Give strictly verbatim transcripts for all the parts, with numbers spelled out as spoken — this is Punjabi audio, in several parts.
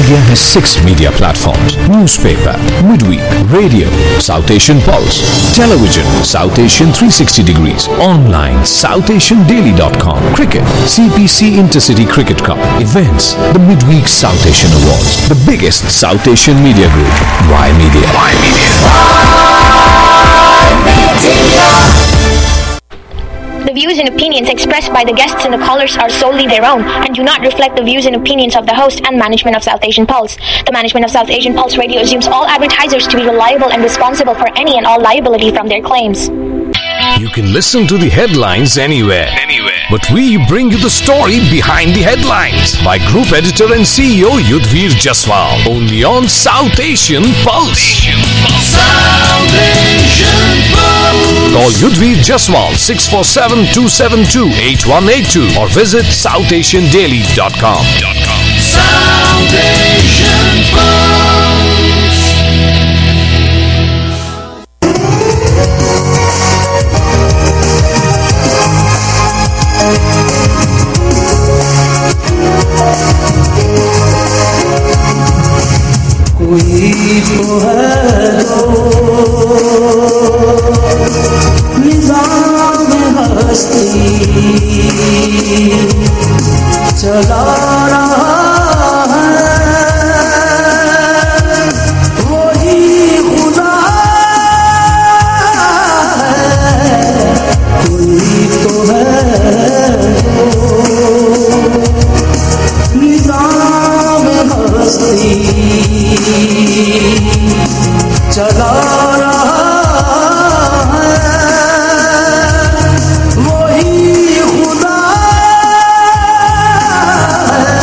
India has six media platforms: newspaper, midweek, radio, South Asian Pulse, television, South Asian three sixty degrees, online, south asian daily dot com, cricket, C P C Intercity Cricket Cup, events, the Midweek South Asian Awards, the biggest South Asian media group, Y Media. Y Media. The views and opinions expressed by the guests and the callers are solely their own and do not reflect the views and opinions of the host and management of South Asian Pulse. The management of South Asian Pulse Radio assumes all advertisers to be reliable and responsible for any and all liability from their claims. You can listen to the headlines anywhere. Anywhere. But we bring you the story behind the headlines by Group Editor and C E O Yudhvir Jaswal. Only on South Asian Pulse. South Asian Pulse. Call Yudhvir Jaswal six four seven, two seven two, eight one eight two or visit south asian daily dot com. South Asian Pulse. कोई तो है तो निज़ाम हस्ती चला रहा है वही खुदा है कोई तो है निज़ाम हस्ती चला रहा है वही खुदा है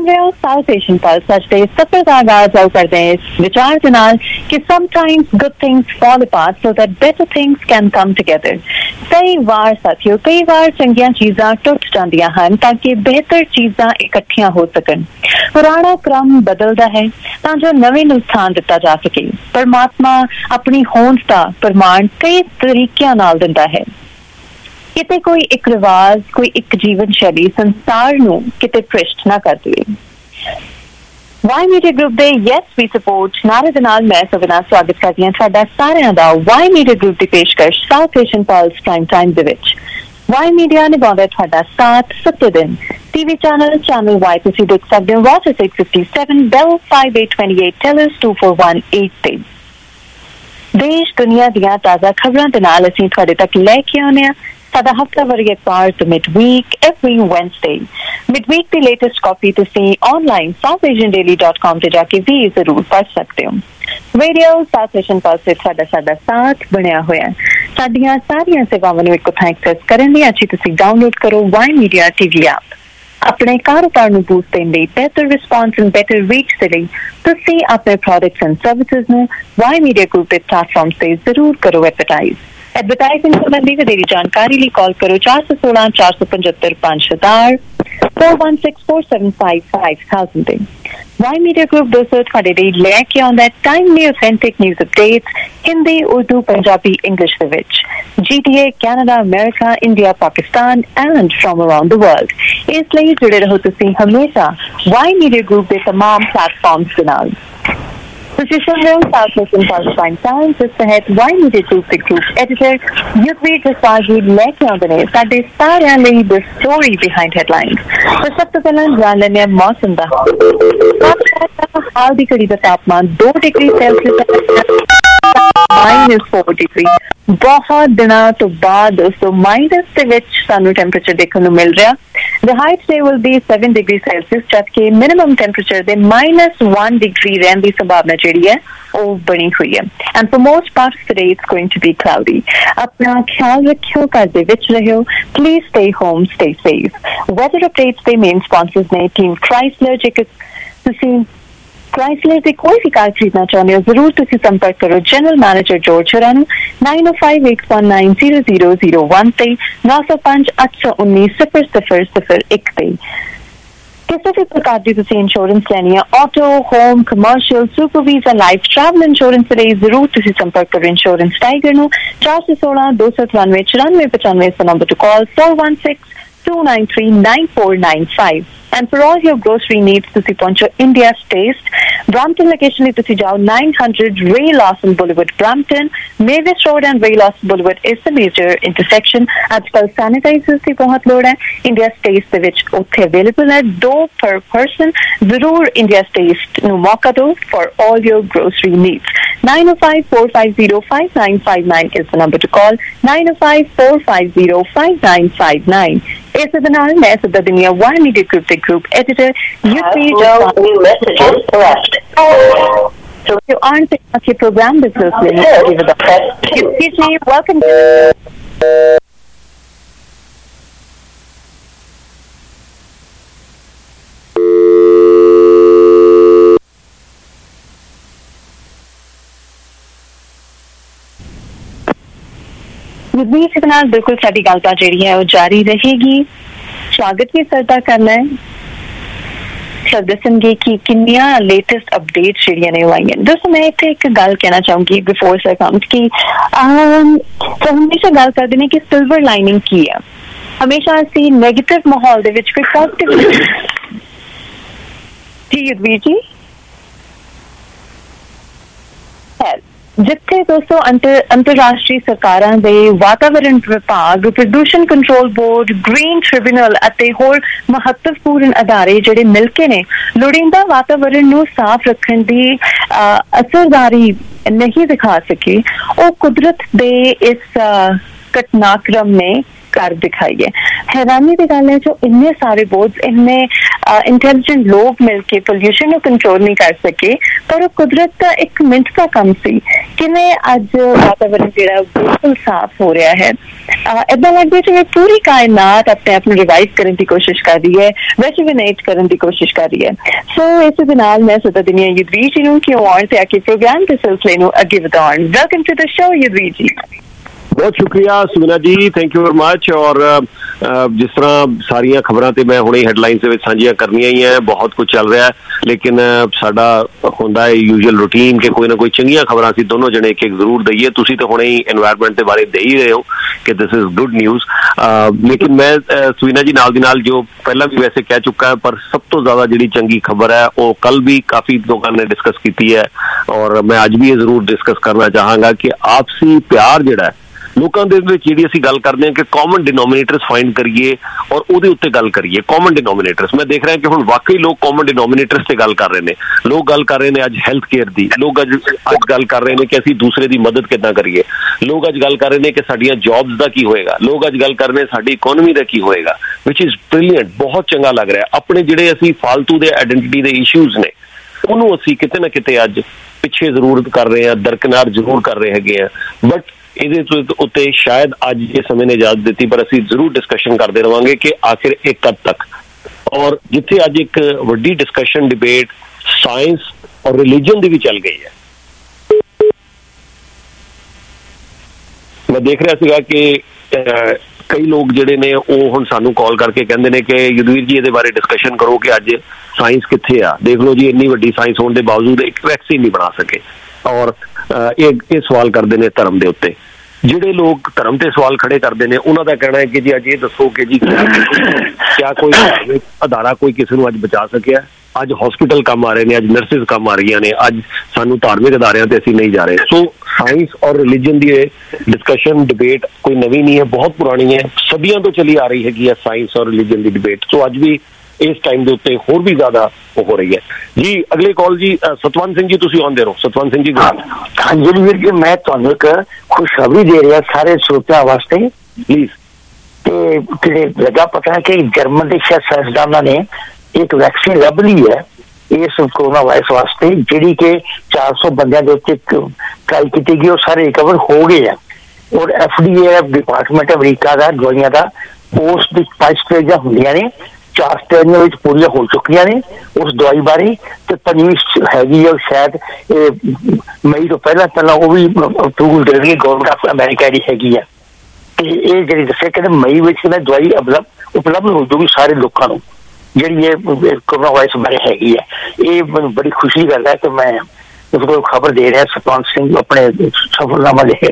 सुन रहे हो साउथ एशियन पल्स आज के सफर का आगाज आउ करते हैं इस विचार के नाल कि sometimes good things fall apart so that better things can come together. कई बार साथियों कई बार चंगियां चीज़ां टुट जांदियां हन ताकि बेहतर चीज़ां इकट्ठियां हो सकन। पुराना क्रम बदलदा है तां जो नवे नूं स्थान दिता जा सके। परमात्मा अपनी होंद दा प्रमाण कई तरीकिਆਂ नाल दिंदा है। किते कोई एक रिवाज कोई एक जीवन शैली संसार नूं किते भ्रिष्ट ना कर दे। वाई मीडिया ग्रुप दे यस वी सपोर्ट नारे दे नाल मैं सवना स्वागत करदी हां तुहाडा सारिਆਂ ਦਾ वाई मीडिया ग्रुप ਦੀ ਪੇਸ਼ਕਸ਼ South Asian pulse prime time ਦੇ ਵਿੱਚ। वाई मीडिया ਨਿਭਾਉਂਦਾ ਤੁਹਾਡਾ ਸਾਥ ਸੱਤੇ ਦਿਨ। टीवी चैनल चैनल वाई ਤੁਸੀਂ ਦੇਖ ਸਕਦੇ ਹੋ ਵਾਟਸ eight fifty-seven bell five eight two eight tellers two four one eight ਤੇ। ਦੇਸ਼ ਦੁਨੀਆ ਦੀਆਂ ਤਾਜ਼ਾ ਖਬਰਾਂ ਦੇ ਨਾਲ ਅਸੀਂ ਤੁਹਾਡੇ ਤੱਕ ਲੈ ਕੇ ਆਉਂਦੇ ਹਾਂ ਸਾਡਾ ਹਫਤਾਵਾਰੀ ਅਖਬਾਰ the mid week every Wednesday. Mid week ਦੀ ਲੇਟੈਸਟ ਕਾਪੀ ਤੁਸੀਂ online South Asian daily dot com ਤੇ ਜਾ ਕੇ ਵੀ ਜ਼ਰੂਰ ਪੜ੍ਹ ਸਕਦੇ ਹੋ। ਰੇਡੀਓ ਸਾਊਥ ਏਸ਼ੀਅਨ ਪਲਸ ਤੇ ਸਾਡਾ ਸਾਡਾ ਸਾਥ ਬਣਿਆ ਹੋਇਆ ਹੈ। ਸਾਡੀਆਂ ਸਾਰੀਆਂ ਸੇਵਾਵਾਂ ਨੂੰ ਇੱਕੋ ਥਾਂ ਐਕਸੈਸ ਕਰਨ ਲਈ ਅੱਜ ਤੁਸੀਂ ਡਾਊਨਲੋਡ ਕਰੋ ਵਾਈ ਮੀਡੀਆ ਟੀਵੀ ਐਪ। अपने कारोबार ਨੂੰ ਬੂਸਟ ਦੇਣ ਲਈ ਬਿਹਤਰ ਰਿਸਪਾਂਸ ਐਂਡ ਬੈਟਰ ਰੀਚ ਦੇ ਲਈ ਤੁਸੀਂ ਆਪਣੇ ਪ੍ਰੋਡਕਟਸ ਐਂਡ ਸਰਵਿਸਿਜ਼ ਨੂੰ ਵਾਈ ਮੀਡੀਆ ਗਰੁੱਪ ਦੇ ਪਲੇਟਫਾਰਮਸ ਤੇ ਜ਼ਰੂਰ ਕਰੋ ਐਡਵਰਟਾਈਜ਼। ਐਡਵਰਟਾਈਜ਼ਿੰਗ ਸੰਬੰਧੀ ਵਧੇਰੀ ਜਾਣਕਾਰੀ ਲਈ ਕਾਲ ਕਰੋ ਚਾਰ ਸੌ ਸੋਲਾਂ ਚਾਰ ਸੌ ਪਝੱਤਰ ਪੰਜ ਹਜ਼ਾਰ four one six four seven five five thousand ਤੇ। ਵਾਈ ਮੀਡੀਆ ਗਰੁੱਪ ਦੋਸਤੋ ਤੁਹਾਡੇ ਲਈ ਲੈ ਕੇ ਆਉਂਦਾ timely authentic news updates Hindi Urdu Punjabi English ਦੇ ਵਿੱਚ G T A Canada America India Pakistan and from around the world. ਇਸ ਲਈ ਜੁੜੇ ਰਹੋ ਤੁਸੀਂ ਹਮੇਸ਼ਾ ਵਾਈ ਮੀਡੀਆ ਗਰੁੱਪ ਦੇ ਤਮਾਮ ਪਲੇਟਫਾਰਮਸ ਦੇ ਨਾਲ। ਤੁਸੀਂ ਸੁਣ ਰਹੇ ਹੋ South Asian pulse prime time ਜਿਸ ਤਹਿਤ ਵਾਈ ਮੀਡੀਆ ਗਰੁੱਪ ਦੇ ਗਰੁੱਪ ਐਡੀਟਰ ਯੁਧਵੀਰ ਜਸਵਾਲ ਜੀ ਲੈ ਕੇ ਆਉਂਦੇ ਨੇ ਸਾਡੇ ਸਾਰਿਆਂ ਲਈ ਦ ਸਟੋਰੀ ਬਿਹਾਈਂਡ ਹੈਡਲਾਈਨਸ। ਤਾਂ ਸਭ ਤੋਂ ਪਹਿਲਾਂ ਜਾਣ ਲੈਂਦੇ ਹਾਂ ਮੌਸਮ ਦਾ ਹਾਲ ਦੀ ਘੜੀ ਦਾ ਤਾਪਮਾਨ ਦੋ degree Celsius minus four degree. ਬਹੁਤ ਦਿਨਾਂ ਤੋਂ ਬਾਅਦ ਦੋਸਤੋ ਮਾਈਨਸ ਦੇ ਵਿੱਚ ਸਾਨੂੰ ਟੈਂਪਰੇਚਰ ਦੇਖਣ ਨੂੰ ਮਿਲ ਰਿਹਾ। The high today will be seven degrees Celsius ਜਦਕਿ minimum temperature ਦੇ minus one degree ਰਹਿਣ ਦੀ ਸੰਭਾਵਨਾ ਜਿਹੜੀ ਹੈ ਉਹ ਬਣੀ ਹੋਈ ਹੈ। And for most parts of the day it's going to be cloudy. ਆਪਣਾ ਖਿਆਲ ਰੱਖਿਓ ਘਰ ਦੇ ਵਿੱਚ ਰਹਿਓ। Please stay home, stay safe. Weather updates ਦੇ main sponsors ਨੇ Team Chrysler। ਜੇਕਰ ਤੁਸੀਂ क्राइसलर से कोई भी कार खरीदना चाहते हो जरूर तुसी संपर्क करो जनरल मैनेजर जॉर्ज होरां नूं nine oh five eight one nine zero zero zero one ते नौ सौ पांच आठ सौ उन्नीस सिफर सिफर सिफर एक ते। किसी भी प्रकार की तुसी इंश्योरेंस लैनी है auto home commercial super visa life travel insurance के लिए जरूर तुसी संपर्क करो इंश्योरेंस टाइगर नूं चार सौ सोलह दो सौ तिरानवे चौरानवे पचानवे इस number to call four one six two nine three nine four nine five। And for all your grocery needs, तुसी पहुंचो India's Taste Brampton location ਲਈ ਤੁਸੀਂ ਜਾਓ nine hundred Ray Lawson Boulevard Brampton Mavis Road and Ray Lawson Boulevard is the major intersection। ਅੱਜਕੱਲ sanitizers ਦੀ ਬਹੁਤ ਲੋੜ ਹੈ। India's Taste ਦੇ ਵਿੱਚ ਉੱਥੇ available ਹੈ ਦੋ per person। ਜ਼ਰੂਰ India's Taste ਨੂੰ ਮੌਕਾ ਦਿਓ for all your grocery needs। nine oh five four five zero five nine five nine is the number to call nine oh five four five zero five nine five nine। ਇਸ ਦੇ ਨਾਲ ਮੈਂ ਸਦਾ ਦੁਨੀਆ ਵਾਈ ਮੀਡੀਆ ਗਰੁੱਪ ਦੇ group editor Yudhvir Jaswal. So you aren't picking up your program business with us. Excuse me, welcome to Yudhvir ji ਨਾਲ ਬਿਲਕੁਲ ਸਾਡੀ ਗੱਲਬਾਤ ਜਿਹੜੀ ਹੈ ਉਹ ਜਾਰੀ ਰਹੇਗੀ। ਸਵਾਗਤ ਵੀ ਸਰਦਾ ਕਰਨਾ ਹੈ ਸਰ ਦੱਸਣਗੇ ਕਿ ਕਿੰਨੀਆਂ ਲੇਟੈਸਟ ਅਪਡੇਟ ਜਿਹੜੀਆਂ ਨੇ ਉਹ ਆਈਆਂ। ਦੋਸਤੋ ਮੈਂ ਇੱਥੇ ਇੱਕ ਗੱਲ ਕਹਿਣਾ ਚਾਹੂੰਗੀ ਬਿਫੋਰ ਸਰ ਕਮਸ ਕਿ ਸਰ ਹਮੇਸ਼ਾ ਗੱਲ ਕਰਦੇ ਨੇ ਕਿ ਸਿਲਵਰ ਲਾਈਨਿੰਗ ਕੀ ਹੈ। ਹਮੇਸ਼ਾ ਅਸੀਂ ਨੈਗੇਟਿਵ ਮਾਹੌਲ ਦੇ ਵਿੱਚ ਕੋਈ ਪੋਜ਼ਿਟਿਵ ਜੀ ਯੁਧਵੀਰ ਜੀ ਹੈ ਜਿੱਥੇ ਦੋਸਤੋ ਅੰਤਰ ਅੰਤਰਰਾਸ਼ਟਰੀ ਸਰਕਾਰਾਂ ਦੇ ਵਾਤਾਵਰਣ ਵਿਭਾਗ ਪ੍ਰਦੂਸ਼ਣ ਕੰਟਰੋਲ ਬੋਰਡ ਗ੍ਰੀਨ ਟ੍ਰਿਬਿਊਨਲ ਅਤੇ ਹੋਰ ਮਹੱਤਵਪੂਰਨ ਅਦਾਰੇ ਜਿਹੜੇ ਮਿਲ ਕੇ ਨੇ ਲੋੜੀਂਦਾ ਵਾਤਾਵਰਣ ਨੂੰ ਸਾਫ਼ ਰੱਖਣ ਦੀ ਅਸਰਦਾਰੀ ਨਹੀਂ ਦਿਖਾ ਸਕੇ ਉਹ ਕੁਦਰਤ ਦੇ ਇਸ ਘਟਨਾਕ੍ਰਮ ਨੇ कर दिखाई है। हैरानी की गल है जो इन्ने सारे बोर्ड इन्ने इंटेलिजेंट लोग मिलके पोल्यूशन को कंट्रोल नहीं कर सके पर कुदरत का एक मिनट का कम सी ਕਿਵੇਂ ਅੱਜ ਵਾਤਾਵਰਨ ਜਿਹੜਾ ਬਿਲਕੁਲ ਸਾਫ਼ ਹੋ ਰਿਹਾ ਹੈ। ਏਦਾਂ ਲੱਗਦਾ ਜਿਵੇਂ ਪੂਰੀ ਕਾਇਨਾਤ ਆਪਣੇ ਆਪ ਨੂੰ ਰਿਵਾਈਵ ਕਰਨ ਦੀ ਕੋਸ਼ਿਸ਼ ਕਰ ਰਹੀ ਹੈ, ਰੈਜੂਵਨੇਟ ਕਰਨ ਦੀ ਕੋਸ਼ਿਸ਼ ਕਰ ਰਹੀ ਹੈ। ਸੋ ਇਸੇ ਦੇ ਨਾਲ ਮੈਂ ਸਦਾ ਦਿੰਦੀ ਹਾਂ ਯੁਧਵੀਰ ਜੀ ਨੂੰ ਕਿ ਉਹ ਆਉਣ ਤੇ ਆ ਕੇ ਪ੍ਰੋਗਰਾਮ ਦੇ ਸਿਲਸਿਲੇ ਨੂੰ ਅੱਗੇ ਵਧਾਉਣ। Welcome to the show Yudhvir ji. ਬਹੁਤ ਸ਼ੁਕਰੀਆ ਸੁਵਿਨਾ ਜੀ, ਥੈਂਕ ਯੂ ਵੈਰੀ ਮਚ। ਔਰ ਜਿਸ ਤਰ੍ਹਾਂ ਸਾਰੀਆਂ ਖਬਰਾਂ ਤੇ ਮੈਂ ਹੁਣੇ ਹੈਡਲਾਈਨਸ ਦੇ ਵਿੱਚ ਸਾਂਝੀਆਂ ਕਰਨੀਆਂ ਹੀ ਹੈ, ਬਹੁਤ ਕੁਝ ਚੱਲ ਰਿਹਾ, ਲੇਕਿਨ ਸਾਡਾ ਹੁੰਦਾ ਹੈ ਯੂਜੂਅਲ ਰੂਟੀਨ ਕਿ ਕੋਈ ਨਾ ਕੋਈ ਚੰਗੀਆਂ ਖਬਰਾਂ ਅਸੀਂ ਦੋਨੋਂ ਜਣੇ ਇੱਕ ਇੱਕ ਜ਼ਰੂਰ ਦਈਏ। ਤੁਸੀਂ ਤਾਂ ਹੁਣੇ ਹੀ ਐਨਵਾਇਰਨਮੈਂਟ ਦੇ ਬਾਰੇ ਦੇ ਹੀ ਰਹੇ ਹੋ ਕਿ ਦਿਸ ਇਜ਼ ਗੁੱਡ ਨਿਊਜ਼, ਲੇਕਿਨ ਮੈਂ ਸੁਵਿਨਾ ਜੀ ਨਾਲ ਦੀ ਨਾਲ ਜੋ ਪਹਿਲਾਂ ਵੀ ਵੈਸੇ ਕਹਿ ਚੁੱਕਾ ਹੈ, ਪਰ ਸਭ ਤੋਂ ਜ਼ਿਆਦਾ ਜਿਹੜੀ ਚੰਗੀ ਖਬਰ ਹੈ ਉਹ ਕੱਲ ਵੀ ਕਾਫੀ ਲੋਕਾਂ ਨੇ ਡਿਸਕਸ ਕੀਤੀ ਹੈ ਔਰ ਮੈਂ ਅੱਜ ਵੀ ਇਹ ਜ਼ਰੂਰ ਡਿਸਕਸ ਕਰਨਾ ਚਾਹਾਂਗਾ ਕਿ ਆਪਸੀ ਪਿਆਰ ਜਿਹੜਾ ਹੈ ਲੋਕਾਂ ਦੇ ਵਿੱਚ ਜਿਹੜੀ ਅਸੀਂ ਗੱਲ ਕਰਦੇ ਹਾਂ ਕਿ ਕਾਮਨ ਡਿਨੋਮੀਨੇਟਰਸ ਫਾਈਂਡ ਕਰੀਏ ਔਰ ਉਹਦੇ ਉੱਤੇ ਗੱਲ ਕਰੀਏ। ਕਾਮਨ ਡਿਨੋਮੀਨੇਟਰਸ ਮੈਂ ਦੇਖ ਰਿਹਾ ਕਿ ਹੁਣ ਵਾਕਈ ਲੋਕ ਕਾਮਨ ਡਿਨੋਮੀਨੇਟਰਸ ਤੇ ਗੱਲ ਕਰ ਰਹੇ ਨੇ। ਲੋਕ ਗੱਲ ਕਰ ਰਹੇ ਨੇ ਅੱਜ ਹੈਲਥ ਕੇਅਰ ਦੀ, ਲੋਕ ਅੱਜ ਅੱਜ ਗੱਲ ਕਰ ਰਹੇ ਨੇ ਕਿ ਅਸੀਂ ਦੂਸਰੇ ਦੀ ਮਦਦ ਕਿੱਦਾਂ ਕਰੀਏ, ਲੋਕ ਅੱਜ ਗੱਲ ਕਰ ਰਹੇ ਨੇ ਕਿ ਸਾਡੀਆਂ ਜੌਬਸ ਦਾ ਕੀ ਹੋਏਗਾ, ਲੋਕ ਅੱਜ ਗੱਲ ਕਰ ਰਹੇ ਨੇ ਸਾਡੀ ਇਕੋਨਮੀ ਦਾ ਕੀ ਹੋਏਗਾ, ਵਿਚ ਇਜ਼ ਬ੍ਰਿਲੀਅੰਟ। ਬਹੁਤ ਚੰਗਾ ਲੱਗ ਰਿਹਾ। ਆਪਣੇ ਜਿਹੜੇ ਅਸੀਂ ਫਾਲਤੂ ਦੇ ਆਇਡੈਂਟੀਟੀ ਦੇ ਇਸ਼ੂਜ਼ ਨੇ ਉਹਨੂੰ ਅਸੀਂ ਕਿਤੇ ਨਾ ਕਿਤੇ ਅੱਜ ਪਿੱਛੇ ਜ਼ਰੂਰ ਕਰ ਰਹੇ ਹਾਂ, ਦਰਕਨਾਰ ਜ਼ਰੂਰ ਕਰ ਰਹੇ ਹੈਗੇ ਆ, ਬਟ ਇਹਦੇ ਉੱਤੇ ਸ਼ਾਇਦ ਅੱਜ ਇਹ ਸਮੇਂ ਨੇ ਇਜਾਜ਼ਤ ਦਿੱਤੀ, ਪਰ ਅਸੀਂ ਜ਼ਰੂਰ ਡਿਸਕਸ਼ਨ ਕਰਦੇ ਰਹਾਂਗੇ ਕਿ ਆਖਿਰ ਇਹ ਕਦ ਤੱਕ। ਔਰ ਜਿੱਥੇ ਅੱਜ ਇੱਕ ਵੱਡੀ ਡਿਸਕਸ਼ਨ ਡਿਬੇਟ ਸਾਇੰਸ ਔਰ ਰਿਲੀਜਨ ਦੀ ਵੀ ਚੱਲ ਗਈ ਹੈ, ਮੈਂ ਦੇਖ ਰਿਹਾ ਸੀਗਾ ਕਿ ਕਈ ਲੋਕ ਜਿਹੜੇ ਨੇ ਉਹ ਹੁਣ ਸਾਨੂੰ ਕਾਲ ਕਰਕੇ ਕਹਿੰਦੇ ਨੇ ਕਿ ਯੁਧਵੀਰ ਜੀ ਇਹਦੇ ਬਾਰੇ ਡਿਸਕਸ਼ਨ ਕਰੋ ਕਿ ਅੱਜ ਸਾਇੰਸ ਕਿੱਥੇ ਆ। ਦੇਖ ਲਓ ਜੀ, ਇੰਨੀ ਵੱਡੀ ਸਾਇੰਸ ਹੋਣ ਦੇ ਬਾਵਜੂਦ ਇੱਕ ਵੈਕਸੀਨ ਨਹੀਂ ਬਣਾ ਸਕੇ। ਔਰ ਇਹ ਇਹ ਸਵਾਲ ਕਰਦੇ ਨੇ ਧਰਮ ਦੇ ਉੱਤੇ। ਜਿਹੜੇ ਲੋਕ ਧਰਮ ਤੇ ਸਵਾਲ ਖੜੇ ਕਰਦੇ ਨੇ ਉਹਨਾਂ ਦਾ ਕਹਿਣਾ ਹੈ ਕਿ ਜੀ ਅੱਜ ਇਹ ਦੱਸੋ ਕਿ ਜੀ ਕਿਆ ਕੋਈ ਅਦਾਰਾ ਕੋਈ ਕਿਸੇ ਨੂੰ ਅੱਜ ਬਚਾ ਸਕਿਆ। ਅੱਜ ਹਸਪੀਟਲ ਕੰਮ ਆ ਰਹੇ ਨੇ, ਅੱਜ ਨਰਸਿਸ ਕੰਮ ਆ ਰਹੀਆਂ ਨੇ, ਅੱਜ ਸਾਨੂੰ ਧਾਰਮਿਕ ਅਦਾਰਿਆਂ ਤੇ ਅਸੀਂ ਨਹੀਂ ਜਾ ਰਹੇ। ਸੋ ਸਾਇੰਸ ਔਰ ਰਿਲੀਜਨ ਦੀ ਡਿਸਕਸ਼ਨ ਡਿਬੇਟ ਕੋਈ ਨਵੀਂ ਨਹੀਂ ਹੈ, ਬਹੁਤ ਪੁਰਾਣੀ ਹੈ, ਸਦੀਆਂ ਤੋਂ ਚਲੀ ਆ ਰਹੀ ਹੈਗੀ ਹੈ ਸਾਇੰਸ ਔਰ ਰਿਲੀਜਨ ਦੀ ਡਿਬੇਟ। ਸੋ ਅੱਜ ਵੀ ਇਸ ਟਾਈਮ ਦੇ ਉੱਤੇ ਹੋਰ ਵੀ ਜ਼ਿਆਦਾ ਉਹ ਹੋ ਰਹੀ ਹੈ ਜੀ। ਅਗਲੇ ਕਾਲ ਜੀ ਸਤਵੰਤ ਸਿੰਘ ਜੀ, ਤੁਸੀਂ ਆਉਂਦੇ ਰਹੋ। ਸਤਵੰਤ ਸਿੰਘ ਜੀ। ਹਾਂਜੀ ਵੀਰ ਜੀ, ਮੈਂ ਤੁਹਾਨੂੰ ਇੱਕ ਖੁਸ਼ਖਬਰੀ ਦੇ ਰਿਹਾ ਸਾਰੇ ਸਰੋਤਿਆਂ ਵਾਸਤੇ ਪਲੀਜ਼। ਤੇ ਜਿਹੜੇ ਲੱਗਾ ਪਤਾ ਹੈ ਕਿ ਜਰਮਨ ਦੇ ਸਾਇੰਸਦਾਨਾਂ ਨੇ ਇੱਕ ਵੈਕਸੀਨ ਲੱਭ ਲਈ ਹੈ ਇਸ ਕੋਰੋਨਾ ਵਾਇਰਸ ਵਾਸਤੇ, ਜਿਹੜੀ ਕਿ ਚਾਰ ਸੌ ਬੰਦਿਆਂ ਦੇ ਉੱਤੇ ਟਰਾਈ ਕੀਤੀ ਗਈ, ਉਹ ਸਾਰੇ ਰਿਕਵਰ ਹੋ ਗਏ ਆ। ਔਰ F D A department America ਦਾ ਦਵਾਈਆਂ ਦਾ ਉਸ ਦੀ ਪੰਜ ਸਟੇਜਾਂ ਹੁੰਦੀਆਂ ਨੇ, ਚਾਰ ਸਟੇਜਾਂ ਵਿੱਚ ਪੂਰੀਆਂ ਹੋ ਚੁੱਕੀਆਂ ਨੇ ਉਸ ਦਵਾਈ ਬਾਰੇ, ਤੇ ਪੰਜਵੀਂ ਹੈਗੀ ਹੈ ਸ਼ਾਇਦ ਇਹ ਮਈ ਤੋਂ ਪਹਿਲਾਂ ਪਹਿਲਾਂ ਉਹ ਵੀ ਅਪਰੂਵਲ ਦੇ ਰਹੀ ਗੌਰਮੈਂਟ ਆਫ ਅਮਰੀਕਾ ਦੀ ਹੈਗੀ ਹੈ। ਤੇ ਇਹ ਜਿਹੜੀ ਦੱਸਿਆ ਕਿ ਮਈ ਵਿੱਚ ਨਾ ਦਵਾਈ ਉਪਲਬਧ ਉਪਲਬਧ ਹੋ ਜੂਗੀ ਸਾਰੇ ਲੋਕਾਂ ਨੂੰ ਜਿਹੜੀ ਇਹ ਕੋਰੋਨਾ ਵਾਇਰਸ ਬਾਰੇ ਹੈਗੀ ਹੈ। ਇਹ ਮੈਨੂੰ ਬੜੀ ਖੁਸ਼ੀ ਦੀ ਗੱਲ ਹੈ ਕਿ ਮੈਂ ਉਸ ਕੋਲ ਖਬਰ ਦੇ ਰਿਹਾ ਸਤਵੰਤ ਸਿੰਘ ਆਪਣੇ ਸਫਰਨਾਮਾ ਲਿਖੇ।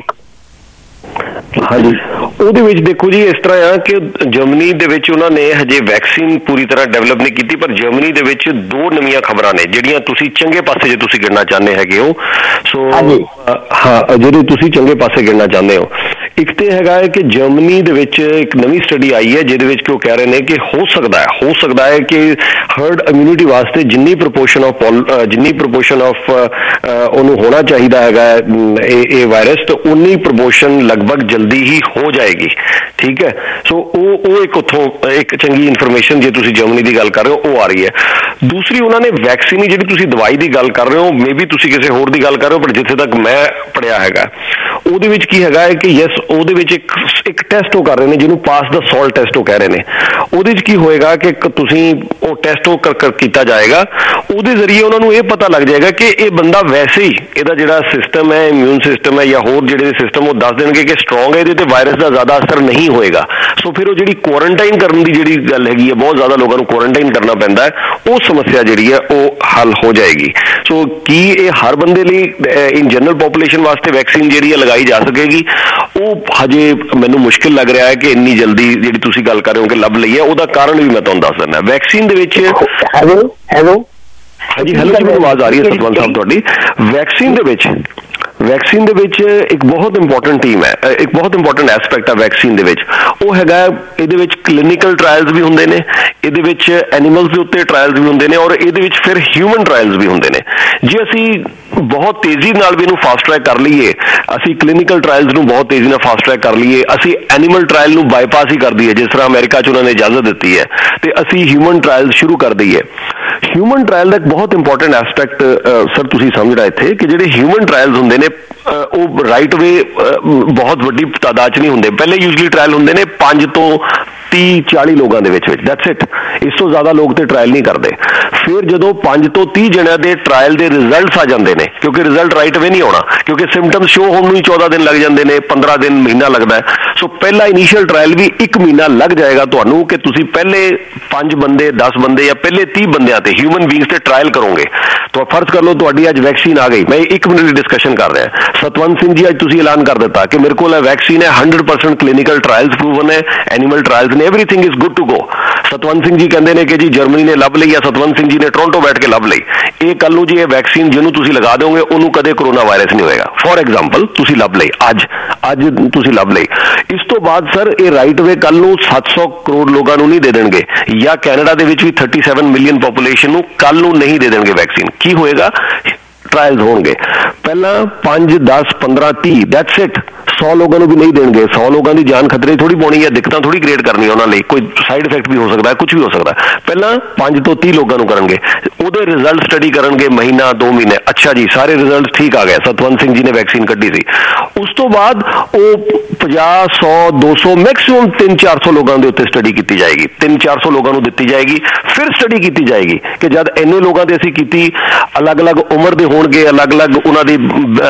ਹਾਂਜੀ, ਉਹਦੇ ਵਿੱਚ ਦੇਖੋ ਜੀ ਇਸ ਤਰ੍ਹਾਂ ਆ ਕਿ ਜਰਮਨੀ ਦੇ ਵਿੱਚ ਉਹਨਾਂ ਨੇ ਹਜੇ ਵੈਕਸੀਨ ਪੂਰੀ ਤਰ੍ਹਾਂ ਡਿਵੈਲਪ ਨਹੀਂ ਕੀਤੀ, ਪਰ ਜਰਮਨੀ ਦੇ ਵਿੱਚ ਦੋ ਨਵੀਆਂ ਖਬਰਾਂ ਨੇ ਜਿਹੜੀਆਂ ਤੁਸੀਂ ਚੰਗੇ ਪਾਸੇ ਜੇ ਤੁਸੀਂ ਗਿਣਨਾ ਚਾਹੁੰਦੇ ਹੈਗੇ ਹੋ। ਸੋ ਹਾਂ, ਜਿਹੜੇ ਤੁਸੀਂ ਚੰਗੇ ਪਾਸੇ ਗਿਣਨਾ ਚਾਹੁੰਦੇ ਹੋ, ਇੱਕ ਤੇ ਹੈਗਾ ਹੈ ਕਿ ਜਰਮਨੀ ਦੇ ਵਿੱਚ ਇੱਕ ਨਵੀਂ ਸਟੱਡੀ ਆਈ ਹੈ ਜਿਹਦੇ ਵਿੱਚ ਕਿ ਉਹ ਕਹਿ ਰਹੇ ਨੇ ਕਿ ਹੋ ਸਕਦਾ ਹੈ ਹੋ ਸਕਦਾ ਹੈ ਕਿ ਹਰਡ ਇਮਿਊਨਿਟੀ ਵਾਸਤੇ ਜਿੰਨੀ ਪ੍ਰਪੋਰਸ਼ਨ ਆਫ ਜਿੰਨੀ ਪ੍ਰਪੋਰਸ਼ਨ ਆਫ ਉਹਨੂੰ ਹੋਣਾ ਚਾਹੀਦਾ ਹੈਗਾ ਇਹ ਇਹ ਵਾਇਰਸ, ਤਾਂ ਉਨੀ ਪ੍ਰਪੋਰਸ਼ਨ ਲਗਭਗ ਜਲਦੀ ਹੀ ਹੋ ਜਾਏਗੀ। ਠੀਕ ਹੈ, ਸੋ ਉਹ ਉਹ ਇੱਕ ਉੱਥੋਂ ਇੱਕ ਚੰਗੀ ਇਨਫੋਰਮੇਸ਼ਨ ਜੇ ਤੁਸੀਂ ਜਰਮਨੀ ਦੀ ਗੱਲ ਕਰ ਰਹੇ ਹੋ ਉਹ ਆ ਰਹੀ ਹੈ। ਦੂਸਰੀ ਉਹਨਾਂ ਨੇ ਵੈਕਸੀਨ ਜਿਹੜੀ ਤੁਸੀਂ ਦਵਾਈ ਦੀ ਗੱਲ ਕਰ ਰਹੇ ਹੋ, ਮੇ ਬੀ ਤੁਸੀਂ ਕਿਸੇ ਹੋਰ ਦੀ ਗੱਲ ਕਰ ਰਹੇ ਹੋ, ਪਰ ਜਿੱਥੇ ਤੱਕ ਮੈਂ ਪੜ੍ਹਿਆ ਹੈਗਾ ਉਹਦੇ ਵਿੱਚ ਕੀ ਹੈਗਾ ਹੈ ਕਿ ਯੈਸ ਉਹਦੇ ਵਿੱਚ ਇੱਕ ਇੱਕ ਟੈਸਟ ਉਹ ਕਰ ਰਹੇ ਨੇ ਜਿਹਨੂੰ ਪਾਸ ਦਾ ਸੌਲਟ ਟੈਸਟ ਉਹ ਕਹਿ ਰਹੇ ਨੇ। ਉਹਦੇ 'ਚ ਕੀ ਹੋਏਗਾ ਕਿ ਤੁਸੀਂ ਉਹ ਟੈਸਟ ਉਹ ਕਰ ਕੀਤਾ ਜਾਏਗਾ, ਉਹਦੇ ਜ਼ਰੀਏ ਉਹਨਾਂ ਨੂੰ ਇਹ ਪਤਾ ਲੱਗ ਜਾਏਗਾ ਕਿ ਇਹ ਬੰਦਾ ਵੈਸੇ ਹੀ ਇਹਦਾ ਜਿਹੜਾ ਸਿਸਟਮ ਹੈ ਇਮਿਊਨ ਸਿਸਟਮ ਹੈ ਜਾਂ ਹੋਰ ਜਿਹੜੇ ਸਿਸਟਮ ਉਹ ਦੱਸ ਦੇਣਗੇ ਕਿ ਸਟਰੋਂਗ ਹੈ, ਇਹਦੇ ਤੇ ਵਾਇਰਸ ਦਾ ਜ਼ਿਆਦਾ ਅਸਰ ਨਹੀਂ ਹੋਏਗਾ। ਸੋ ਫਿਰ ਉਹ ਜਿਹੜੀ ਕੁਆਰੰਟਾਈਨ ਕਰਨ ਦੀ ਜਿਹੜੀ ਗੱਲ ਹੈਗੀ ਹੈ, ਬਹੁਤ ਜ਼ਿਆਦਾ ਲੋਕਾਂ ਨੂੰ ਕੁਆਰੰਟਾਈਨ ਕਰਨਾ ਪੈਂਦਾ ਹੈ, ਉਹ ਸਮੱਸਿਆ ਜਿਹੜੀ ਹੈ ਉਹ ਹੱਲ ਹੋ ਜਾਏਗੀ। ਸੋ ਕੀ ਇਹ ਹਰ ਬੰਦੇ ਲਈ ਇਨ ਜਨਰਲ ਪੋਪੂਲੇਸ਼ਨ ਵਾਸਤੇ ਵੈਕਸੀਨ ਜਿਹੜੀ ਹੈ ਲਗਾਈ ਜਾ ਸਕੇਗੀ, ਉਹ ਹਜੇ ਮੈਨੂੰ ਮੁਸ਼ਕਿਲ ਲੱਗ ਰਿਹਾ ਹੈ ਕਿ ਇੰਨੀ ਜਲਦੀ ਜਿਹੜੀ ਤੁਸੀਂ ਗੱਲ ਕਰ ਰਹੇ ਹੋ ਕਿ ਲੱਭ ਲਈ ਹੈ। ਉਹਦਾ ਕਾਰਨ ਵੀ ਮੈਂ ਤੁਹਾਨੂੰ ਦੱਸ ਦਿੰਦਾ। ਵੈਕਸੀਨ ਦੇ ਵਿੱਚ ਹੈਲੋ ਹੈਲੋ ਹਾਂਜੀ ਹੈਲੋ ਜੀ, ਮੈਨੂੰ ਆਵਾਜ਼ ਆ ਰਹੀ ਹੈ ਸਤਵੰਤ ਸਾਹਿਬ ਤੁਹਾਡੀ। ਵੈਕਸੀਨ ਦੇ ਵਿੱਚ ਵੈਕਸੀਨ ਦੇ ਵਿੱਚ ਇੱਕ ਬਹੁਤ ਇੰਪੋਰਟੈਂਟ ਟੀਮ ਹੈ, ਇੱਕ ਬਹੁਤ ਇੰਪੋਰਟੈਂਟ ਐਸਪੈਕਟ ਹੈ ਵੈਕਸੀਨ ਦੇ ਵਿੱਚ, ਉਹ ਹੈਗਾ ਇਹਦੇ ਵਿੱਚ ਕਲੀਨਿਕਲ ਟਰਾਇਲਸ ਵੀ ਹੁੰਦੇ ਨੇ, ਇਹਦੇ ਵਿੱਚ ਐਨੀਮਲਸ ਦੇ ਉੱਤੇ ਟਰਾਇਲਸ ਵੀ ਹੁੰਦੇ ਨੇ, ਔਰ ਇਹਦੇ ਵਿੱਚ ਫਿਰ ਹਿਊਮਨ ਟਰਾਇਲਸ ਵੀ ਹੁੰਦੇ ਨੇ। ਜੇ ਅਸੀਂ ਬਹੁਤ ਤੇਜ਼ੀ ਨਾਲ ਵੀ ਇਹਨੂੰ ਫਾਸਟ ਟਰੈਕ ਕਰ ਲਈਏ, ਅਸੀਂ ਕਲੀਨਿਕਲ ਟਰਾਇਲਸ ਨੂੰ ਬਹੁਤ ਤੇਜ਼ੀ ਨਾਲ ਫਾਸਟ ਟਰੈਕ ਕਰ ਲਈਏ, ਅਸੀਂ ਐਨੀਮਲ ਟਰਾਇਲ ਨੂੰ ਬਾਈਪਾਸ ਹੀ ਕਰ ਦਈਏ ਜਿਸ ਤਰ੍ਹਾਂ ਅਮਰੀਕਾ 'ਚ ਉਹਨਾਂ ਨੇ ਇਜਾਜ਼ਤ ਦਿੱਤੀ ਹੈ, ਤੇ ਅਸੀਂ ਹਿਊਮਨ ਟਰਾਇਲਸ ਸ਼ੁਰੂ ਕਰ ਦਈਏ, ਹਿਊਮਨ ਟ੍ਰਾਇਲ ਦਾ ਇੱਕ ਬਹੁਤ ਇੰਪੋਰਟੈਂਟ ਐਸਪੈਕਟ ਸਰ ਤੁਸੀਂ ਸਮਝਣਾ ਇੱਥੇ ਕਿ ਜਿਹੜੇ ਹਿਊਮਨ ਟ੍ਰਾਇਲਸ ਹੁੰਦੇ ਨੇ ਉਹ ਰਾਈਟ ਵੇ ਬਹੁਤ ਵੱਡੀ ਤਾਦਾਦ 'ਚ ਨਹੀਂ ਹੁੰਦੇ। ਪਹਿਲੇ ਯੂਜਲੀ ਟ੍ਰਾਇਲ ਹੁੰਦੇ ਨੇ ਪੰਜ ਤੋਂ ਤੀਹ ਚਾਲੀ ਲੋਕਾਂ ਦੇ ਵਿੱਚ ਵਿੱਚ ਦੈਟਸ ਇਟ, ਇਸ ਤੋਂ ਜ਼ਿਆਦਾ ਲੋਕ ਤੇ ਟ੍ਰਾਇਲ ਨਹੀਂ ਕਰਦੇ। ਫਿਰ ਜਦੋਂ ਪੰਜ ਤੋਂ ਤੀਹ ਜਣਿਆਂ ਦੇ ਟ੍ਰਾਇਲ ਦੇ ਰਿਜ਼ਲਟਸ ਆ ਜਾਂਦੇ ਨੇ, ਕਿਉਂਕਿ ਰਿਜ਼ਲਟ ਰਾਈਟ ਵੇ ਨਹੀਂ ਆਉਣਾ, ਕਿਉਂਕਿ ਸਿੰਪਟਮ ਸ਼ੋ ਹੋਣ ਨੂੰ ਹੀ ਚੌਦਾਂ ਦਿਨ ਲੱਗ ਜਾਂਦੇ ਨੇ, ਪੰਦਰਾਂ ਦਿਨ, ਮਹੀਨਾ ਲੱਗਦਾ ਹੈ। ਸੋ ਪਹਿਲਾ ਇਨੀਸ਼ੀਅਲ ਟ੍ਰਾਇਲ ਵੀ ਇੱਕ ਮਹੀਨਾ ਲੱਗ ਜਾਏਗਾ ਤੁਹਾਨੂੰ ਕਿ ਤੁਸੀਂ ਪਹਿਲੇ ਪੰਜ ਬੰਦੇ, ਦਸ ਬੰਦੇ ਜਾਂ ਪਹਿਲੇ ਤੀਹ ਬੰਦਿਆਂ ਤੇ ਹਿਊਮਨ ਬੀਇੰਗਸ ਤੇ ਟ੍ਰਾਇਲ ਕਰੋਗੇ। ਤਾਂ ਫਰਜ਼ ਕਰ ਲਓ ਤੁਹਾਡੀ ਅੱਜ ਵੈਕਸੀਨ ਆ ਗਈ, ਮੈਂ ਇੱਕ ਮਿੰਟ ਦੀ ਡਿਸਕਸ਼ਨ ਕਰ ਰਿਹਾ। ਸਤਵੰਤ ਸਿੰਘ ਜੀ ਅੱਜ ਤੁਸੀਂ ਐਲਾਨ ਕਰ ਦਿੱਤਾ ਕਿ ਮੇਰੇ ਕੋਲ ਇਹ ਵੈਕਸੀਨ ਹੈ, hundred percent clinical trials proven ਹੈ, ਐਨੀਮਲ ਟ੍ਰਾਇਲਸ ਨੇ, everything is good to go. Satwant Singh ji ਕਹਿੰਦੇ ਨੇ ਕਿ ਜੀ ਜਰਮਨੀ ਨੇ ਲੱਭ ਲਈ ਜਾਂ ਸਤਵੰਤ ਸਿੰਘ ਜੀ ਨੇ ਟੋਰਾਂਟੋ ਬੈਠ ਕੇ ਲੱਭ ਲਈ। ਇਹ ਕੱਲ ਨੂੰ ਜੀ ਇਹ ਵੈਕਸੀਨ ਜਿਹਨੂੰ ਤੁਸੀਂ ਲਗਾ ਦਿਓਗੇ ਉਹਨੂੰ ਕਦੇ ਕਰੋਨਾ ਵਾਇਰਸ ਨਹੀਂ ਹੋਏਗਾ। ਫੋਰ ਐਗਜ਼ਾਮਪਲ ਤੁਸੀਂ ਲੱਭ ਲਈ, ਅੱਜ ਅੱਜ ਤੁਸੀਂ ਲੱਭ ਲਈ। ਇਸ ਤੋਂ ਬਾਅਦ ਸਰ ਇਹ ਰਾਈਟ ਵੇ ਕੱਲ ਨੂੰ ਸੱਤ ਸੌ ਕਰੋੜ ਲੋਕਾਂ ਨੂੰ ਨਹੀਂ ਦੇ ਦੇਣਗੇ, ਜਾਂ ਕੈਨੇਡਾ ਦੇ ਵਿੱਚ ਵੀ ਥਰਟੀ ਸੈਵਨ ਮਿਲੀਅਨ ਪੋਪੂਲੇਸ਼ਨ ਨੂੰ ਕੱਲ ਨੂੰ ਨਹੀਂ ਦੇ ਦੇਣਗੇ ਵੈਕਸੀਨ। ਕੀ ਹੋਏਗਾ? ਟ੍ਰਾਇਲਸ ਹੋਣਗੇ, ਪਹਿਲਾਂ ਪੰਜ, ਦਸ, ਪੰਦਰਾਂ, ਤੀਹ, ਦੈਟਸ ਇਟ। ਸੌ ਲੋਕਾਂ ਨੂੰ ਵੀ ਨਹੀਂ ਦੇਣਗੇ। ਸੌ ਲੋਕਾਂ ਦੀ ਜਾਨ ਖਤਰੇ ਥੋੜੀ ਪਾਉਣੀ ਹੈ, ਦਿੱਕਤਾਂ ਥੋੜੀ ਕ੍ਰੀਏਟ ਕਰਨੀ ਉਹਨਾਂ ਲਈ, ਕੋਈ ਸਾਈਡ ਇਫੈਕਟ ਵੀ ਹੋ ਸਕਦਾ ਹੈ, ਕੁਝ ਵੀ ਹੋ ਸਕਦਾ। ਪਹਿਲਾਂ ਪੰਜ ਤੋਂ ਤੀਹ ਲੋਕਾਂ ਨੂੰ ਕਰਨਗੇ, ਉਹਦੇ ਰਿਜ਼ਲਟ ਸਟੱਡੀ ਕਰਨਗੇ ਮਹੀਨਾ ਦੋ ਮਹੀਨੇ। ਅੱਛਾ ਜੀ ਸਾਰੇ ਰਿਜ਼ਲਟ ਠੀਕ ਆ ਗਏ, ਸਤਵੰਤ ਸਿੰਘ ਜੀ ਨੇ ਵੈਕਸੀਨ ਕੱਢੀ ਸੀ। ਉਸ ਤੋਂ ਬਾਅਦ ਉਹ ਪੰਜਾਹ, ਸੌ, ਦੋ ਸੌ, ਮੈਕਸਿਮਮ ਤਿੰਨ ਚਾਰ ਸੌ ਲੋਕਾਂ ਦੇ ਉੱਤੇ ਸਟੱਡੀ ਕੀਤੀ ਜਾਏਗੀ, ਤਿੰਨ ਚਾਰ ਸੌ ਲੋਕਾਂ ਨੂੰ ਦਿੱਤੀ ਜਾਏਗੀ। ਫਿਰ ਸਟੱਡੀ ਕੀਤੀ ਜਾਏਗੀ ਕਿ ਜਦ ਇੰਨੇ ਲੋਕਾਂ ਦੇ ਅਸੀਂ ਕੀਤੀ, ਅਲੱਗ-ਅਲੱਗ ਉਮਰ ਦੇ ਹੋਣਗੇ, ਅਲੱਗ-ਅਲੱਗ ਉਹਨਾਂ ਦੀ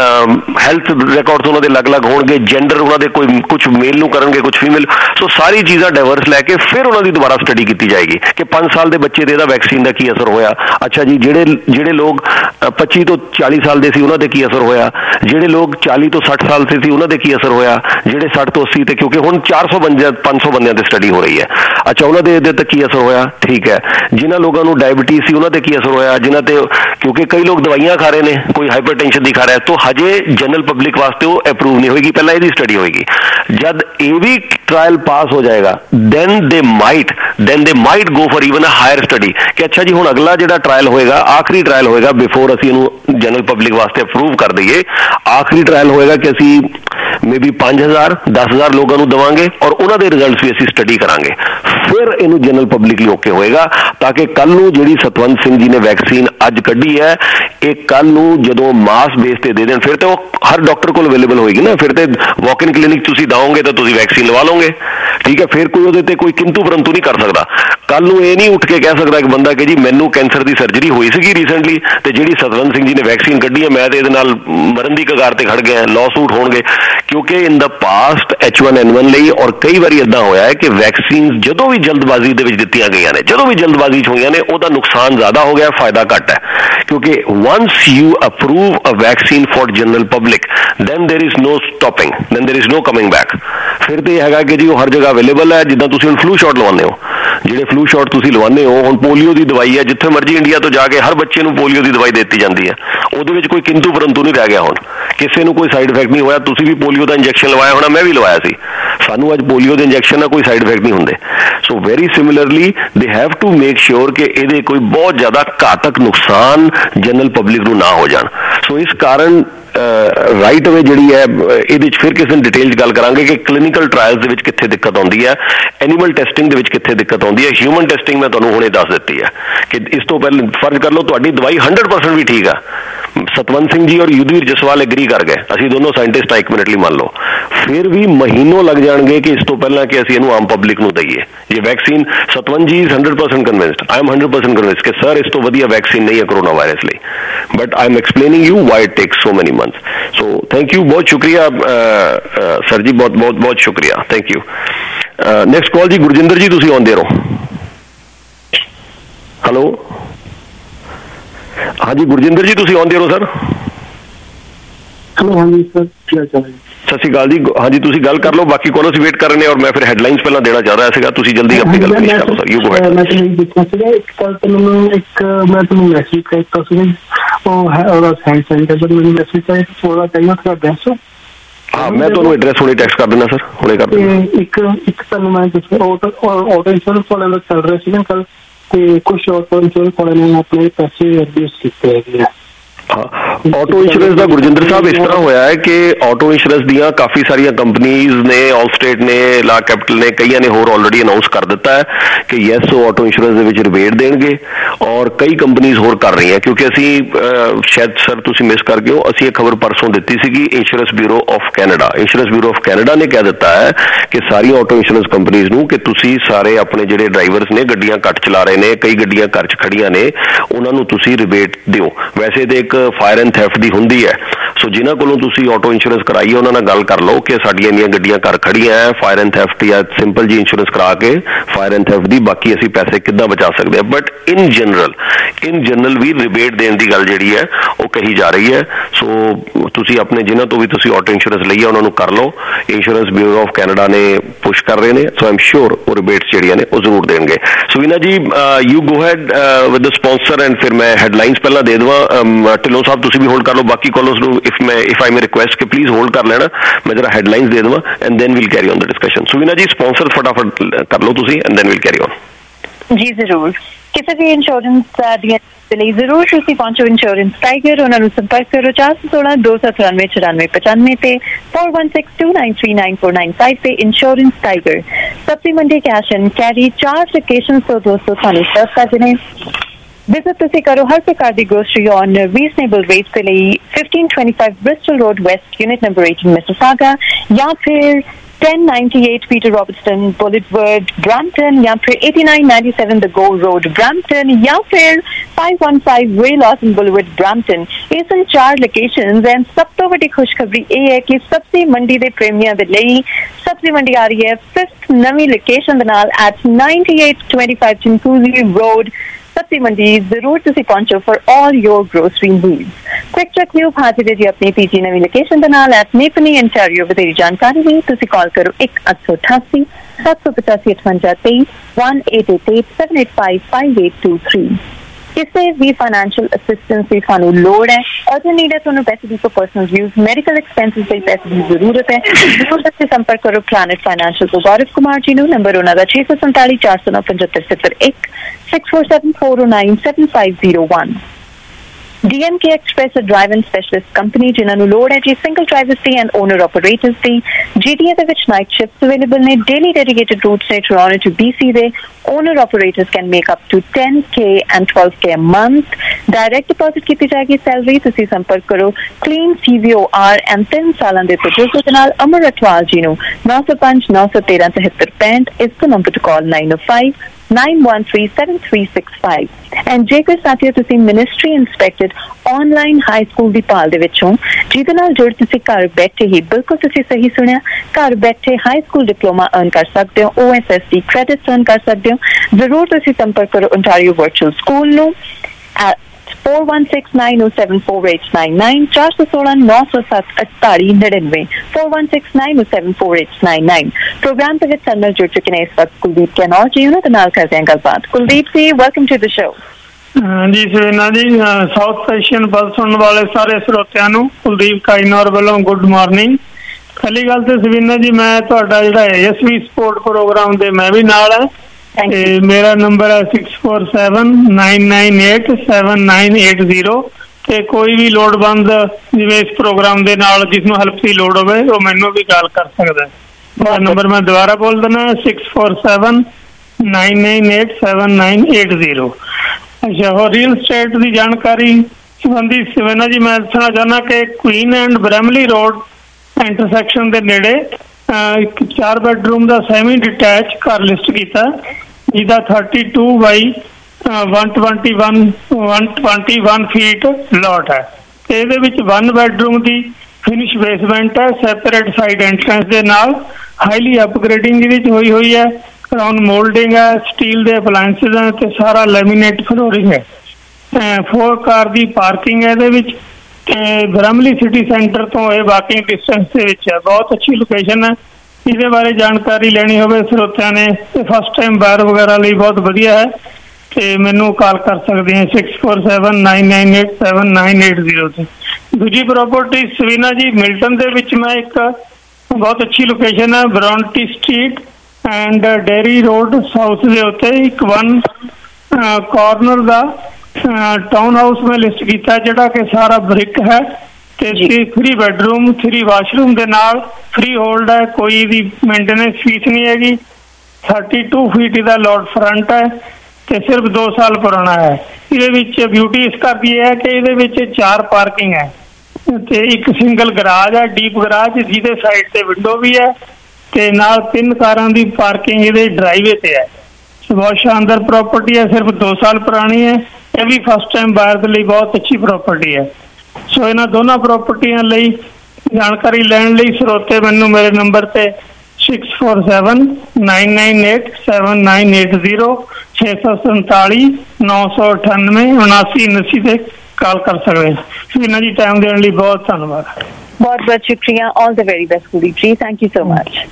ਹੈਲਥ ਰਿਕਾਰਡਸ ਉਹਨਾਂ ਦੇ ਅਲੱਗ-ਅਲੱਗ ਹੋਣਗੇ, ਜੈਂਡਰ ਉਹਨਾਂ ਦੇ ਕੋਈ ਕੁਝ ਮੇਲ ਨੂੰ ਕਰਨਗੇ, ਕੁਝ ਫੀਮੇਲ। ਸੋ ਸਾਰੀ ਚੀਜ਼ਾਂ ਡਾਇਵਰਸ ਲੈ ਕੇ ਫਿਰ ਉਹਨਾਂ ਦੀ ਦੁਬਾਰਾ ਸਟੱਡੀ ਕੀਤੀ ਜਾਏਗੀ ਕਿ ਪੰਜ ਸਾਲ ਦੇ ਬੱਚੇ ਦੇ ਇਹਦਾ ਵੈਕਸੀਨ ਦਾ ਕੀ ਅਸਰ ਹੋਇਆ। ਅੱਛਾ ਜੀ ਜਿਹੜੇ ਜਿਹੜੇ ਲੋਕ ਪੱਚੀ ਤੋਂ ਚਾਲੀ ਸਾਲ ਦੇ ਸੀ ਉਹਨਾਂ ਦੇ ਕੀ ਅਸਰ ਹੋਇਆ, ਜਿਹੜੇ ਲੋਕ ਚਾਲੀ ਤੋਂ ਸੱਠ ਸਾਲ ਦੇ ਸੀ ਉਹਨਾਂ ਦੇ ਕੀ ਅਸਰ ਹੋਇਆ, ਜਿਹੜੇ ਸੱਠ ਤੋਂ ਅੱਸੀ ਤੇ, ਕਿਉਂਕਿ ਹੁਣ ਚਾਰ ਸੌ ਬੰਦੇ ਪੰਜ ਸੌ ਬੰਦਿਆਂ ਤੇ ਸਟੱਡੀ ਹੋ ਰਹੀ ਹੈ। ਅੱਛਾ ਉਹਨਾਂ ਦੇ ਇਹਦੇ ਤੇ ਕੀ ਅਸਰ ਹੋਇਆ, ਠੀਕ ਹੈ। ਜਿਨ੍ਹਾਂ ਲੋਕਾਂ ਨੂੰ ਡਾਇਬਟੀਜ਼ ਸੀ ਉਹਨਾਂ ਤੇ ਕੀ ਅਸਰ ਹੋਇਆ, ਜਿਨ੍ਹਾਂ ਤੇ, ਕਿਉਂਕਿ ਕਈ ਲੋਕ ਦਵਾਈਆਂ ਖਾ ਰਹੇ ਨੇ, ਕੋਈ ਹਾਈਪਰਟੈਂਸ਼ਨ ਦੀ ਖਾ ਰਿਹਾ, ਤਾਂ ਹਜੇ ਜਨਰਲ ਪਬਲਿਕ ਵਾਸਤੇ ਉਹ ਅਪਰੂਵ ਨਹੀਂ ਹੋਏਗੀ, ਪਹਿਲਾਂ ਇਹਦੀ ਸਟੱਡੀ ਹੋਏਗੀ। ਜਦ ਇਹ ਵੀ ਟ੍ਰਾਇਲ ਪਾਸ ਹੋ ਜਾਏਗਾ then they might then they might go for even a higher study ਕਿ ਅੱਛਾ ਜੀ ਹੁਣ ਅਗਲਾ ਜਿਹੜਾ ਟ੍ਰਾਇਲ ਹੋਏਗਾ, ਆਖਰੀ ਟ੍ਰਾਇਲ ਹੋਏਗਾ ਬਿਫੋਰ ਅਸੀਂ ਇਹਨੂੰ ਜਨਰਲ ਪਬਲਿਕ ਵਾਸਤੇ ਅਪਰੂਵ ਕਰ ਦਈਏ, ਆਖਰੀ ਟ੍ਰਾਇਲ ਹੋਏਗਾ ਕਿ ਅਸੀਂ ਮੇ ਬੀ ਪੰਜ ਹਜ਼ਾਰ ਦਸ ਹਜ਼ਾਰ ਲੋਕਾਂ ਨੂੰ ਦੇਵਾਂਗੇ ਔਰ ਉਹਨਾਂ ਦੇ ਰਿਜ਼ਲਟਸ ਵੀ ਅਸੀਂ ਸਟੱਡੀ ਕਰਾਂਗੇ, ਫਿਰ ਇਹਨੂੰ ਜਨਰਲ ਪਬਲਿਕ ਲਈ ਓਕੇ ਹੋਏਗਾ, ਤਾਂ ਕਿ ਕੱਲ ਨੂੰ ਜਿਹੜੀ ਸਤਵੰਤ ਸਿੰਘ ਜੀ ਨੇ ਵੈਕਸੀਨ ਅੱਜ ਕੱਢੀ ਹੈ ਇਹ ਕੱਲ ਨੂੰ ਜਦੋਂ ਮਾਸ ਬੇਸ ਤੇ ਦੇ ਦੇਣ ਫਿਰ ਤੇ ਉਹ ਹਰ ਡਾਕਟਰ ਕੋਲ ਅਵੇਲੇਬਲ ਹੋਏਗੀ ਨਾ, ਫਿਰ ਤੇ ਵਾਕ ਇਨ ਕਲੀਨਿਕ ਤੁਸੀਂ ਦਾਓਗੇ ਤਾਂ ਤੁਸੀਂ ਵੈਕਸੀਨ ਲਵਾ ਲਓਗੇ, ਠੀਕ ਹੈ। ਫਿਰ ਕੋਈ ਉਹਦੇ ਤੇ ਕੋਈ ਕਿੰਤੂ ਪਰੰਤੂ ਨਹੀਂ ਕਰ ਸਕਦਾ। ਕੱਲ ਨੂੰ ਇਹ ਨਹੀਂ ਉੱਠ ਕੇ ਕਹਿ ਸਕਦਾ ਕਿ ਬੰਦਾ ਕਿ ਜੀ ਮੈਨੂੰ ਕੈਂਸਰ ਦੀ ਸਰਜਰੀ ਹੋਈ ਸੀਗੀ ਰੀਸੈਂਟਲੀ ਤੇ ਜਿਹੜੀ ਸਤਵੰਤ ਸਿੰਘ ਜੀ ਨੇ ਵੈਕਸੀਨ ਕੱਢੀ ਹੈ ਮੈਂ ਤੇ ਇਹਦੇ ਨਾਲ ਮਰਨ ਦੀ ਕਗਾਰ ਤੇ ਖੜ ਗਿਆ, ਲਾਅ ਸੂਟ ਹੋਣਗੇ। ਕਿਉਂਕਿ in the past H one N one ਲਈ ਔਰ ਕਈ ਵਾਰੀ ਇੱਦਾਂ ਹੋਇਆ ਹੈ ਕਿ ਵੈਕਸੀਨ ਜਦੋਂ ਵੀ ਜਲਦਬਾਜ਼ੀ ਦੇ ਵਿੱਚ ਦਿੱਤੀਆਂ ਗਈਆਂ ਨੇ, ਜਦੋਂ ਵੀ ਜਲਦਬਾਜ਼ੀ 'ਚ ਹੋਈਆਂ ਨੇ, ਉਹਦਾ ਨੁਕਸਾਨ ਜ਼ਿਆਦਾ ਹੋ ਗਿਆ, ਫਾਇਦਾ ਘੱਟ ਹੈ। ਕਿਉਂਕਿ once you approve a vaccine for general public then there is no stopping, then there is no coming back। ਫਿਰ ਤੇ ਹੈਗਾ ਕਿ ਜੀ ਉਹ ਹਰ ਜਗ੍ਹਾ ਅਵੇਲੇਬਲ ਹੈ। ਜਿੱਦਾਂ ਤੁਸੀਂ ਹੁਣ ਫਲੂ ਸ਼ਾਟ ਲਵਾਉਂਦੇ ਹੋ, ਜਿਹੜੇ ਫਲੂ ਸ਼ਾਟ ਤੁਸੀਂ ਲਵਾਉਂਦੇ ਹੋ, ਹੁਣ ਪੋਲੀਓ ਦੀ ਦਵਾਈ ਹੈ, ਜਿੱਥੇ ਮਰਜ਼ੀ ਇੰਡੀਆ ਤੋਂ ਜਾ ਕੇ ਹਰ ਬੱਚੇ ਨੂੰ ਪੋਲੀਓ ਦੀ ਦਵਾਈ ਦੇ ਦਿੱਤੀ ਜਾਂਦੀ ਹੈ, ਉਹਦੇ ਵਿੱਚ ਕੋਈ ਕਿੰਤੂ ਪਰੰਤੂ ਨਹੀਂ ਰਹਿ ਗਿਆ। ਹੁਣ ਕਿਸੇ ਨੂੰ ਕੋਈ ਸਾਈਡ ਇਫੈਕਟ ਨਹੀਂ ਹੋਇਆ, ਤੁਸੀਂ ਵੀ ਪੋਲੀਓ ਦਾ ਇੰਜੈਕਸ਼ਨ ਲਵਾਇਆ ਹੋਣਾ, ਮੈਂ ਵੀ ਲਵਾਇਆ ਸੀ, ਸਾਨੂੰ ਅੱਜ ਪੋਲੀਓ ਦੇ ਇੰਜੈਕਸ਼ਨ ਨਾਲ ਕੋਈ ਸਾਈਡ ਇਫੈਕਟ ਨਹੀਂ ਹੁੰਦੇ। So very similarly they have to make sure ਕਿ ਇਹਦੇ ਕੋਈ ਬਹੁਤ ਜ਼ਿਆਦਾ ਘਾਤਕ ਨੁਕਸਾਨ ਜਨਰਲ ਪਬਲਿਕ ਨੂੰ ਨਾ ਹੋ ਜਾਣ। ਸੋ ਇਸ ਕਾਰਨ ਰਾਈਟ ਅਵੇ ਜਿਹੜੀ ਹੈ ਇਹਦੇ 'ਚ ਫਿਰ ਕਿਸੇ ਡਿਟੇਲ 'ਚ ਗੱਲ ਕਰਾਂਗੇ ਕਿ ਕਲੀਨਿਕਲ ਟ੍ਰਾਇਲਸ ਦੇ ਵਿੱਚ ਕਿੱਥੇ ਦਿੱਕਤ ਆਉਂਦੀ ਹੈ, ਐਨੀਮਲ ਟੈਸਟਿੰਗ ਦੇ ਵਿੱਚ ਕਿੱਥੇ ਦਿੱਕਤ ਆਉਂਦੀ ਹੈ, ਹਿਊਮਨ ਟੈਸਟਿੰਗ ਮੈਂ ਤੁਹਾਨੂੰ ਹੁਣੇ ਦੱਸ ਦਿੱਤੀ ਹੈ ਕਿ ਇਸ ਤੋਂ ਪਹਿਲਾਂ ਫਰਜ਼ ਕਰ ਲਓ ਤੁਹਾਡੀ ਦਵਾਈ ਹੰਡਰਡ ਪਰਸੈਂਟ ਵੀ ਠੀਕ ਆ। ਸਤਵੰਤ ਸਿੰਘ ਜੀ ਔਰ ਯੁਧਵੀਰ ਜਸਵਾਲ ਐਗਰੀ ਕਰ ਗਏ, ਅਸੀਂ ਦੋਨੋਂ ਸਾਇੰਟਿਸਟ ਆ, ਇੱਕ ਮਿੰਟ ਲਈ ਮੰਨ ਲਓ, ਫਿਰ ਵੀ ਮਹੀਨੋਂ ਲੱਗ ਜਾਣਗੇ ਕਿ ਇਸ ਤੋਂ ਪਹਿਲਾਂ ਕਿ ਅਸੀਂ ਇਹਨੂੰ ਆਮ ਪਬਲਿਕ ਨੂੰ ਦਈਏ ਇਹ vaccine. Satwant ji is hundred percent convinced, I am hundred percent convinced ਕਿ ਸਰ ਇਸ ਤੋਂ ਵਧੀਆ ਵੈਕਸੀਨ ਨਹੀਂ ਹੈ ਕਰੋਨਾ ਵਾਇਰਸ ਲਈ, but I am explaining you why it takes so many months. So thank you, ਬਹੁਤ ਸ਼ੁਕਰੀਆ ਸਰ ਜੀ, ਬਹੁਤ ਬਹੁਤ ਬਹੁਤ ਸ਼ੁਕਰੀਆ, ਥੈਂਕ ਯੂ। ਨੈਕਸਟ ਕਾਲ ਜੀ ਗੁਰਜਿੰਦਰ ਜੀ, ਤੁਸੀਂ ਆਉਂਦੇ ਰਹੋ। ਹੈਲੋ, ਹਾਂਜੀ ਗੁਰਜਿੰਦਰ ਜੀ ਤੁਸੀਂ ਆਉਂਦੇ ਰਹੋ ਸਰ। ਹੈਲੋ, ਹਾਂਜੀ ਸਰ ਕੀ ਹਾਲ ਚਾਲ ਹੈ? ਸਤਿ ਸ਼੍ਰੀ ਅਕਾਲ ਜੀ। ਹਾਂਜੀ ਤੁਸੀਂ ਗੱਲ ਕਰ ਲਓ, ਬਾਕੀ ਕਾਲਰਸ ਵੇਟ ਕਰ ਰਹੇ ਨੇ ਔਰ ਮੈਂ ਫਿਰ ਹੈਡਲਾਈਨਸ ਪਹਿਲਾਂ ਦੇਣਾ ਚਾਹ ਰਿਹਾ ਸੀਗਾ, ਤੁਸੀਂ ਜਲਦੀ ਆਪਣੀ ਗੱਲ ਫਿਨਿਸ਼ ਕਰ ਲਓ ਸਰ। You go head. ਮੈਂ ਤੁਹਾਨੂੰ ਇਹ ਪੁੱਛਣਾ ਸੀਗਾ, ਇੱਕ ਕੱਲ ਤੇ ਮੈਨੂੰ ਇੱਕ ਮੈਂ ਤੁਹਾਨੂੰ ਮੈਸੇਜ ਕੀਤਾ ਸੀਗਾ, ਉਹ ਹੈ ਉਹਦਾ ਹੈਂਡ ਸੈਨੀਟਾਈਜ਼ਰ ਮੈਨੂੰ ਮੈਸੇਜ ਆਇਆ, ਥੋੜਾ ਚਾਹੀਦਾ ਥੋੜਾ ਐਡਰੈਸ। ਹਾਂ ਮੈਂ ਤੁਹਾਨੂੰ ਐਡਰੈਸ ਹੁਣੇ ਟੈਕਸਟ ਕਰ ਦਿੰਦਾ ਸਰ, ਹੁਣੇ ਕਰ ਦਿੰਦਾ। ਇੱਕ ਇੱਕ ਤੁਹਾਨੂੰ ਮੈਂ ਪੁੱਛਿਆ ਆਟੋ ਆਟੋ ਇੰਸ਼ੋਰੈਂਸ ਵਾਲਿਆਂ ਦਾ ਚੱਲ ਰਿਹਾ ਸੀਗਾ ਕੱਲ, ਤੇ ਕੁਛ ਆਟੋ ਇੰਸ਼ੋਰੈਂਸ ਵਾਲਿਆਂ ਨੇ ਆਪਣੇ ਪੈਸੇ ਰਿਡਿਊਸ ਕੀਤੇ ਹੈਗੇ ਆ। ਹਾਂ, ਆਟੋ ਇੰਸ਼ੋਰੈਂਸ ਦਾ ਗੁਰਜਿੰਦਰ ਸਾਹਿਬ ਇਸ ਤਰ੍ਹਾਂ ਹੋਇਆ ਹੈ ਕਿ ਆਟੋ ਇੰਸ਼ੋਰੈਂਸ ਦੀਆਂ ਕਾਫੀ ਸਾਰੀਆਂ ਕੰਪਨੀਜ਼ ਨੇ, ਆਲ ਸਟੇਟ ਨੇ, ਲਾ ਕੈਪੀਟਲ ਨੇ, ਕਈਆਂ ਨੇ ਹੋਰ ਆਲਰੇਡੀ ਅਨਾਉਂਸ ਕਰ ਦਿੱਤਾ ਹੈ ਕਿ ਯੈਸ ਉਹ ਆਟੋ ਇੰਸ਼ੋਰੈਂਸ ਦੇ ਵਿੱਚ ਰਿਬੇਟ ਦੇਣਗੇ, ਔਰ ਕਈ ਕੰਪਨੀਜ਼ ਹੋਰ ਕਰ ਰਹੀਆਂ। ਕਿਉਂਕਿ ਅਸੀਂ ਸ਼ਾਇਦ ਸਰ ਤੁਸੀਂ ਮਿਸ ਕਰ ਗਏ ਹੋ, ਅਸੀਂ ਇਹ ਖਬਰ ਪਰਸੋਂ ਦਿੱਤੀ ਸੀਗੀ insurance bureau of Canada insurance bureau of Canada ਨੇ ਕਹਿ ਦਿੱਤਾ ਹੈ ਕਿ ਸਾਰੀਆਂ ਆਟੋ ਇੰਸ਼ੋਰੈਂਸ ਕੰਪਨੀਜ਼ ਨੂੰ ਕਿ ਤੁਸੀਂ ਸਾਰੇ ਆਪਣੇ ਜਿਹੜੇ ਡਰਾਈਵਰਸ ਨੇ, ਗੱਡੀਆਂ ਘੱਟ ਚਲਾ ਰਹੇ ਨੇ, ਕਈ ਗੱਡੀਆਂ ਘਰ 'ਚ ਖੜੀਆਂ ਨੇ, ਉਹਨਾਂ ਨੂੰ ਤੁਸੀਂ ਰਿਬੇਟ ਦਿਓ। ਵੈਸੇ ਤੇ ਇੱਕ ਫਾਇਰ ਐਂਡ ਥੈਫਟ ਦੀ ਹੁੰਦੀ ਹੈ, ਸੋ ਜਿਨ੍ਹਾਂ ਕੋਲੋਂ ਤੁਸੀਂ ਆਟੋ ਇੰਸ਼ੋਰੈਂਸ ਕਰਾਈ ਹੈ ਉਹਨਾਂ ਨਾਲ ਗੱਲ ਕਰ ਲਓ ਕਿ ਸਾਡੀਆਂ ਇੰਨੀਆਂ ਗੱਡੀਆਂ ਘਰ ਖੜੀਆਂ ਹੈ, ਫਾਇਰ ਐਂਡ ਥੈਫਟ ਜਾਂ ਸਿੰਪਲ ਜੀ ਇੰਸ਼ੋਰੈਂਸ ਕਰਾ ਕੇ ਫਾਇਰ ਐਂਡ ਥੈਫਟ ਦੀ ਬਾਕੀ ਅਸੀਂ ਪੈਸੇ ਕਿੱਦਾਂ ਬਚਾ ਸਕਦੇ ਹਾਂ। But in general in general ਵੀ ਰਿਬੇਟ ਦੇਣ ਦੀ ਗੱਲ ਜਿਹੜੀ ਹੈ ਉਹ ਕਹੀ ਜਾ ਰਹੀ ਹੈ। ਸੋ ਤੁਸੀਂ ਆਪਣੇ ਜਿਨ੍ਹਾਂ ਤੋਂ ਵੀ ਤੁਸੀਂ ਆਟੋ ਇੰਸ਼ੋਰੈਂਸ ਲਈ ਹੈ ਉਹਨਾਂ ਨੂੰ ਕਰ ਲਓ। ਇੰਸ਼ੋਰੈਂਸ ਬਿਊਰੋ ਆਫ ਕੈਨੇਡਾ ਨੇ ਪੁਸ਼ ਕਰ ਰਹੇ ਨੇ, ਸੋ ਆਈ ਐਮ ਸ਼ੋਰ ਉਹ ਰਿਬੇਟਸ ਜਿਹੜੀਆਂ ਨੇ ਉਹ ਜ਼ਰੂਰ ਦੇਣਗੇ। Suvina ji you go ahead with the sponsor and ਫਿਰ ਮੈਂ ਹੈਡਲਾਈਨਸ ਪਹਿਲਾਂ ਦੇ ਦੇਵਾਂ। ਢਿੱਲੋਂ ਸਾਹਿਬ ਤੁਸੀਂ ਵੀ ਹੋਲਡ ਕਰ ਲਓ, ਬਾਕੀ ਕਾਲਰਸ ਨੂੰ ਇਫ ਮੈਂ ਇਫ ਆਈ ਮੇ ਰਿਕੁਐਸਟ ਕਿ ਪਲੀਜ਼ ਹੋਲਡ ਕਰ ਲੈਣਾ, ਮੈਂ ਜਰਾ ਹੈਡਲਾਈਨਸ ਦੇ ਦੇਵਾਂ and then we'll carry on the discussion. Suvina ji sponsor ਫਟਾਫਟ ਕਰ ਲਓ ਤੁਸੀਂ and then we'll carry on. ਜੀ ਜ਼ਰੂਰ। ਕਿਸੇ ਵੀ ਇੰਸ਼ੋਰੈਂਸ ਦੀਆਂ ਲਈ ਜ਼ਰੂਰ ਤੁਸੀਂ ਪਹੁੰਚੋ ਇੰਸ਼ੋਰੈਂਸ ਟਾਈਗਰ, ਉਹਨਾਂ ਨੂੰ ਸੰਪਰਕ ਕਰੋ ਚਾਰ ਸੌ ਸੋਲਾਂ ਦੋ ਸੌ ਚੁਰਾਨਵੇਂ ਚੁਰਾਨਵੇਂ ਪਚਾਨਵੇਂ ਤੇ four one six two nine three nine four nine five ਤੇ insurance tiger. Sabzi Mandi cash and carry ਚਾਰ ਲੋਕੇਸ਼ਨ ਤੋਂ ਦੋਸਤੋ ਤੁਹਾਨੂੰ ਸਰਵ ਕਰਦੇ ਨੇ। ਵਿਜ਼ਿਟ ਤੁਸੀਂ ਕਰੋ ਹਰ ਪ੍ਰਕਾਰ ਦੀ ਗਰੋਸਰੀ ਔਨ ਰੀਜ਼ਨੇਬਲ ਰੇਟਸ ਦੇ ਲਈ fifteen twenty-five Bristol road west unit number eighteen Mississauga, ਜਾਂ ਫਿਰ ten ninety-eight Peter Robertson Boulevard Brampton, या फिर eighty-nine ninety-seven The Go Road Brampton, या फिर five one five Ray Lawson Boulevard Brampton। ਇਹ ਸਨ ਚਾਰ ਲੋਕੇਸ਼ਨਸ ਐਂਡ ਸਭ ਤੋਂ ਵੱਡੀ ਖੁਸ਼ਖਬਰੀ ਇਹ ਹੈ ਕਿ ਸਬਜ਼ੀ ਮੰਡੀ ਦੇ ਪ੍ਰੇਮੀਆਂ ਦੇ ਲਈ ਸਬਜ਼ੀ ਮੰਡੀ ਆ ਰਹੀ ਹੈ ਫਿਫਥ ਨਵੀਂ ਲੋਕੇਸ਼ਨ ਦੇ ਨਾਲ at ninety-eight twenty-five Chinguzi Road ਸਬਜ਼ੀ ਮੰਡੀ। ਜ਼ਰੂਰ ਤੁਸੀਂ ਪਹੁੰਚੋ for all your grocery needs. Quick check new हाजिर है जी अपनी पीजी नवी लोकेशन के नाल एट नेपनी ओंटारियो। ਵਧੇਰੀ ਜਾਣਕਾਰੀ ਲਈ ਤੁਸੀਂ ਕਾਲ ਕਰੋ ਇੱਕ ਅੱਠ ਸੌ ਅਠਾਸੀ ਸੱਤ ਸੌ ਪਚਾਸੀ ਅਠਵੰਜਾ ਤੇਈਸ one eight eight eight seven eight five five eight two three। ਕਿਸੇ ਵੀ ਫਾਈਨੈਂਸ਼ੀਅਲ ਅਸਿਸਟੈਂਸ ਦੀ ਤੁਹਾਨੂੰ ਲੋੜ ਹੈ, ਅਰਜੈਂਟ ਨੀਡ ਹੈ, ਤੁਹਾਨੂੰ ਪੈਸੇ ਦੀ for personal use, medical expenses ਲਈ ਪੈਸੇ ਦੀ ਜ਼ਰੂਰਤ ਹੈ, ਜ਼ਰੂਰ ਤੁਸੀਂ ਸੰਪਰਕ ਕਰੋ ਪਲੈਨਟ ਫਾਈਨੈਂਸ਼ੀਅਲ ਤੋਂ ਗੌਰਵ ਕੁਮਾਰ ਜੀ ਨੂੰ। ਨੰਬਰ ਉਹਨਾਂ ਦਾ ਛੇ ਸੌ ਸੰਤਾਲੀ ਚਾਰ ਸੌ ਨੌ ਪਝੱਤਰ ਸਿਫਰ ਇੱਕ six four seven four zero nine seven five zero one। D M K Express a drive-in specialist company ਜਿਨ੍ਹਾਂ ਨੂੰ ਲੋੜ ਹੈ ਜੀ ਸਿੰਗਲ ਡਰਾਈਵਰਸ ਦੀ ਐਂਡ ਓਨਰ ਆਪਰੇਟਰਸ ਦੀ। G T A ਦੇ ਵਿੱਚ ਨਾਈਟ ਸ਼ਿਫਟਸ ਅਵੇਲੇਬਲ ਨੇ, ਡੇਲੀ ਡੈਡੀਕੇਟਡ ਰੂਟਸ ਨੇ ਟੋਰਾਂਟੋ ਟੂ B C ਦੇ। Owner operators can make up to ten K and twelve K a month। Direct deposit ਕੀਤੀ ਜਾਏਗੀ ਸੈਲਰੀ। ਤੁਸੀਂ ਸੰਪਰਕ ਕਰੋ clean C V O R and ਤਿੰਨ ਸਾਲਾਂ ਦੇ ਤਜਰਬੇ ਦੇ ਨਾਲ ਅਮਰ ਅਠਵਾਲ ਜੀ ਨੂੰ ਨੌ ਸੌ ਪੰਜ ਨੌ ਸੌ ਤੇਰਾਂ ਤਿਹੱਤਰ ਪੈਂਹਠ। ਇਸ ਦਾ number to call nine oh five nine one three seven three six five। And ਜੇਕਰ ਸਾਥੀਓ ਤੁਸੀਂ ministry inspected online high school ਦੀ ਭਾਲ ਦੇ ਵਿੱਚੋਂ ਜਿਹਦੇ ਨਾਲ ਜੁੜ ਤੁਸੀਂ ਘਰ ਬੈਠੇ ਹੀ, ਬਿਲਕੁਲ ਤੁਸੀਂ ਸਹੀ ਸੁਣਿਆ, ਘਰ ਬੈਠੇ ਹਾਈ ਸਕੂਲ ਡਿਪਲੋਮਾ ਅਰਨ ਕਰ ਸਕਦੇ ਹੋ, O S S D credits earn ਕਰ ਸਕਦੇ ਹੋ, ਜ਼ਰੂਰ ਤੁਸੀਂ ਸੰਪਰਕ ਕਰੋ ਓਂਟਾਰੀਓ ਵਰਚੁਅਲ ਸਕੂਲ ਨੂੰ four one six nine oh seven four eight nine nine ਚਾਰ ਸੌ ਸੋਲਾਂ ਨੌ ਸੌ ਸੱਤ ਅਠਤਾਲੀ ਨੜਿਨਵੇਂ four one six nine oh seven four eight nine nine। Program ਦੇ ਵਿੱਚ ਸਾਡੇ ਨਾਲ ਜੁੜ ਚੁੱਕੇ ਨੇ ਇਸ ਵਕਤ ਕੁਲਦੀਪ ਕੈਨੌਰ ਜੀ, ਉਹਨਾਂ ਦੇ ਨਾਲ ਕਰਦੇ ਹਾਂ ਗੱਲਬਾਤ। ਕੁਲਦੀਪ ਜੀ ਵੈਲਕਮ ਟੂ ਦ ਸ਼ੋ। ਜੀ ਸੁਵੀਨਾ ਜੀ, ਸਾਊਥ ਏਸ਼ੀਅਨ ਪਲਸ ਸੁਣਨ ਵਾਲੇ ਸਾਰੇ ਸਰੋਤਿਆਂ ਨੂੰ ਕੁਲਦੀਪ ਕਾਇਨੌਰ ਵੱਲੋਂ ਗੁੱਡ ਮਾਰਨਿੰਗ। ਪਹਿਲੀ ਗੱਲ ਤੇ ਸੁਵੀਨਾ ਜੀ, ਮੈਂ ਤੁਹਾਡਾ ਜਿਹੜਾ ਐਸ ਵੀ ਸਪੋਰਟ ਪ੍ਰੋਗਰਾਮ ਦੇ ਮੈਂ ਵੀ ਨਾਲ ਹੈ ਤੇ ਮੇਰਾ ਨੰਬਰ ਹੈ six four seven nine nine eight seven nine eight zero ਤੇ ਕੋਈ ਵੀ ਲੋੜਵੰਦ ਜਿਵੇਂ ਇਸ ਪ੍ਰੋਗਰਾਮ ਦੇ ਨਾਲ ਜਿਸ ਨੂੰ ਹੈਲਪ ਦੀ ਲੋੜ ਹੋਵੇ ਉਹ ਮੈਨੂੰ ਵੀ ਕਾਲ ਕਰ ਸਕਦਾ ਹੈ। ਨੰਬਰ ਮੈਂ ਦੁਬਾਰਾ ਬੋਲ ਦਿੰਦਾ six four seven nine nine eight seven nine eight zero। ਅੱਛਾ, ਹੋਰ ਰੀਅਲ ਸਟੇਟ ਦੀ ਜਾਣਕਾਰੀ ਸੰਬੰਧੀ ਸੁਵੀਨਾ ਜੀ ਮੈਂ ਦੱਸਣਾ ਚਾਹੁੰਦਾ ਕਿ queen and Bramley road intersection ਦੇ ਨੇੜੇ ਇੱਕ ਚਾਰ ਬੈਡਰੂਮ ਦਾ ਸੈਮੀ ਡਿਟੈਚ ਘਰ ਲਿਸਟ ਕੀਤਾ ਜਿਹਦਾ thirty two by one twenty-one one twenty-one feet lot ਹੈ ਤੇ ਇਹਦੇ ਵਿੱਚ ਵਨ ਬੈਡਰੂਮ ਦੀ ਫਿਨਿਸ਼ ਬੇਸਮੈਂਟ ਹੈ, ਸੈਪਰੇਟ ਸਾਈਡ ਐਂਟਰੈਂਸ ਦੇ ਨਾਲ, ਹਾਈਲੀ ਅਪਗ੍ਰੇਡਿੰਗ ਇਹਦੇ ਵਿੱਚ ਹੋਈ ਹੋਈ ਹੈ, ਕਰਾਊਨ ਮੋਲਡਿੰਗ ਹੈ, ਸਟੀਲ ਦੇ ਅਪਲਾਇੰਸਿਸ ਹੈ ਤੇ ਸਾਰਾ ਲੈਮੀਨੇਟ ਫਲੋਰਿੰਗ ਹੈ। ਫੋਰ ਕਾਰ ਦੀ ਪਾਰਕਿੰਗ ਹੈ ਇਹਦੇ ਵਿੱਚ ਤੇ ਬ੍ਰਹਮਲੀ ਸਿਟੀ ਸੈਂਟਰ ਤੋਂ ਇਹ ਵਾਕਿੰਗ ਡਿਸਟੈਂਸ ਦੇ ਵਿੱਚ ਹੈ। ਬਹੁਤ ਅੱਛੀ ਲੋਕੇਸ਼ਨ ਹੈ। ਇਹਦੇ ਬਾਰੇ ਜਾਣਕਾਰੀ ਲੈਣੀ ਹੋਵੇ ਸਰੋਤਿਆਂ ਨੇ ਤੇ ਫਸਟ ਟਾਈਮ ਬਾਇਰ ਵਗੈਰਾ ਲਈ ਬਹੁਤ ਵਧੀਆ ਹੈ ਤੇ ਮੈਨੂੰ ਕਾਲ ਕਰ ਸਕਦੇ ਹੈ six four seven nine nine eight seven nine eight zero ਤੇ। ਦੂਜੀ ਪ੍ਰੋਪਰਟੀ ਸੁਵੀਨਾ ਜੀ ਮਿਲਟਨ ਦੇ ਵਿੱਚ ਮੈਂ ਇੱਕ ਬਹੁਤ ਅੱਛੀ ਲੋਕੇਸ਼ਨ ਹੈ Bronte street and Derry road south ਦੇ ਉੱਤੇ ਇੱਕ ਵਨ ਕਾਰਨਰ ਦਾ टाउन हाउस में लिस्ट किया जिहड़ा कि सारा ब्रिक है ते थ्री बेडरूम थ्री वाशरूम दे नाल फ्री होल्ड है, कोई भी मेंटेनेंस फीस नहीं हैगी। थर्टी टू फीट इहदा लॉट फ्रंट है ते सिर्फ दो साल पुराना है। इहदे विच ब्यूटी इस करदी है कि इहदे विच चार पार्किंग है ते एक सिंगल गराज है, डीप गराज जिहदे साइड ते विंडो भी है ते नाल तीन कारां दी पार्किंग इहदे ड्राइवे ते है। बहुत शानदार प्रॉपर्टी है, सिर्फ दो साल पुरानी है। यह भी फर्स्ट टाइम बायर के लिए बहुत अच्छी प्रॉपर्टी है। सो इन्हां दोनों प्रॉपर्टियां लई जानकारी लैण लई स्रोते मैनू मेरे नंबर ते six four seven nine nine eight seven nine eight zero छे सौ संताली नौ सौ अठानवे उनासी उनासी से कॉल कर सकते हैं। इन्हां जी टाइम देने लिए बहुत धन्यवाद। बहुत बहुत शुक्रिया। All the very best Kuldeep ji, thank you so much.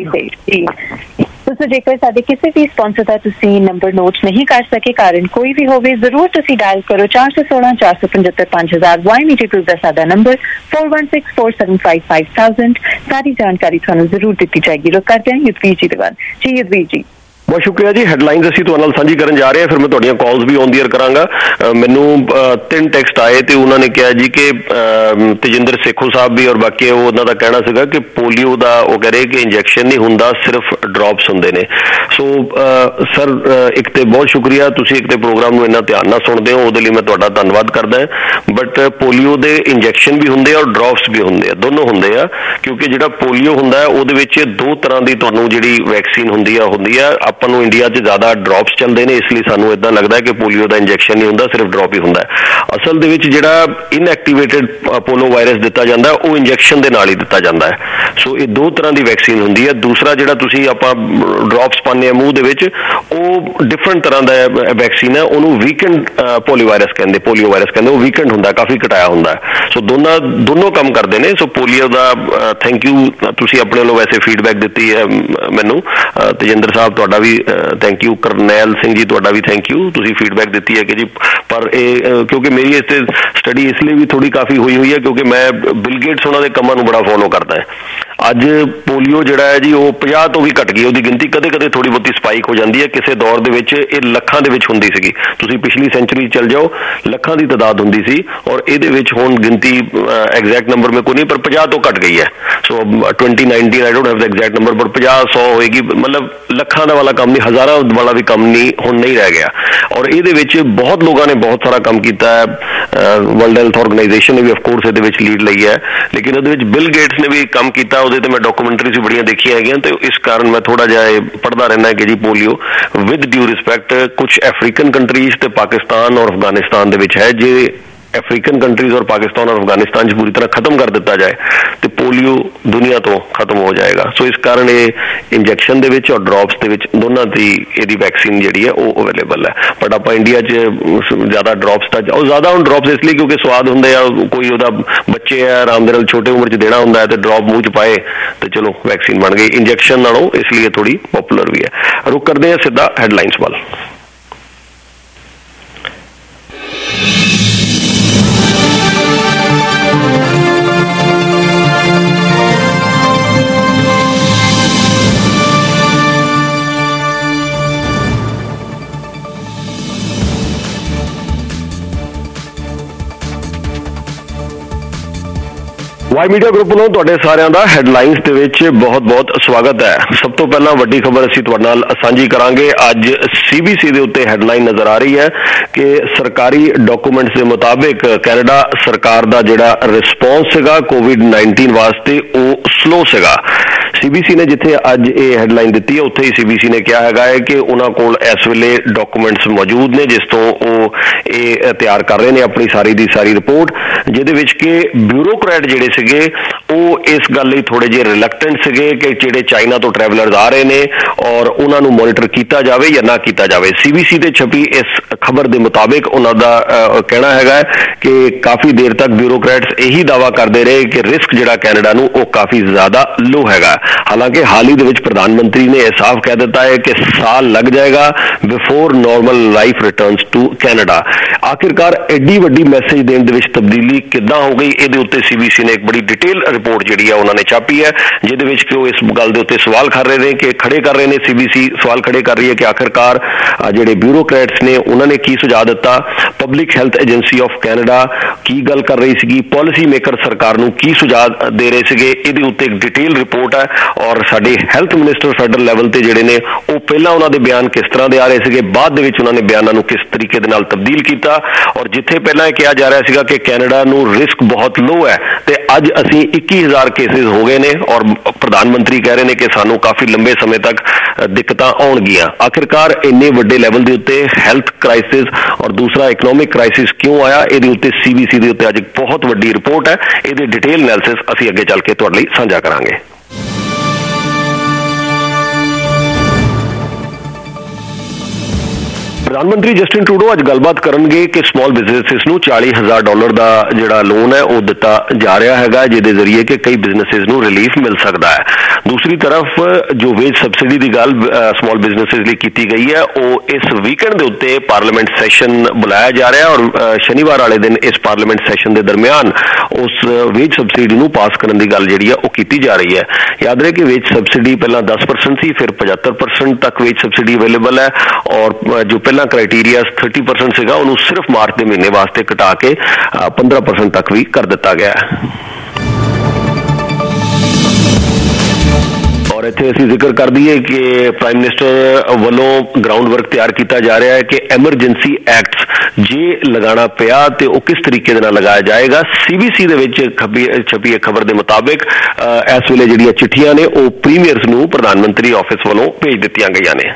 जी दोस्तों, जेकर साडे किसी भी स्पॉन्सर का तुसीं नंबर नोट नहीं कर सके, कारण कोई भी होवे, जरूर तुसीं डायल करो चार सौ सोलह चार सौ पचहत्तर पांच हजार वाई मीडिया ग्रुप का साडा number four one six four seven five five thousand. सारी जानकारी तुहानूं जरूर दी जाएगी। रुक करते हैं युद्धवीर जी के बाद। जी युद्धवीर जी, बहुत शुक्रिया जी। हैडलाइनस ਅਸੀਂ ਤੁਹਾਡੇ ਨਾਲ ਸਾਂਝੀ ਕਰਨ ਜਾ ਰਹੇ ਹਾਂ, ਫਿਰ ਮੈਂ ਤੁਹਾਡੀਆਂ ਕਾਲਸ ਵੀ ਔਨ ਦੀ ਏਅਰ ਕਰਾਂਗਾ। ਮੈਨੂੰ ਤਿੰਨ ਟੈਕਸਟ ਆਏ ਤੇ ਉਹਨਾਂ ਨੇ ਕਿਹਾ ਜੀ ਕਿ ਤੇਜਿੰਦਰ ਸੇਖੋ ਸਾਹਿਬ ਵੀ ਔਰ ਬਾਕੀ ਉਹਨਾਂ ਦਾ ਕਹਿਣਾ ਸੀਗਾ ਕਿ ਪੋਲੀਓ ਦਾ ਉਹ ਕਹਿ ਰਹੇ ਕਿ ਇੰਜੈਕਸ਼ਨ ਨਹੀਂ ਹੁੰਦਾ, ਸਿਰਫ ਡ੍ਰੌਪਸ ਹੁੰਦੇ ਨੇ। ਸੋ ਸਰ ਇੱਕ ਤੇ ਬਹੁਤ ਸ਼ੁਕਰੀਆ, ਤੁਸੀਂ ਇੱਕ ਤੇ ਪ੍ਰੋਗਰਾਮ ਨੂੰ ਇੰਨਾ ਧਿਆਨ ਨਾਲ ਸੁਣਦੇ ਹੋ, ਉਹਦੇ ਲਈ ਮੈਂ ਤੁਹਾਡਾ ਧੰਨਵਾਦ ਕਰਦਾ। ਬਟ ਪੋਲੀਓ ਦੇ ਇੰਜੈਕਸ਼ਨ ਵੀ ਹੁੰਦੇ ਆ ਔਰ ਡ੍ਰੌਪਸ ਵੀ ਹੁੰਦੇ ਆ, ਦੋਨੋਂ ਹੁੰਦੇ ਆ। ਕਿਉਂਕਿ ਜਿਹੜਾ ਪੋਲੀਓ ਹੁੰਦਾ ਉਹਦੇ ਵਿੱਚ ਦੋ ਤਰ੍ਹਾਂ ਦੀ ਤੁਹਾਨੂੰ ਜਿਹੜੀ ਵੈਕਸੀਨ ਹੁੰਦੀ ਆ ਹੁੰਦੀ ਆ ਆਪਾਂ ਨੂੰ ਇੰਡੀਆ 'ਚ ਜ਼ਿਆਦਾ ਡ੍ਰੌਪਸ ਚੱਲਦੇ ਨੇ, ਇਸ ਲਈ ਸਾਨੂੰ ਇੱਦਾਂ ਲੱਗਦਾ ਕਿ ਪੋਲੀਓ ਦਾ ਇੰਜੈਕਸ਼ਨ ਨਹੀਂ ਹੁੰਦਾ, ਸਿਰਫ ਡ੍ਰੌਪ ਹੀ ਹੁੰਦਾ। ਅਸਲ ਦੇ ਵਿੱਚ ਜਿਹੜਾ ਇਨਐਕਟੀਵੇਟਡ ਪੋਲੋ ਵਾਇਰਸ ਦਿੱਤਾ ਜਾਂਦਾ ਉਹ ਇੰਜੈਕਸ਼ਨ ਦੇ ਨਾਲ ਹੀ ਦਿੱਤਾ ਜਾਂਦਾ ਹੈ। ਸੋ ਇਹ ਦੋ ਤਰ੍ਹਾਂ ਦੀ ਵੈਕਸੀਨ ਹੁੰਦੀ ਹੈ। ਦੂਸਰਾ ਜਿਹੜਾ ਤੁਸੀਂ ਆਪਾਂ ਡ੍ਰੌਪਸ ਪਾਉਂਦੇ ਆ ਮੂੰਹ ਦੇ ਵਿੱਚ, ਉਹ ਡਿਫਰੈਂਟ ਤਰ੍ਹਾਂ ਦਾ ਵੈਕਸੀਨ ਹੈ, ਉਹਨੂੰ ਵੀਕੈਂਡ ਪੋਲੀਓ ਵਾਇਰਸ ਕਹਿੰਦੇ ਪੋਲੀਓ ਵਾਇਰਸ ਕਹਿੰਦੇ ਉਹ ਵੀਕੈਂਡ ਹੁੰਦਾ, ਕਾਫੀ ਘਟਾਇਆ ਹੁੰਦਾ। ਸੋ ਦੋਨਾਂ ਦੋਨੋਂ ਕੰਮ ਕਰਦੇ ਨੇ। ਸੋ ਪੋਲੀਓ ਦਾ ਥੈਂਕ ਯੂ, ਤੁਸੀਂ ਆਪਣੇ ਵੱਲੋਂ ਵੈਸੇ ਫੀਡਬੈਕ ਦਿੱਤੀ ਹੈ ਮੈਨੂੰ। ਤੇਜਿੰਦਰ ਸਾਹਿਬ ਤੁਹਾਡਾ ਵੀ ਥੈਂਕ ਯੂ, ਕਰਨੈਲ ਸਿੰਘ ਜੀ ਤੁਹਾਡਾ ਵੀ ਥੈਂਕ ਯੂ, ਤੁਸੀਂ ਫੀਡਬੈਕ ਦਿੱਤੀ ਹੈ ਕਿ ਜੀ। ਪਰ ਇਹ ਕਿਉਂਕਿ ਮੇਰੀ ਇਸ 'ਤੇ ਸਟੱਡੀ ਇਸ ਲਈ ਵੀ ਥੋੜ੍ਹੀ ਕਾਫੀ ਹੋਈ ਹੋਈ ਹੈ ਕਿਉਂਕਿ ਮੈਂ ਬਿਲ ਗੇਟਸ ਉਹਨਾਂ ਦੇ ਕੰਮਾਂ ਨੂੰ ਬੜਾ ਫੋਲੋ ਕਰਦਾ ਹੈ। ਅੱਜ ਪੋਲੀਓ ਜਿਹੜਾ ਹੈ ਜੀ ਉਹ ਪੰਜਾਹ ਤੋਂ ਵੀ ਘੱਟ ਗਈ, ਉਹਦੀ ਗਿਣਤੀ ਕਦੇ ਕਦੇ ਥੋੜ੍ਹੀ ਬਹੁਤੀ ਸਪਾਈਕ ਹੋ ਜਾਂਦੀ ਹੈ। ਕਿਸੇ ਦੌਰ ਦੇ ਵਿੱਚ ਇਹ ਲੱਖਾਂ ਦੇ ਵਿੱਚ ਹੁੰਦੀ ਸੀਗੀ, ਤੁਸੀਂ ਪਿਛਲੀ ਸੈਂਚੁਰੀ ਚੱਲ ਜਾਓ, ਲੱਖਾਂ ਦੀ ਤਾਦਾਦ ਹੁੰਦੀ ਸੀ ਔਰ ਇਹਦੇ ਵਿੱਚ ਹੁਣ ਗਿਣਤੀ ਐਗਜ਼ੈਕਟ ਨੰਬਰ ਮੇਰੇ ਕੋਲ ਨਹੀਂ, ਪਰ ਪੰਜਾਹ ਤੋਂ ਘੱਟ ਗਈ ਹੈ। So twenty nineteen I don't have the exact number, ਪਰ ਪੰਜਾਹ ਸੌ ਹੋਏਗੀ, ਮਤਲਬ ਲੱਖਾਂ ਦਾ ਵਾਲਾ ਕੰਮ ਨਹੀਂ, ਹਜ਼ਾਰਾਂ ਵਾਲਾ ਵੀ ਕੰਮ ਨਹੀਂ ਹੁਣ ਨਹੀਂ ਰਹਿ ਗਿਆ। ਔਰ ਇਹਦੇ ਵਿੱਚ ਬਹੁਤ ਲੋਕਾਂ ਨੇ ਬਹੁਤ ਸਾਰਾ ਕੰਮ ਕੀਤਾ ਹੈ। ਵਰਲਡ ਹੈਲਥ ਆਰਗੇਨਾਈਜੇਸ਼ਨ ਨੇ ਵੀ ਅਫਕੋਰਸ ਇਹਦੇ ਵਿੱਚ ਲੀਡ ਲਈ ਹੈ, ਲੇਕਿਨ ਉਹਦੇ ਵਿੱਚ ਬਿਲ ਗੇਟਸ ਨੇ ਵੀ ਕੰਮ ਕੀਤਾ, ਉਹਦੇ ਤੇ ਮੈਂ ਡਾਕੂਮੈਂਟਰੀਜ਼ ਵੀ ਬੜੀਆਂ ਦੇਖੀਆਂ ਹੈਗੀਆਂ। ਤੇ ਇਸ ਕਾਰਨ ਮੈਂ ਥੋੜਾ ਜਿਹਾ ਇਹ ਪੜ੍ਹਦਾ ਰਹਿੰਦਾ ਕਿ ਜੀ ਪੋਲੀਓ ਵਿਦ ਡਿਊ ਰਿਸਪੈਕਟ ਕੁਝ ਅਫਰੀਕਨ ਕੰਟਰੀਜ਼ ਤੇ ਪਾਕਿਸਤਾਨ ਔਰ ਅਫਗਾਨਿਸਤਾਨ ਦੇ ਵਿੱਚ ਹੈ। ਜੇ ਅਫਰੀਕਨ ਕੰਟਰੀਜ਼ ਔਰ ਪਾਕਿਸਤਾਨ ਔਰ ਅਫਗਾਨਿਸਤਾਨ 'ਚ ਪੂਰੀ ਤਰ੍ਹਾਂ ਖਤਮ ਕਰ ਦਿੱਤਾ ਜਾਏ ਤੇ ਪੋਲੀਓ ਦੁਨੀਆ ਤੋਂ ਖਤਮ ਹੋ ਜਾਏਗਾ। ਸੋ ਇਸ ਕਾਰਨ ਇਹ ਇੰਜੈਕਸ਼ਨ ਦੇ ਵਿੱਚ ਔਰ ਡ੍ਰੌਪਸ ਦੇ ਵਿੱਚ ਦੋਨਾਂ ਦੀ ਇਹਦੀ ਵੈਕਸੀਨ ਜਿਹੜੀ ਹੈ ਉਹ ਅਵੇਲੇਬਲ ਹੈ। ਬਟ ਆਪਾਂ ਇੰਡੀਆ 'ਚ ਜ਼ਿਆਦਾ ਡ੍ਰੌਪਸ ਤਾਂ ਉਹ ਜ਼ਿਆਦਾ ਹੁਣ ਡ੍ਰੌਪਸ ਇਸ ਲਈ ਕਿਉਂਕਿ ਸਵਾਦ ਹੁੰਦੇ ਆ, ਕੋਈ ਉਹਦਾ ਬੱਚੇ ਆ ਆਰਾਮ ਦੇ ਨਾਲ ਛੋਟੇ ਉਮਰ 'ਚ ਦੇਣਾ ਹੁੰਦਾ ਹੈ ਤੇ ਡ੍ਰੌਪ ਮੂੰਹ 'ਚ ਪਾਏ ਤੇ ਚਲੋ ਵੈਕਸੀਨ ਬਣ ਗਈ ਇੰਜੈਕਸ਼ਨ ਨਾਲੋਂ, ਇਸ ਲਈ ਥੋੜ੍ਹੀ ਪੋਪੂਲਰ ਵੀ ਹੈ। ਰੁਕ ਕਰਦੇ ਹਾਂ ਸਿੱਧਾ ਹੈਡਲਾਈਨਸ ਵੱਲ। ਵਾਈ ਮੀਡੀਆ ਗਰੁੱਪ ਵੱਲੋਂ ਤੁਹਾਡੇ ਸਾਰਿਆਂ ਦਾ ਹੈਡਲਾਈਨਸ ਦੇ ਵਿੱਚ ਬਹੁਤ-ਬਹੁਤ ਸਵਾਗਤ ਹੈ। ਸਭ ਤੋਂ ਪਹਿਲਾਂ ਵੱਡੀ ਖਬਰ ਅਸੀਂ ਤੁਹਾਡੇ ਨਾਲ ਸਾਂਝੀ ਕਰਾਂਗੇ। ਅੱਜ ਸੀਬੀਸੀ ਦੇ ਉੱਤੇ ਹੈਡਲਾਈਨ ਨਜ਼ਰ ਆ ਰਹੀ ਹੈ ਕਿ ਸਰਕਾਰੀ ਡਾਕੂਮੈਂਟਸ ਦੇ ਮੁਤਾਬਿਕ ਕੈਨੇਡਾ ਸਰਕਾਰ ਦਾ ਜਿਹੜਾ ਰਿਸਪੌਂਸ ਸੀਗਾ ਕੋਵਿਡ ਨਾਈਨਟੀਨ ਵਾਸਤੇ ਉਹ ਸਲੋ ਸੀਗਾ। ਸੀਬੀਸੀ ਨੇ ਜਿੱਥੇ ਅੱਜ ਇਹ ਹੈਡਲਾਈਨ ਦਿੱਤੀ ਹੈ ਉੱਥੇ ਹੀ ਸੀਬੀਸੀ ਨੇ ਕਿਹਾ ਹੈਗਾ ਹੈ ਕਿ ਉਹਨਾਂ ਕੋਲ ਇਸ ਵੇਲੇ ਡਾਕੂਮੈਂਟਸ ਮੌਜੂਦ ਨੇ ਜਿਸ ਤੋਂ ਉਹ ਇਹ ਤਿਆਰ ਕਰ ਰਹੇ ਨੇ ਆਪਣੀ ਸਾਰੀ ਦੀ ਸਾਰੀ ਰਿਪੋਰਟ, ਜਿਹਦੇ ਵਿੱਚ ਕਿ ਬਿਊਰੋਕਰੈਟ ਜਿਹੜੇ ਸੀਗੇ ਉਹ ਇਸ ਗੱਲ ਲਈ ਥੋੜੇ ਜਿਹੇ ਰਿਲੈਕਟੈਂਟ ਸੀਗੇ ਕਿ ਜਿਹੜੇ ਚਾਈਨਾ ਤੋਂ ਟਰੈਵਲਰਸ ਆ ਰਹੇ ਨੇ ਔਰ ਉਹਨਾਂ ਨੂੰ ਮੋਨੀਟਰ ਕੀਤਾ ਜਾਵੇ ਜਾਂ ਨਾ ਕੀਤਾ ਜਾਵੇ। ਸੀਬੀਸੀ ਤੇ ਛਪੀ ਇਸ ਖਬਰ ਦੇ ਮੁਤਾਬਿਕ ਉਹਨਾਂ ਦਾ ਕਹਿਣਾ ਹੈਗਾ ਕਿ ਕਾਫੀ ਦੇਰ ਤੱਕ ਬਿਊਰੋਕਰੈਟਸ ਇਹੀ ਦਾਅਵਾ ਕਰਦੇ ਰਹੇ ਕਿ ਰਿਸਕ ਜਿਹੜਾ ਕੈਨੇਡਾ ਨੂੰ ਉਹ ਕਾਫੀ ਜ਼ਿਆਦਾ ਲੋ ਹੈਗਾ। ਹਾਲਾਂਕਿ ਹਾਲ ਹੀ ਦੇ ਵਿੱਚ ਪ੍ਰਧਾਨ ਮੰਤਰੀ ਨੇ ਇਹ ਸਾਫ਼ ਕਹਿ ਦਿੱਤਾ ਹੈ ਕਿ ਸਾਲ ਲੱਗ ਜਾਏਗਾ before normal life returns to Canada. ਆਖਿਰਕਾਰ ਐਡੀ ਵੱਡੀ ਮੈਸੇਜ ਦੇਣ ਦੇ ਵਿੱਚ ਤਬਦੀਲੀ ਕਿੱਦਾਂ ਹੋ ਗਈ, ਇਹਦੇ ਉੱਤੇ ਸੀਬੀਸੀ ਨੇ ਇੱਕ ਬੜੀ ਡਿਟੇਲ ਰਿਪੋਰਟ ਜਿਹੜੀ ਹੈ ਉਹਨਾਂ ਨੇ ਛਾਪੀ ਹੈ, ਜਿਹਦੇ ਵਿੱਚ ਕਿ ਉਹ ਇਸ ਗੱਲ ਦੇ ਉੱਤੇ ਸਵਾਲ ਕਰ ਰਹੇ ਨੇ ਕਿ ਖੜੇ ਕਰ ਰਹੇ ਨੇ ਸੀਬੀਸੀ ਸਵਾਲ ਖੜੇ ਕਰ ਰਹੀ ਹੈ ਕਿ ਆਖਿਰਕਾਰ ਜਿਹੜੇ ਬਿਊਰੋਕਰੈਟਸ ਨੇ ਉਹਨਾਂ ਨੇ ਕੀ ਸੁਝਾਅ ਦਿੱਤਾ, public health agency of Canada ਕੀ ਗੱਲ ਕਰ ਰਹੀ ਸੀਗੀ, ਪਾਲਿਸੀ ਮੇਕਰ ਸਰਕਾਰ ਨੂੰ ਕੀ ਸੁਝਾਅ ਦੇ ਰਹੇ ਸੀਗੇ। ਇਹਦੇ ਉੱਤੇ ਇੱਕ ਡਿਟੇਲ ਰਿਪੋਰਟ ਹੈ ਔਰ ਸਾਡੇ ਹੈਲਥ ਮਿਨਿਸਟਰ ਫੈਡਰਲ ਲੈਵਲ ਤੇ ਜਿਹੜੇ ਨੇ ਉਹ ਪਹਿਲਾਂ ਉਹਨਾਂ ਦੇ ਬਿਆਨ ਕਿਸ ਤਰ੍ਹਾਂ ਦੇ ਆ ਰਹੇ ਸੀਗੇ, ਬਾਅਦ ਦੇ ਵਿੱਚ ਉਹਨਾਂ ਨੇ ਬਿਆਨਾਂ ਨੂੰ ਕਿਸ ਤਰੀਕੇ ਦੇ ਨਾਲ ਤਬਦੀਲ ਕੀਤਾ। ਔਰ ਜਿੱਥੇ ਪਹਿਲਾਂ ਇਹ ਕਿਹਾ ਜਾ ਰਿਹਾ ਸੀਗਾ ਕਿ ਕੈਨੇਡਾ ਨੂੰ ਰਿਸਕ ਬਹੁਤ ਲੋ ਹੈ ਤੇ ਅੱਜ ਅਸੀਂ ਇੱਕੀ ਹਜ਼ਾਰ ਕੇਸਿਸ ਹੋ ਗਏ ਨੇ ਔਰ ਪ੍ਰਧਾਨ ਮੰਤਰੀ ਕਹਿ ਰਹੇ ਨੇ ਕਿ ਸਾਨੂੰ ਕਾਫੀ ਲੰਬੇ ਸਮੇਂ ਤੱਕ ਦਿੱਕਤਾਂ ਆਉਣਗੀਆਂ। ਆਖਿਰਕਾਰ ਇੰਨੇ ਵੱਡੇ ਲੈਵਲ ਦੇ ਉੱਤੇ ਹੈਲਥ ਕ੍ਰਾਈਸਿਸ ਔਰ ਦੂਸਰਾ ਇਕਨੋਮਿਕ ਕ੍ਰਾਈਸਿਸ ਕਿਉਂ ਆਇਆ, ਇਹਦੇ ਉੱਤੇ ਸੀਬੀਸੀ ਦੇ ਉੱਤੇ ਅੱਜ ਇੱਕ ਬਹੁਤ ਵੱਡੀ ਰਿਪੋਰਟ ਹੈ। ਇਹਦੇ ਡਿਟੇਲ ਐਨਾਲਿਸਿਸ ਅਸੀਂ ਅੱਗੇ ਚੱਲ ਕੇ ਤੁਹਾਡੇ ਲਈ ਸਾਂਝਾ ਕਰਾਂਗੇ। ਪ੍ਰਧਾਨ ਮੰਤਰੀ ਜਸਟਿਨ ਟਰੂਡੋ ਅੱਜ ਗੱਲਬਾਤ ਕਰਨਗੇ ਕਿ ਸਮਾਲ ਬਿਜ਼ਨੈਸਿਸ ਨੂੰ ਚਾਲੀ ਹਜ਼ਾਰ ਡਾਲਰ ਦਾ ਜਿਹੜਾ ਲੋਨ ਹੈ ਉਹ ਦਿੱਤਾ ਜਾ ਰਿਹਾ ਹੈਗਾ, ਜਿਹਦੇ ਜ਼ਰੀਏ ਕਿ ਕਈ ਬਿਜ਼ਨੈਸਿਸ ਨੂੰ ਰਿਲੀਫ ਮਿਲ ਸਕਦਾ ਹੈ। ਦੂਸਰੀ ਤਰਫ ਜੋ ਵੇਜ ਸਬਸਿਡੀ ਦੀ ਗੱਲ ਸਮਾਲ ਬਿਜ਼ਨੈਸਿਸ ਲਈ ਕੀਤੀ ਗਈ ਹੈ, ਉਹ ਇਸ ਵੀਕਐਂਡ ਦੇ ਉੱਤੇ ਪਾਰਲੀਮੈਂਟ ਸੈਸ਼ਨ ਬੁਲਾਇਆ ਜਾ ਰਿਹਾ ਔਰ ਸ਼ਨੀਵਾਰ ਵਾਲੇ ਦਿਨ ਇਸ ਪਾਰਲੀਮੈਂਟ ਸੈਸ਼ਨ ਦੇ ਦਰਮਿਆਨ ਉਸ ਵੇਜ ਸਬਸਿਡੀ ਨੂੰ ਪਾਸ ਕਰਨ ਦੀ ਗੱਲ ਜਿਹੜੀ ਹੈ ਉਹ ਕੀਤੀ ਜਾ ਰਹੀ ਹੈ। ਯਾਦ ਰਹੇ ਕਿ ਵੇਜ ਸਬਸਿਡੀ ਪਹਿਲਾਂ ਦਸ ਪਰਸੈਂਟ ਸੀ, ਫਿਰ ਪਝੱਤਰ ਪਰਸੈਂਟ ਤੱਕ ਵੇਜ ਸਬਸਿਡੀ ਅਵੇਲੇਬਲ ਹੈ ਔਰ ਜੋ ਪਹਿਲਾਂ ਕ੍ਰਾਈਟੀਰੀਆ ਥਰਟੀ ਪਰਸੈਂਟ ਸੀਗਾ ਉਹਨੂੰ ਸਿਰਫ ਮਾਰਚ ਦੇ ਮਹੀਨੇ ਵਾਸਤੇ ਘਟਾ ਕੇ ਪੰਦਰਾਂ ਪਰਸੈਂਟ ਤੱਕ ਵੀ ਕਰ ਦਿੱਤਾ ਗਿਆ ਹੈ। ਔਰ ਇੱਥੇ ਅਸੀਂ ਜ਼ਿਕਰ ਕਰ ਦਈਏ ਕਿ ਪ੍ਰਾਈਮ ਮਿਨਿਸਟਰ ਵੱਲੋਂ ਗਰਾਊਂਡ ਵਰਕ ਤਿਆਰ ਕੀਤਾ ਜਾ ਰਿਹਾ ਹੈ ਕਿ ਐਮਰਜੈਂਸੀ ਐਕਟਸ ਜੇ ਲਗਾਉਣਾ ਪਿਆ ਤੇ ਉਹ ਕਿਸ ਤਰੀਕੇ ਦੇ ਨਾਲ ਲਗਾਇਆ ਜਾਏਗਾ। ਸੀਬੀਸੀ ਦੇ ਵਿੱਚ ਛਪੀ ਇੱਕ ਖਬਰ ਦੇ ਮੁਤਾਬਿਕ ਇਸ ਵੇਲੇ ਜਿਹੜੀਆਂ ਚਿੱਠੀਆਂ ਨੇ ਉਹ ਪ੍ਰੀਮੀਅਰਸ ਨੂੰ ਪ੍ਰਧਾਨ ਮੰਤਰੀ ਆਫਿਸ ਵੱਲੋਂ ਭੇਜ ਦਿੱਤੀਆਂ ਗਈਆਂ ਨੇ।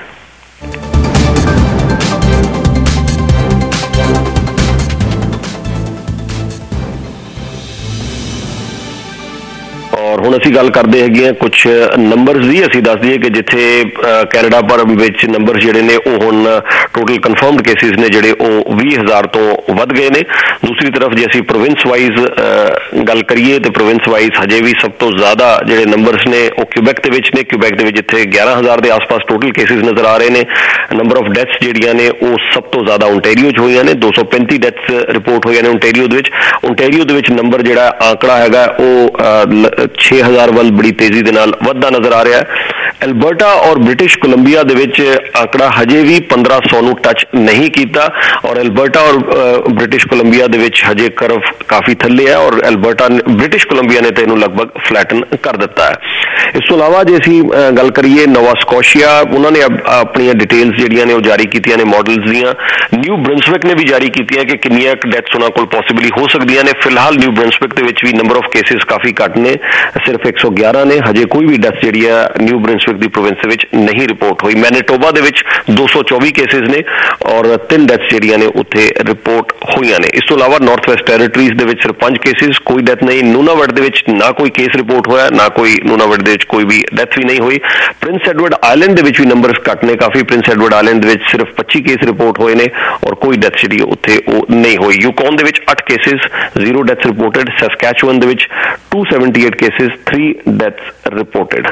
ਔਰ ਹੁਣ ਅਸੀਂ ਗੱਲ ਕਰਦੇ ਹੈਗੇ ਹਾਂ ਕੁਝ ਨੰਬਰਸ ਦੀ। ਅਸੀਂ ਦੱਸ ਦਈਏ ਕਿ ਜਿੱਥੇ ਕੈਨੇਡਾ ਭਰ ਵਿੱਚ ਨੰਬਰ ਜਿਹੜੇ ਨੇ ਉਹ ਹੁਣ ਟੋਟਲ ਕਨਫਰਮਡ ਕੇਸਿਸ ਨੇ ਜਿਹੜੇ ਉਹ ਵੀਹ ਹਜ਼ਾਰ ਤੋਂ ਵੱਧ ਗਏ ਨੇ। ਦੂਸਰੀ ਤਰਫ ਜੇ ਅਸੀਂ ਪ੍ਰੋਵਿੰਸ ਵਾਈਜ਼ ਗੱਲ ਕਰੀਏ ਤੇ ਪ੍ਰੋਵਿੰਸ ਵਾਈਜ਼ ਹਜੇ ਵੀ ਸਭ ਤੋਂ ਜ਼ਿਆਦਾ ਜਿਹੜੇ ਨੰਬਰਸ ਨੇ ਉਹ ਕਿਊਬੈਕ ਦੇ ਵਿੱਚ ਨੇ। ਕਿਊਬੈਕ ਦੇ ਵਿੱਚ ਜਿੱਥੇ ਗਿਆਰਾਂ ਹਜ਼ਾਰ ਦੇ ਆਸ-ਪਾਸ ਟੋਟਲ ਕੇਸਿਸ ਨਜ਼ਰ ਆ ਰਹੇ ਨੇ। ਨੰਬਰ ਆਫ ਡੈਥਸ ਜਿਹੜੀਆਂ ਨੇ ਉਹ ਸਭ ਤੋਂ ਜ਼ਿਆਦਾ ਓਨਟਾਰੀਓ 'ਚ ਹੋਈਆਂ ਨੇ, ਦੋ ਸੌ ਪੈਂਤੀ ਡੈਥਸ ਰਿਪੋਰਟ ਹੋਈਆਂ ਨੇ ਓਨਟਾਰੀਓ ਦੇ ਵਿੱਚ। ਓਨਟਾਰੀਓ ਦੇ ਵਿੱਚ ਨੰਬਰ ਜਿਹੜਾ ਆંકੜਾ ਹੈਗਾ ਉਹ ਛੇ ਹਜ਼ਾਰ ਵੱਲ ਬੜੀ ਤੇਜ਼ੀ ਦੇ ਨਾਲ ਵੱਧਦਾ ਨਜ਼ਰ ਆ ਰਿਹਾ ਹੈ। ਐਲਬਰਟਾ ਔਰ ਬ੍ਰਿਟਿਸ਼ ਕੋਲੰਬੀਆ ਦੇ ਵਿੱਚ ਆંકੜਾ ਹਜੇ ਵੀ ਪੰਦਰਾਂ ਸੌ ਨੂੰ ਟੱਚ ਨਹੀਂ ਕੀਤਾ ਔਰ ਐਲਬਰਟਾ ਔਰ ਬ੍ਰਿਟਿਸ਼ ਕੋਲੰਬੀਆ ਦੇ ਵਿੱਚ ਹਜੇ ਕਰਵ ਕਾਫੀ ਥੱਲੇ ਹੈ ਔਰ ਐਲਬਰਟਾ ਬ੍ਰਿਟਿਸ਼ ਕੋਲੰਬੀਆ ਨੇ ਤਾਂ ਇਹਨੂੰ ਲਗਭਗ ਫਲੈਟਨ ਕਰ ਦਿੱਤਾ ਹੈ। ਇਸ ਤੋਂ ਇਲਾਵਾ ਜੇ ਅਸੀਂ ਗੱਲ ਕਰੀਏ ਨੋਵਾ ਸਕੋਸ਼ੀਆ, ਉਹਨਾਂ ਨੇ ਆਪਣੀਆਂ ਡਿਟੇਲਸ ਜਿਹੜੀਆਂ ਨੇ ਉਹ ਜਾਰੀ ਕੀਤੀਆਂ ਨੇ ਮਾਡਲਸ ਦੀਆਂ। ਨਿਊ ਬ੍ਰਿੰਸਵਿਕ ਨੇ ਵੀ ਜਾਰੀ ਕੀਤੀਆਂ ਕਿ ਕਿੰਨੀਆਂ ਡੈਥਸ ਉਹਨਾਂ ਕੋਲ ਪੋਸੀਬਲੀ ਹੋ ਸਕਦੀਆਂ ਨੇ। ਫਿਲਹਾਲ ਨਿਊ ਬ੍ਰਿੰਸਵਿਕ ਦੇ ਵਿੱਚ ਵੀ ਨੰਬਰ ਆਫ ਕੇਸਿਸ ਕਾਫੀ ਘੱਟ ਨੇ, ਸਿਰਫ ਇੱਕ ਸੌ ਗਿਆਰਾਂ ਨੇ। ਹਜੇ ਕੋਈ ਵੀ ਡੈਥ ਜਿਹੜੀ ਆ ਨਿਊ ਬ੍ਰਿੰਸਵਿਕ ਦੀ ਪ੍ਰੋਵਿੰਸ ਦੇ ਵਿੱਚ ਨਹੀਂ ਰਿਪੋਰਟ ਹੋਈ। ਮੈਨੀਟੋਬਾ ਦੇ ਵਿੱਚ ਦੋ ਸੌ ਚੌਵੀ ਕੇਸਿਸ ਨੇ ਔਰ ਤਿੰਨ ਡੈਥਸ ਜਿਹੜੀਆਂ ਨੇ ਉੱਥੇ ਰਿਪੋਰਟ ਹੋਈਆਂ ਨੇ। ਇਸ ਤੋਂ ਇਲਾਵਾ ਨਾਰਥ ਵੈਸਟ ਟੈਰੀਟਰੀਜ਼ ਦੇ ਵਿੱਚ ਸਿਰਫ ਪੰਜ ਕੇਸਿਸ, ਕੋਈ ਡੈਥ ਨਹੀਂ। ਨੂਨਾਵਟ ਦੇ ਵਿੱਚ ਨਾ ਕੋਈ ਕੇਸ ਰਿਪੋਰਟ ਹੋਇਆ, ਨਾ ਕੋਈ ਨੂਨਾਵਟ ਦੇ ਵਿੱਚ ਕੋਈ ਵੀ ਡੈਥ ਵੀ ਨਹੀਂ ਹੋਈ। ਪ੍ਰਿੰਸ ਐਡਵਰਡ ਆਈਲੈਂਡ ਦੇ ਵਿੱਚ ਵੀ ਨੰਬਰਸ ਘੱਟ ਨੇ ਕਾਫੀ। ਪ੍ਰਿੰਸ ਐਡਵਰਡ ਆਈਲੈਂਡ ਦੇ ਵਿੱਚ ਸਿਰਫ ਪੱਚੀ ਕੇਸ ਰਿਪੋਰਟ ਹੋਏ ਨੇ ਔਰ ਕੋਈ ਡੈਥ ਜਿਹੜੀ ਉੱਥੇ ਉਹ ਨਹੀਂ ਹੋਈ। ਯੂਕੌਨ ਦੇ ਵਿੱਚ ਅੱਠ cases, zero deaths reported. Saskatchewan ਦੇ ਵਿੱਚ ਦੋ ਸੌ ਅਠੱਤਰ ਕੇਸਿਸ, ਥ੍ਰੀ ਡੈਥਸ ਰਿਪੋਰਟਡ।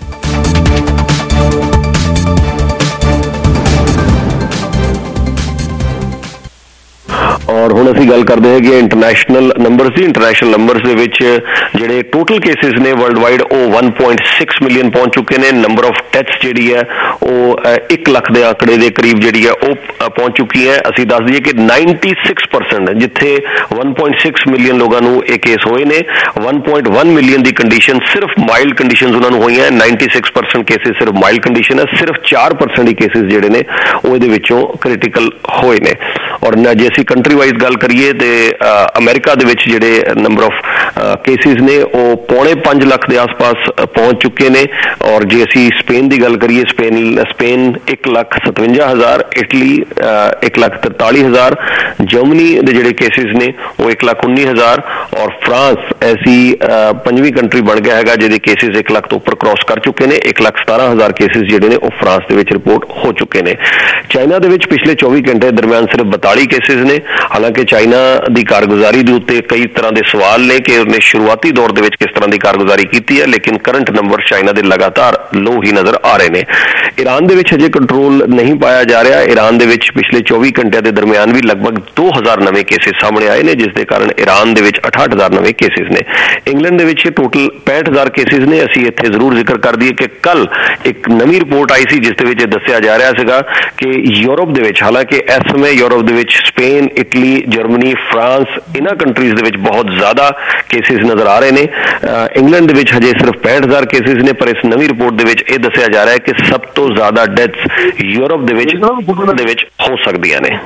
ਔਰ ਹੁਣ ਅਸੀਂ ਗੱਲ ਕਰਦੇ ਹੈਗੇ ਇੰਟਰਨੈਸ਼ਨਲ ਨੰਬਰਸ ਦੀ। ਇੰਟਰਨੈਸ਼ਨਲ ਨੰਬਰਸ ਦੇ ਵਿੱਚ ਜਿਹੜੇ ਟੋਟਲ ਕੇਸਿਸ ਨੇ ਵਰਲਡ ਵਾਈਡ ਉਹ ਇੱਕ ਪੁਆਇੰਟ ਛੇ ਮਿਲੀਅਨ ਪਹੁੰਚ ਚੁੱਕੇ ਨੇ। ਨੰਬਰ ਆਫ ਡੈਥਸ ਜਿਹੜੀ ਹੈ ਉਹ ਇੱਕ ਲੱਖ ਦੇ ਆંકੜੇ ਦੇ ਕਰੀਬ ਜਿਹੜੀ ਹੈ ਉਹ ਪਹੁੰਚ ਚੁੱਕੀ ਹੈ। ਅਸੀਂ ਦੱਸ ਦਈਏ ਕਿ छियानवे ਪਰਸੈਂਟ ਜਿੱਥੇ ਇੱਕ ਪੁਆਇੰਟ ਛੇ ਮਿਲੀਅਨ ਲੋਕਾਂ ਨੂੰ ਇਹ ਕੇਸ ਹੋਏ ਨੇ, ਇੱਕ ਪੁਆਇੰਟ ਇੱਕ ਮਿਲੀਅਨ ਦੀ ਕੰਡੀਸ਼ਨ ਸਿਰਫ ਮਾਈਲਡ ਕੰਡੀਸ਼ਨਸ ਉਹਨਾਂ ਨੂੰ ਹੋਈਆਂ। छियानवे ਪਰਸੈਂਟ ਕੇਸਿਸ ਸਿਰਫ ਮਾਈਲਡ ਕੰਡੀਸ਼ਨ ਹੈ, ਸਿਰਫ ਚਾਰ ਪਰਸੈਂਟ ਹੀ ਕੇਸਿਸ ਜਿਹੜੇ ਨੇ ਉਹ ਇਹਦੇ ਵਿੱਚੋਂ ਕ੍ਰਿਟੀਕਲ ਹੋਏ ਨੇ। ਔਰ ਜੇ ਅਸੀਂ ਕੰਟਰੀ ਵਾਈਜ਼ ਗੱਲ ਕਰੀਏ ਤੇ ਅਮਰੀਕਾ ਦੇ ਵਿੱਚ ਜਿਹੜੇ ਨੰਬਰ ਆਫ ਕੇਸਿਸ ਨੇ ਉਹ ਪੌਣੇ ਪੰਜ ਲੱਖ ਦੇ ਆਸ-ਪਾਸ ਪਹੁੰਚ ਚੁੱਕੇ ਨੇ। ਔਰ ਜੇ ਅਸੀਂ ਸਪੇਨ ਦੀ ਗੱਲ ਕਰੀਏ, ਸਪੇਨ ਸਪੇਨ ਇੱਕ ਲੱਖ ਸਤਵੰਜਾ ਹਜ਼ਾਰ, ਇਟਲੀ ਇੱਕ ਲੱਖ ਤਰਤਾਲੀ ਹਜ਼ਾਰ, ਜਰਮਨੀ ਦੇ ਜਿਹੜੇ ਕੇਸਿਸ ਨੇ ਉਹ ਇੱਕ ਲੱਖ ਉੱਨੀ ਹਜ਼ਾਰ ਔਰ ਫਰਾਂਸ ਐਸੀ ਪੰਜਵੀਂ ਕੰਟਰੀ ਬਣ ਗਿਆ ਹੈਗਾ ਜਿਹਦੇ ਕੇਸਿਸ ਇੱਕ ਲੱਖ ਤੋਂ ਉੱਪਰ ਕ੍ਰਾਸ ਕਰ ਚੁੱਕੇ ਨੇ। ਇੱਕ ਲੱਖ ਸਤਾਰਾਂ ਹਜ਼ਾਰ ਕੇਸਿਸ ਜਿਹੜੇ ਨੇ ਉਹ ਫਰਾਂਸ ਦੇ ਵਿੱਚ ਰਿਪੋਰਟ ਹੋ ਚੁੱਕੇ ਨੇ। ਚਾਈਨਾ ਦੇ ਵਿੱਚ ਪਿਛਲੇ ਚੌਵੀ ਘੰਟੇ ਦਰਮਿਆਨ ਸਿਰਫ ਬਤਾਲੀ ਕੇਸਿਸ ਨੇ ਹਾਲਾਂਕਿ ਚਾਈਨਾ ਦੀ ਕਾਰਗੁਜ਼ਾਰੀ ਦੇ ਉੱਤੇ ਕਈ ਤਰ੍ਹਾਂ ਦੇ ਸਵਾਲ ਨੇ ਕਿ ਉਹਨੇ ਸ਼ੁਰੂਆਤੀ ਦੌਰ ਦੇ ਵਿੱਚ ਕਿਸ ਤਰ੍ਹਾਂ ਦੀ ਕਾਰਗੁਜ਼ਾਰੀ ਕੀਤੀ ਹੈ, ਲੇਕਿਨ ਕਰੰਟ ਨੰਬਰ ਚਾਈਨਾ ਦੇ ਲਗਾਤਾਰ ਲੋ ਹੀ ਨਜ਼ਰ ਆ ਰਹੇ ਨੇ। ਈਰਾਨ ਦੇ ਵਿੱਚ ਹਜੇ ਕੰਟਰੋਲ ਨਹੀਂ ਪਾਇਆ ਜਾ ਰਿਹਾ। ਈਰਾਨ ਦੇ ਵਿੱਚ ਪਿਛਲੇ ਚੌਵੀ ਘੰਟਿਆਂ ਦੇ ਦਰਮਿਆਨ ਵੀ ਲਗਭਗ ਦੋ ਹਜ਼ਾਰ ਨਵੇਂ ਕੇਸਿਸ ਸਾਹਮਣੇ ਆਏ ਨੇ, ਜਿਸ ਦੇ ਕਾਰਨ ਈਰਾਨ ਦੇ ਵਿੱਚ ਅਠਾਹਠ ਹਜ਼ਾਰ ਨਵੇਂ ਕੇਸਿਸ ਨੇ। ਇੰਗਲੈਂਡ ਦੇ ਵਿੱਚ ਟੋਟਲ ਪੈਂਹਠ ਹਜ਼ਾਰ ਕੇਸਿਸ ਨੇ। ਅਸੀਂ ਇੱਥੇ ਜ਼ਰੂਰ ਜ਼ਿਕਰ ਕਰ ਦਈਏ ਕਿ ਕੱਲ ਇੱਕ ਨਵੀਂ ਰਿਪੋਰਟ ਆਈ ਸੀ ਜਿਸ ਦੇ ਵਿੱਚ ਇਹ ਦੱਸਿਆ ਜਾ ਰਿਹਾ ਸੀਗਾ ਕਿ ਯੂਰਪ ਦੇ ਵਿੱਚ, ਹਾਲਾਂਕਿ ਇਸ ਸਮੇਂ ਯੂਰਪ ਦੇ ਵਿੱਚ ਸਪੇਨ, ਇਟਲੀ, ਜਰਮਨੀ, ਫਰਾਂਸ, ਇਹਨਾਂ ਕੰਟਰੀਜ਼ ਦੇ ਵਿੱਚ ਬਹੁਤ ਜ਼ਿਆਦਾ ਕੇਸਿਸ ਨਜ਼ਰ ਆ ਰਹੇ ਨੇ। ਇੰਗਲੈਂਡ ਦੇ ਵਿੱਚ ਹਜੇ ਸਿਰਫ ਪੈਂਹਠ ਹਜ਼ਾਰ ਕੇਸਿਸ ਨੇ, ਪਰ ਇਸ ਨਵੀਂ ਰਿਪੋਰਟ ਦੇ ਵਿੱਚ ਇਹ ਦੱਸਿਆ ਜਾ ਰਿਹਾ ਹੈ ਕਿ ਸਭ ਤੋਂ ਜ਼ਿਆਦਾ ਡੈਥਸ ਯੂਰਪ ਦੇ ਵਿੱਚ ਦੇ ਵਿੱਚ ਹੋ ਸਕਦੀਆਂ ਨੇ।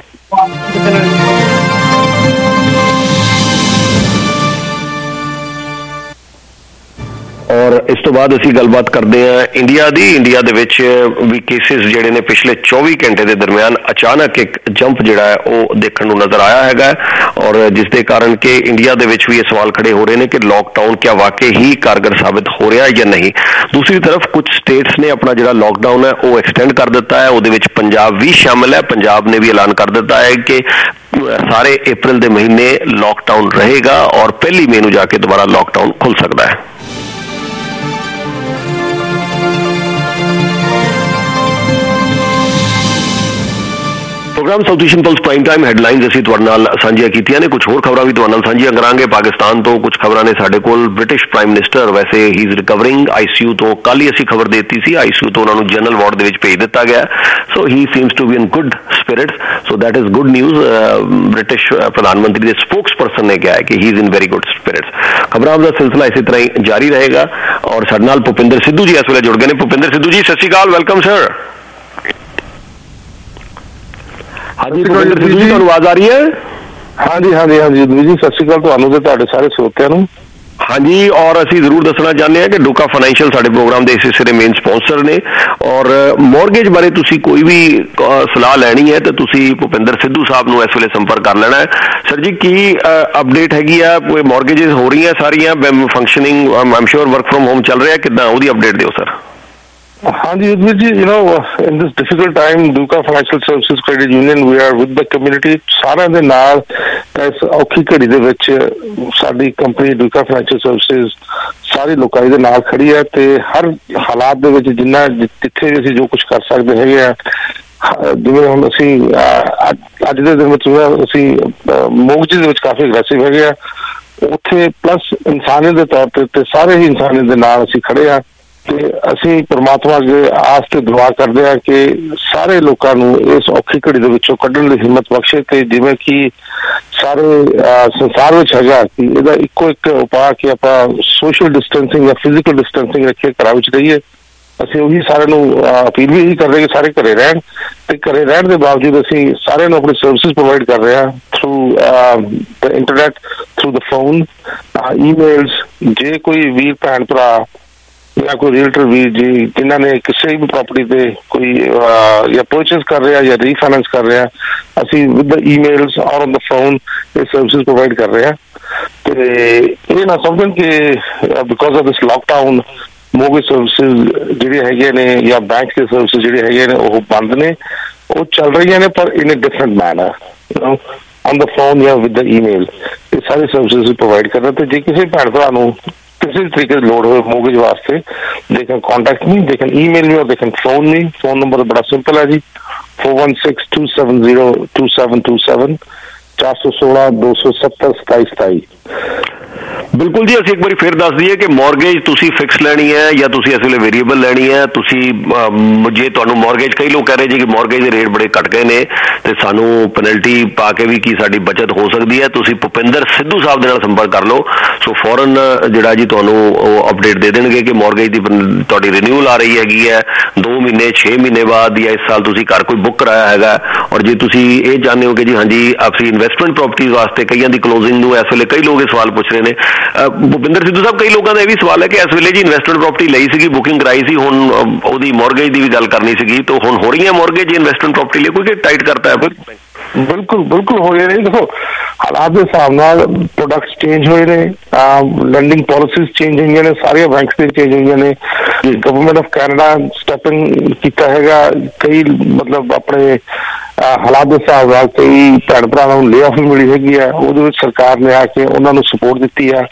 ਔਰ ਇਸ ਤੋਂ ਬਾਅਦ ਅਸੀਂ ਗੱਲਬਾਤ ਕਰਦੇ ਹਾਂ ਇੰਡੀਆ ਦੀ। ਇੰਡੀਆ ਦੇ ਵਿੱਚ ਵੀ ਕੇਸਿਸ ਜਿਹੜੇ ਨੇ ਪਿਛਲੇ ਚੌਵੀ ਘੰਟੇ ਦੇ ਦਰਮਿਆਨ ਅਚਾਨਕ ਇੱਕ ਜੰਪ ਜਿਹੜਾ ਹੈ ਉਹ ਦੇਖਣ ਨੂੰ ਨਜ਼ਰ ਆਇਆ ਹੈਗਾ, ਔਰ ਜਿਸ ਦੇ ਕਾਰਨ ਕਿ ਇੰਡੀਆ ਦੇ ਵਿੱਚ ਵੀ ਇਹ ਸਵਾਲ ਖੜੇ ਹੋ ਰਹੇ ਨੇ ਕਿ ਲੋਕਡਾਊਨ ਕਿਆ ਵਾਕਈ ਹੀ ਕਾਰਗਰ ਸਾਬਿਤ ਹੋ ਰਿਹਾ ਜਾਂ ਨਹੀਂ। ਦੂਸਰੀ ਤਰਫ ਕੁਝ ਸਟੇਟਸ ਨੇ ਆਪਣਾ ਜਿਹੜਾ ਲੋਕਡਾਊਨ ਹੈ ਉਹ ਐਕਸਟੈਂਡ ਕਰ ਦਿੱਤਾ ਹੈ, ਉਹਦੇ ਵਿੱਚ ਪੰਜਾਬ ਵੀ ਸ਼ਾਮਿਲ ਹੈ। ਪੰਜਾਬ ਨੇ ਵੀ ਐਲਾਨ ਕਰ ਦਿੱਤਾ ਹੈ ਕਿ ਸਾਰੇ ਅਪ੍ਰੈਲ ਦੇ ਮਹੀਨੇ ਲੋਕਡਾਊਨ ਰਹੇਗਾ ਔਰ ਪਹਿਲੀ ਮਈ ਨੂੰ ਜਾ ਕੇ ਦੁਬਾਰਾ ਲੋਕਡਾਊਨ ਖੁੱਲ ਸਕਦਾ ਹੈ। Programme South Asian pulse prime time headlines ਅਸੀਂ ਤੁਹਾਡੇ ਨਾਲ ਸਾਂਝੀਆਂ ਕੀਤੀਆਂ ਨੇ। ਕੁਝ ਹੋਰ ਖਬਰਾਂ ਵੀ ਤੁਹਾਡੇ ਨਾਲ ਸਾਂਝੀਆਂ ਕਰਾਂਗੇ। ਪਾਕਿਸਤਾਨ ਤੋਂ ਕੁਝ ਖਬਰਾਂ ਨੇ ਸਾਡੇ ਕੋਲ। ਬ੍ਰਿਟਿਸ਼ ਪ੍ਰਾਈਮ ਮਿਨਿਸਟਰ, ਵੈਸੇ ਹੀ ਇਜ਼ ਰਿਕਵਰਿੰਗ ਆਈਸੀਯੂ ਤੋਂ, ਕੱਲ ਹੀ ਅਸੀਂ ਖਬਰ ਦੇ ਦਿੱਤੀ ਸੀ, ਆਈਸੀਯੂ ਤੋਂ ਉਹਨਾਂ ਨੂੰ ਜਨਰਲ ਵਾਰਡ ਦੇ ਵਿੱਚ ਭੇਜ ਦਿੱਤਾ ਗਿਆ। So he seems to be in good spirits, so that is good news. British ਪ੍ਰਧਾਨ ਮੰਤਰੀ ਦੇ ਸਪੋਕਸ ਪਰਸਨ ਨੇ ਕਿਹਾ ਹੈ ਕਿ he is in very good spirits. ਖਬਰਾਂ ਦਾ ਸਿਲਸਿਲਾ ਇਸੇ ਤਰ੍ਹਾਂ ਹੀ ਜਾਰੀ ਰਹੇਗਾ ਔਰ ਸਾਡੇ ਨਾਲ ਭੁਪਿੰਦਰ ਸਿੱਧੂ ਜੀ ਇਸ ਵੇਲੇ ਜੁੜ ਗਏ ਨੇ। ਭੁਪਿੰਦਰ ਸਿੱਧੂ ਜੀ, ਸਤਿ ਸ਼੍ਰੀ ਅਕਾਲ, ਵੈਲਕਮ ਸਰ। ਹਾਂਜੀ ਭੁਪਿੰਦਰ ਸਿੱਧੂ ਜੀ, ਤੁਹਾਨੂੰ ਆਵਾਜ਼ ਆ ਰਹੀ ਹੈ? ਹਾਂਜੀ ਹਾਂਜੀ ਹਾਂਜੀ ਜੀ, ਸਤਿ ਸ਼੍ਰੀ ਅਕਾਲ ਤੁਹਾਨੂੰ ਤੇ ਤੁਹਾਡੇ ਸਾਰੇ ਸਰੋਤਿਆਂ ਨੂੰ। ਹਾਂਜੀ, ਔਰ ਅਸੀਂ ਜ਼ਰੂਰ ਦੱਸਣਾ ਚਾਹੁੰਦੇ ਹਾਂ ਕਿ ਡੋਕਾ ਫਾਈਨੈਂਸ਼ੀਅਲ ਸਾਡੇ ਪ੍ਰੋਗਰਾਮ ਦੇ ਇਸ ਹਿੱਸੇ ਦੇ ਮੇਨ ਸਪਾਂਸਰ ਨੇ, ਔਰ ਮੌਰਗੇਜ ਬਾਰੇ ਤੁਸੀਂ ਕੋਈ ਵੀ ਸਲਾਹ ਲੈਣੀ ਹੈ ਤਾਂ ਤੁਸੀਂ ਭੁਪਿੰਦਰ ਸਿੱਧੂ ਸਾਹਿਬ ਨੂੰ ਇਸ ਵੇਲੇ ਸੰਪਰਕ ਕਰ ਲੈਣਾ ਹੈ। ਸਰ ਜੀ, ਕੀ ਅਪਡੇਟ ਹੈਗੀ ਆ? ਕੋਈ ਮੌਰਗੇਜਸ ਹੋ ਰਹੀਆਂ ਸਾਰੀਆਂ functioning? I'm sure work from home ਚੱਲ ਰਿਹਾ, ਕਿੱਦਾਂ ਉਹਦੀ ਅਪਡੇਟ ਦਿਓ ਸਰ। ਹਾਂਜੀ Udveer ji, you know in this difficult time DUCA financial services credit union we are with the community, ਸਾਰਿਆਂ ਦੇ ਨਾਲ ਇਸ ਔਖੀ ਘੜੀ ਦੇ ਵਿੱਚ ਸਾਡੀ ਕੰਪਨੀ ਡੂਕਾ ਫਾਈਨੈਂਸ਼ੀਅਲ ਸਰਵਿਸਿਜ਼ ਸਾਰੇ ਲੋਕਾਂ ਦੇ ਨਾਲ ਖੜੀ ਹੈ ਤੇ ਹਰ ਹਾਲਾਤ ਦੇ ਵਿੱਚ ਜਿੰਨਾ ਜਿੱਥੇ ਅਸੀਂ ਜੋ ਕੁਝ ਕਰ ਸਕਦੇ ਹੈਗੇ ਆ, ਜਿਵੇਂ ਹੁਣ ਅਸੀਂ ਅੱਜ ਦੇ ਦਿਨ ਵਿੱਚ ਅਸੀਂ ਮੋਰਗੇਜ ਦੇ ਵਿੱਚ ਕਾਫੀ ਅਗਰੈਸਿਵ ਹੈਗੇ ਆ, ਉੱਥੇ ਪਲੱਸ ਇਨਸਾਨੀਅਤ ਦੇ ਤੌਰ ਤੇ ਸਾਰੇ ਹੀ ਇਨਸਾਨੀਅਤ ਦੇ ਨਾਲ ਅਸੀਂ ਖੜੇ ਆ ਤੇ ਅਸੀਂ ਪਰਮਾਤਮਾ ਅੱਗੇ ਆਸ ਤੇ ਦੁਆ ਕਰਦੇ ਹਾਂ ਕਿ ਸਾਰੇ ਲੋਕਾਂ ਨੂੰ ਇਸ ਔਖੀ ਘੜੀ ਦੇ ਵਿੱਚੋਂ ਕੱਢਣ ਦੀ ਹਿੰਮਤ ਬਖਸ਼ੇ। ਤੇ ਜਿਵੇਂ ਕਿ ਸਾਰੇ ਸੰਸਾਰ ਵਿੱਚ ਹੈਗਾ ਕਿ ਇਹਦਾ ਇੱਕੋ ਇੱਕ ਉਪਾਅ ਕਿ ਆਪਾਂ ਸੋਸ਼ਲ ਡਿਸਟੈਂਸਿੰਗ ਜਾਂ ਫਿਜ਼ੀਕਲ ਡਿਸਟੈਂਸਿੰਗ ਰੱਖੀਏ, ਘਰਾਂ ਵਿੱਚ ਰਹੀਏ। ਅਸੀਂ ਉਹੀ ਸਾਰਿਆਂ ਨੂੰ ਅਪੀਲ ਵੀ ਇਹੀ ਕਰਦੇ ਕਿ ਸਾਰੇ ਘਰੇ ਰਹਿਣ, ਤੇ ਘਰੇ ਰਹਿਣ ਦੇ ਬਾਵਜੂਦ ਅਸੀਂ ਸਾਰਿਆਂ ਨੂੰ ਆਪਣੀ ਸਰਵਿਸਿਜ਼ ਪ੍ਰੋਵਾਈਡ ਕਰ ਰਹੇ ਹਾਂ through the internet, through the phone, emails. ਜੇ ਕੋਈ ਵੀਰ ਭੈਣ ਭਰਾ ਜਾਂ ਕੋਈ ਰੀਅਲਟਰ ਵੀਰ ਜੀ ਜਿਨ੍ਹਾਂ ਨੇ ਕਿਸੇ ਵੀ ਪ੍ਰਾਪਰਟੀ ਤੇ ਕੋਈ ਜਾਂ ਪਰਚੇਸ ਕਰ ਰਿਹਾ ਜਾਂ ਰੀਫਾਈਨੈਂਸ ਕਰ ਰਿਹਾ, ਅਸੀਂ with the emails or on the phone ਇਹ ਸਰਵਿਸਿਜ਼ ਪ੍ਰੋਵਾਈਡ ਕਰ ਰਹੇ ਹਾਂ। ਤੇ ਇਹ ਨਾ ਸਮਝਣ ਕਿ because of this lockdown mortgage services ਜਿਹੜੀਆਂ ਹੈਗੀਆਂ ਨੇ ਜਾਂ ਬੈਂਕ ਦੇ ਸਰਵਿਸਿਜ਼ ਜਿਹੜੇ ਹੈਗੇ ਨੇ ਉਹ ਬੰਦ ਨੇ, ਉਹ ਚੱਲ ਰਹੀਆਂ ਨੇ ਪਰ in a different manner, you know on the phone ਜਾਂ ਵਿਦ ਦ ਈਮੇਲ। ਇਹ ਸਾਰੀ ਸਰਵਿਸਿਜ਼ ਪ੍ਰੋਵਾਈਡ ਕਰ ਰਹੇ। ਤੇ ਜੇ ਕਿਸੇ ਭੈਣ ਭਰਾ ਨੂੰ ਕਿਸੇ ਵੀ ਤਰੀਕੇ ਦੀ ਲੋੜ ਹੋਵੇ ਮੋਰਗੇਜ ਵਾਸਤੇ, they can contact me, they can email me or they can phone me. Phone number ਬੜਾ ਸਿੰਪਲ ਹੈ ਜੀ, four one six two seven zero two seven two seven, ਚਾਰ ਸੌ ਸੋਲਾਂ ਦੋ ਸੌ ਸੱਤਰ ਸਤਾਈ ਸਤਾਈ। ਬਿਲਕੁਲ ਜੀ, ਅਸੀਂ ਇੱਕ ਵਾਰੀ ਫਿਰ ਦੱਸ ਦਈਏ ਕਿ ਮੌਰਗੇਜ ਤੁਸੀਂ ਫਿਕਸ ਲੈਣੀ ਹੈ ਜਾਂ ਤੁਸੀਂ ਇਸ ਵੇਲੇ ਵੇਰੀਏਬਲ ਲੈਣੀ ਹੈ। ਤੁਸੀਂ ਜੇ ਤੁਹਾਨੂੰ ਮੌਰਗੇਜ, ਕਈ ਲੋਕ ਕਹਿ ਰਹੇ ਜੀ ਕਿ ਮੌਰਗੇਜ ਦੇ ਰੇਟ ਬੜੇ ਘਟ ਗਏ ਨੇ ਤੇ ਸਾਨੂੰ ਪੈਨਲਟੀ ਪਾ ਕੇ ਵੀ ਕੀ ਸਾਡੀ ਬਚਤ ਹੋ ਸਕਦੀ ਹੈ, ਤੁਸੀਂ ਭੁਪਿੰਦਰ ਸਿੱਧੂ ਸਾਹਿਬ ਦੇ ਨਾਲ ਸੰਪਰਕ ਕਰ ਲਓ। ਸੋ ਫੌਰਨ ਜਿਹੜਾ ਜੀ ਤੁਹਾਨੂੰ ਉਹ ਅਪਡੇਟ ਦੇ ਦੇਣਗੇ ਕਿ ਮੌਰਗੇਜ ਦੀ ਤੁਹਾਡੀ ਰਿਨਿਊਅਲ ਆ ਰਹੀ ਹੈਗੀ ਹੈ ਦੋ ਮਹੀਨੇ ਛੇ ਮਹੀਨੇ ਬਾਅਦ ਜਾਂ ਇਸ ਸਾਲ ਤੁਸੀਂ ਘਰ ਕੋਈ ਬੁੱਕ ਕਰਾਇਆ ਹੈਗਾ। ਔਰ ਜੇ ਤੁਸੀਂ ਇਹ ਚਾਹੁੰਦੇ ਹੋ ਕਿ ਜੀ ਹਾਂਜੀ ਅਸੀਂ ਇਨਵੈਸਟਮੈਂਟ ਪ੍ਰੋਪਰਟੀਜ਼ ਵਾਸਤੇ, ਕਈਆਂ ਦੀ ਕਲੋਜ਼ਿੰਗ ਨੂੰ ਇਸ ਵੇਲੇ ਕਈ ਲੋਕ ਇਹ ਸਵਾਲ ਪੁੱਛ ਰਹੇ ਨੇ। ਭੁਪਿੰਦਰ ਸਿੱਧੂ ਸਾਹਿਬ, ਕਈ ਲੋਕਾਂ ਦਾ ਇਹ ਵੀ ਸਵਾਲ ਹੈ ਕਿ ਇਸ ਵੇਲੇ ਜੀ ਇਨਵੈਸਟਮੈਂਟ ਪ੍ਰੋਪਰਟੀ ਲਈ ਸੀਗੀ, ਬੁਕਿੰਗ ਕਰਾਈ ਸੀ, ਹੁਣ ਉਹਦੀ ਮੌਰਗੇਜ ਦੀ ਵੀ ਗੱਲ ਕਰਨੀ ਸੀਗੀ, ਤਾਂ ਹੁਣ ਹੋ ਰਹੀ ਹੈ ਮੌਰਗੇਜ ਇਨਵੈਸਟਮੈਂਟ ਪ੍ਰੋਪਰਟੀ ਲਈ? ਕੋਈ ਟਾਈਟ ਕਰਤਾ ਹੈ? ਬਿਲਕੁਲ ਬਿਲਕੁਲ ਹੋ ਰਹੇ ਨੇ। ਦੇਖੋ ਹਾਲਾਤ ਦੇ ਹਿਸਾਬ ਨਾਲ ਪ੍ਰੋਡਕਟਸ ਚੇਂਜ ਹੋਏ ਨੇ, ਲੈਂਡਿੰਗ ਪਾਲਿਸੀਜ਼ ਚੇਂਜ ਹੋਈਆਂ ਨੇ, ਸਾਰੀਆਂ ਬੈਂਕਸ ਦੇ ਚੇਂਜ ਹੋਈਆਂ ਨੇ। ਗਵਰਨਮੈਂਟ ਆਫ ਕੈਨੇਡਾ ਸਟੈਪਿੰਗ ਕੀਤਾ ਹੈਗਾ, ਕਈ ਮਤਲਬ ਆਪਣੇ ਹਾਲਾਤ ਦੇ ਹਿਸਾਬ ਨਾਲ ਕਈ ਭੈਣ ਭਰਾਵਾਂ ਨੂੰ ਲੇ ਆਫ ਵੀ ਮਿਲੀ ਹੈਗੀ ਆ, ਉਹਦੇ ਵਿੱਚ ਸਰਕਾਰ ਨੇ ਆ ਕੇ ਉਹਨਾਂ ਨੂੰ ਸਪੋਰਟ ਦਿੱਤੀ ਆ।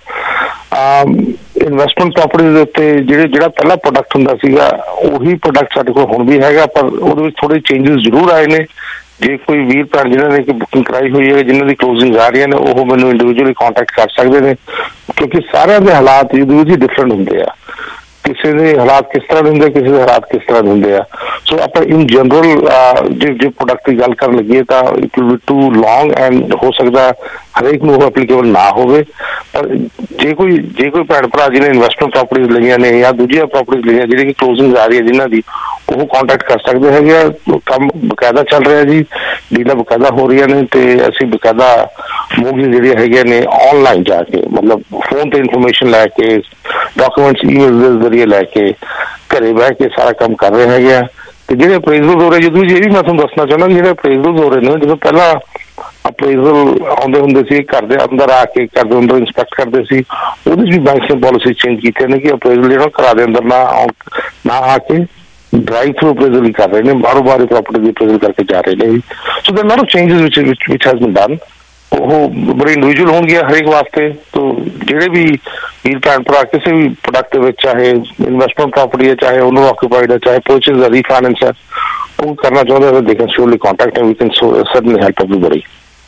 ਇਨਵੈਸਟਮੈਂਟ ਪ੍ਰਾਪਰਟੀ ਦੇ ਉੱਤੇ ਜਿਹੜੇ ਜਿਹੜਾ ਪਹਿਲਾ ਪ੍ਰੋਡਕਟ ਹੁੰਦਾ ਸੀਗਾ ਉਹੀ ਪ੍ਰੋਡਕਟ ਸਾਡੇ ਕੋਲ ਹੁਣ ਵੀ ਹੈਗਾ, ਪਰ ਉਹਦੇ ਵਿੱਚ ਥੋੜੇ ਚੇਂਜਸ ਜ਼ਰੂਰ ਆਏ ਨੇ। ਜੇ ਕੋਈ ਵੀਰ ਭੈਣ ਜਿਨ੍ਹਾਂ ਨੇ ਬੁਕਿੰਗ ਕਰਾਈ ਹੋਈ ਹੈ, ਜਿਨ੍ਹਾਂ ਦੀ ਕਲੋਜ਼ਿੰਗ ਆ ਰਹੀਆਂ ਨੇ, ਉਹ ਮੈਨੂੰ ਇੰਡੀਵਿਜੂਅਲੀ ਕੰਟੈਕਟ ਕਰ ਸਕਦੇ ਨੇ, ਕਿਉਂਕਿ ਸਾਰਿਆਂ ਦੇ ਹਾਲਾਤ ਇੰਡੀਵਿਜੂਅਲੀ ਡਿਫਰੈਂਟ ਹੁੰਦੇ ਆ। ਕਿਸੇ ਦੇ ਹਾਲਾਤ ਕਿਸ ਤਰ੍ਹਾਂ ਦੇ ਹੁੰਦੇ, ਕਿਸੇ ਦੇ ਹਾਲਾਤ ਕਿਸ ਤਰ੍ਹਾਂ ਦੇ ਹੁੰਦੇ ਆ। ਸੋ ਆਪਾਂ ਇਨ ਜਨਰਲ ਜੇ ਜੇ ਪ੍ਰੋਡਕਟ ਦੀ ਗੱਲ ਕਰਨ ਲੱਗੀਏ ਤਾਂ it will be too long and ਹੋ ਸਕਦਾ ਹਰੇਕ ਨੂੰ ਉਹ ਐਪਲੀਕੇਬਲ ਨਾ ਹੋਵੇ। ਪਰ ਜੇ ਕੋਈ ਜੇ ਕੋਈ ਭੈਣ ਭਰਾ ਜਿਹਨੇ ਇਨਵੈਸਟਮੈਂਟ ਪ੍ਰਾਪਰਟੀਜ਼ ਲਈਆਂ ਨੇ ਜਾਂ ਦੂਜੀਆਂ ਪ੍ਰਾਪਰਟੀਜ਼ ਲਈਆਂ ਜਿਹੜੀ ਕਿ ਕਲੋਜ਼ਿੰਗ ਆ ਰਹੀ ਹੈ ਜਿਨ੍ਹਾਂ ਦੀ, ਉਹ ਕੰਟੈਕਟ ਕਰ ਸਕਦੇ ਹੈਗੇ ਆ। ਕੰਮ ਬਕਾਇਦਾ ਚੱਲ ਰਿਹਾ ਜੀ, ਡੀਲਾਂ ਬਕਾਇਦਾ ਹੋ ਰਹੀਆਂ ਨੇ ਤੇ ਅਸੀਂ ਬਕਾਇਦਾ ਮੂਵੀਜ਼ ਜਿਹੜੀਆਂ ਹੈਗੀਆਂ ਨੇ ਆਨਲਾਈਨ ਜਾ ਕੇ, ਮਤਲਬ ਫੋਨ ਤੇ ਇਨਫੋਰਮੇਸ਼ਨ ਲੈ ਕੇ, ਡਾਕੂਮੈਂਟਸ ਈਮੇਲ ਦੇ ਜ਼ਰੀਏ ਲੈ ਕੇ ਘਰੇ ਬਹਿ ਕੇ ਸਾਰਾ ਕੰਮ ਕਰ ਰਹੇ ਹੈਗੇ ਆ। ਤੇ ਜਿਹੜੇ ਅਪਰੇਜ਼ਲ ਹੋ ਰਹੇ, ਜਦੋਂ ਇਹ ਵੀ ਮੈਂ ਤੁਹਾਨੂੰ ਦੱਸਣਾ ਚਾਹੁੰਦਾ, ਜਿਹੜੇ ਅਪਰੇਜ਼ਲ ਹੋ ਰਹੇ ਨੇ, ਜਦੋਂ ਪਹਿਲਾਂ ਅਪਰੇਜ਼ਲ ਆਉਂਦੇ ਹੁੰਦੇ ਸੀ ਘਰ ਦੇ ਅੰਦਰ ਆ ਕੇ, ਘਰ ਦੇ ਅੰਦਰ ਇੰਸਪੈਕਟ ਕਰਦੇ ਸੀ, ਉਹਦੇ 'ਚ ਵੀ ਬੈਂਕ ਨੇ ਪਾਲਿਸੀ ਚੇਂਜ ਕੀਤੀਆਂ ਨੇ ਕਿ ਅਪਰੇਜ਼ਲ ਜਿਹੜਾ ਘਰਾਂ ਦੇ ਅੰਦਰ ਨਾ ਨਾ ਆ ਕੇ ਡਰਾਈਵ ਥਰੂ ਅਪਰੇਜ਼ਲ ਹੀ ਕਰ ਰਹੇ ਨੇ, ਬਾਹਰੋਂ ਬਾਹਰ ਪ੍ਰਾਪਰਟੀ ਦੀ ਅਪਰੇਜ਼ਲ ਕਰਕੇ ਜਾ ਰਹੇ ਨੇ। So there are changes which which has been done. ਉਹ ਬੜੇ ਇੰਡੀਵਿਜੂਅਲ ਹੋਣਗੇ ਹਰੇਕ ਵਾਸਤੇ। ਤੋ ਜਿਹੜੇ ਵੀ ਵੀਰ ਭੈਣ ਭਰਾ ਕਿਸੇ ਵੀ ਪ੍ਰੋਡਕਟ ਦੇ ਵਿੱਚ, ਚਾਹੇ ਇਨਵੈਸਟਮੈਂਟ ਪ੍ਰਾਪਰਟੀ ਹੈ, ਚਾਹੇ ਓਨਰ ਆਕੂਪਾਈਡ ਹੈ, ਚਾਹੇ ਪਰਚੇਜ਼ ਹੈ, ਰੀਫਾਈਨੈਂਸ ਹੈ, ਉਹ ਕਰਨਾ ਚਾਹੁੰਦੇ ਹੋ, they can surely contact and we can certainly help everybody.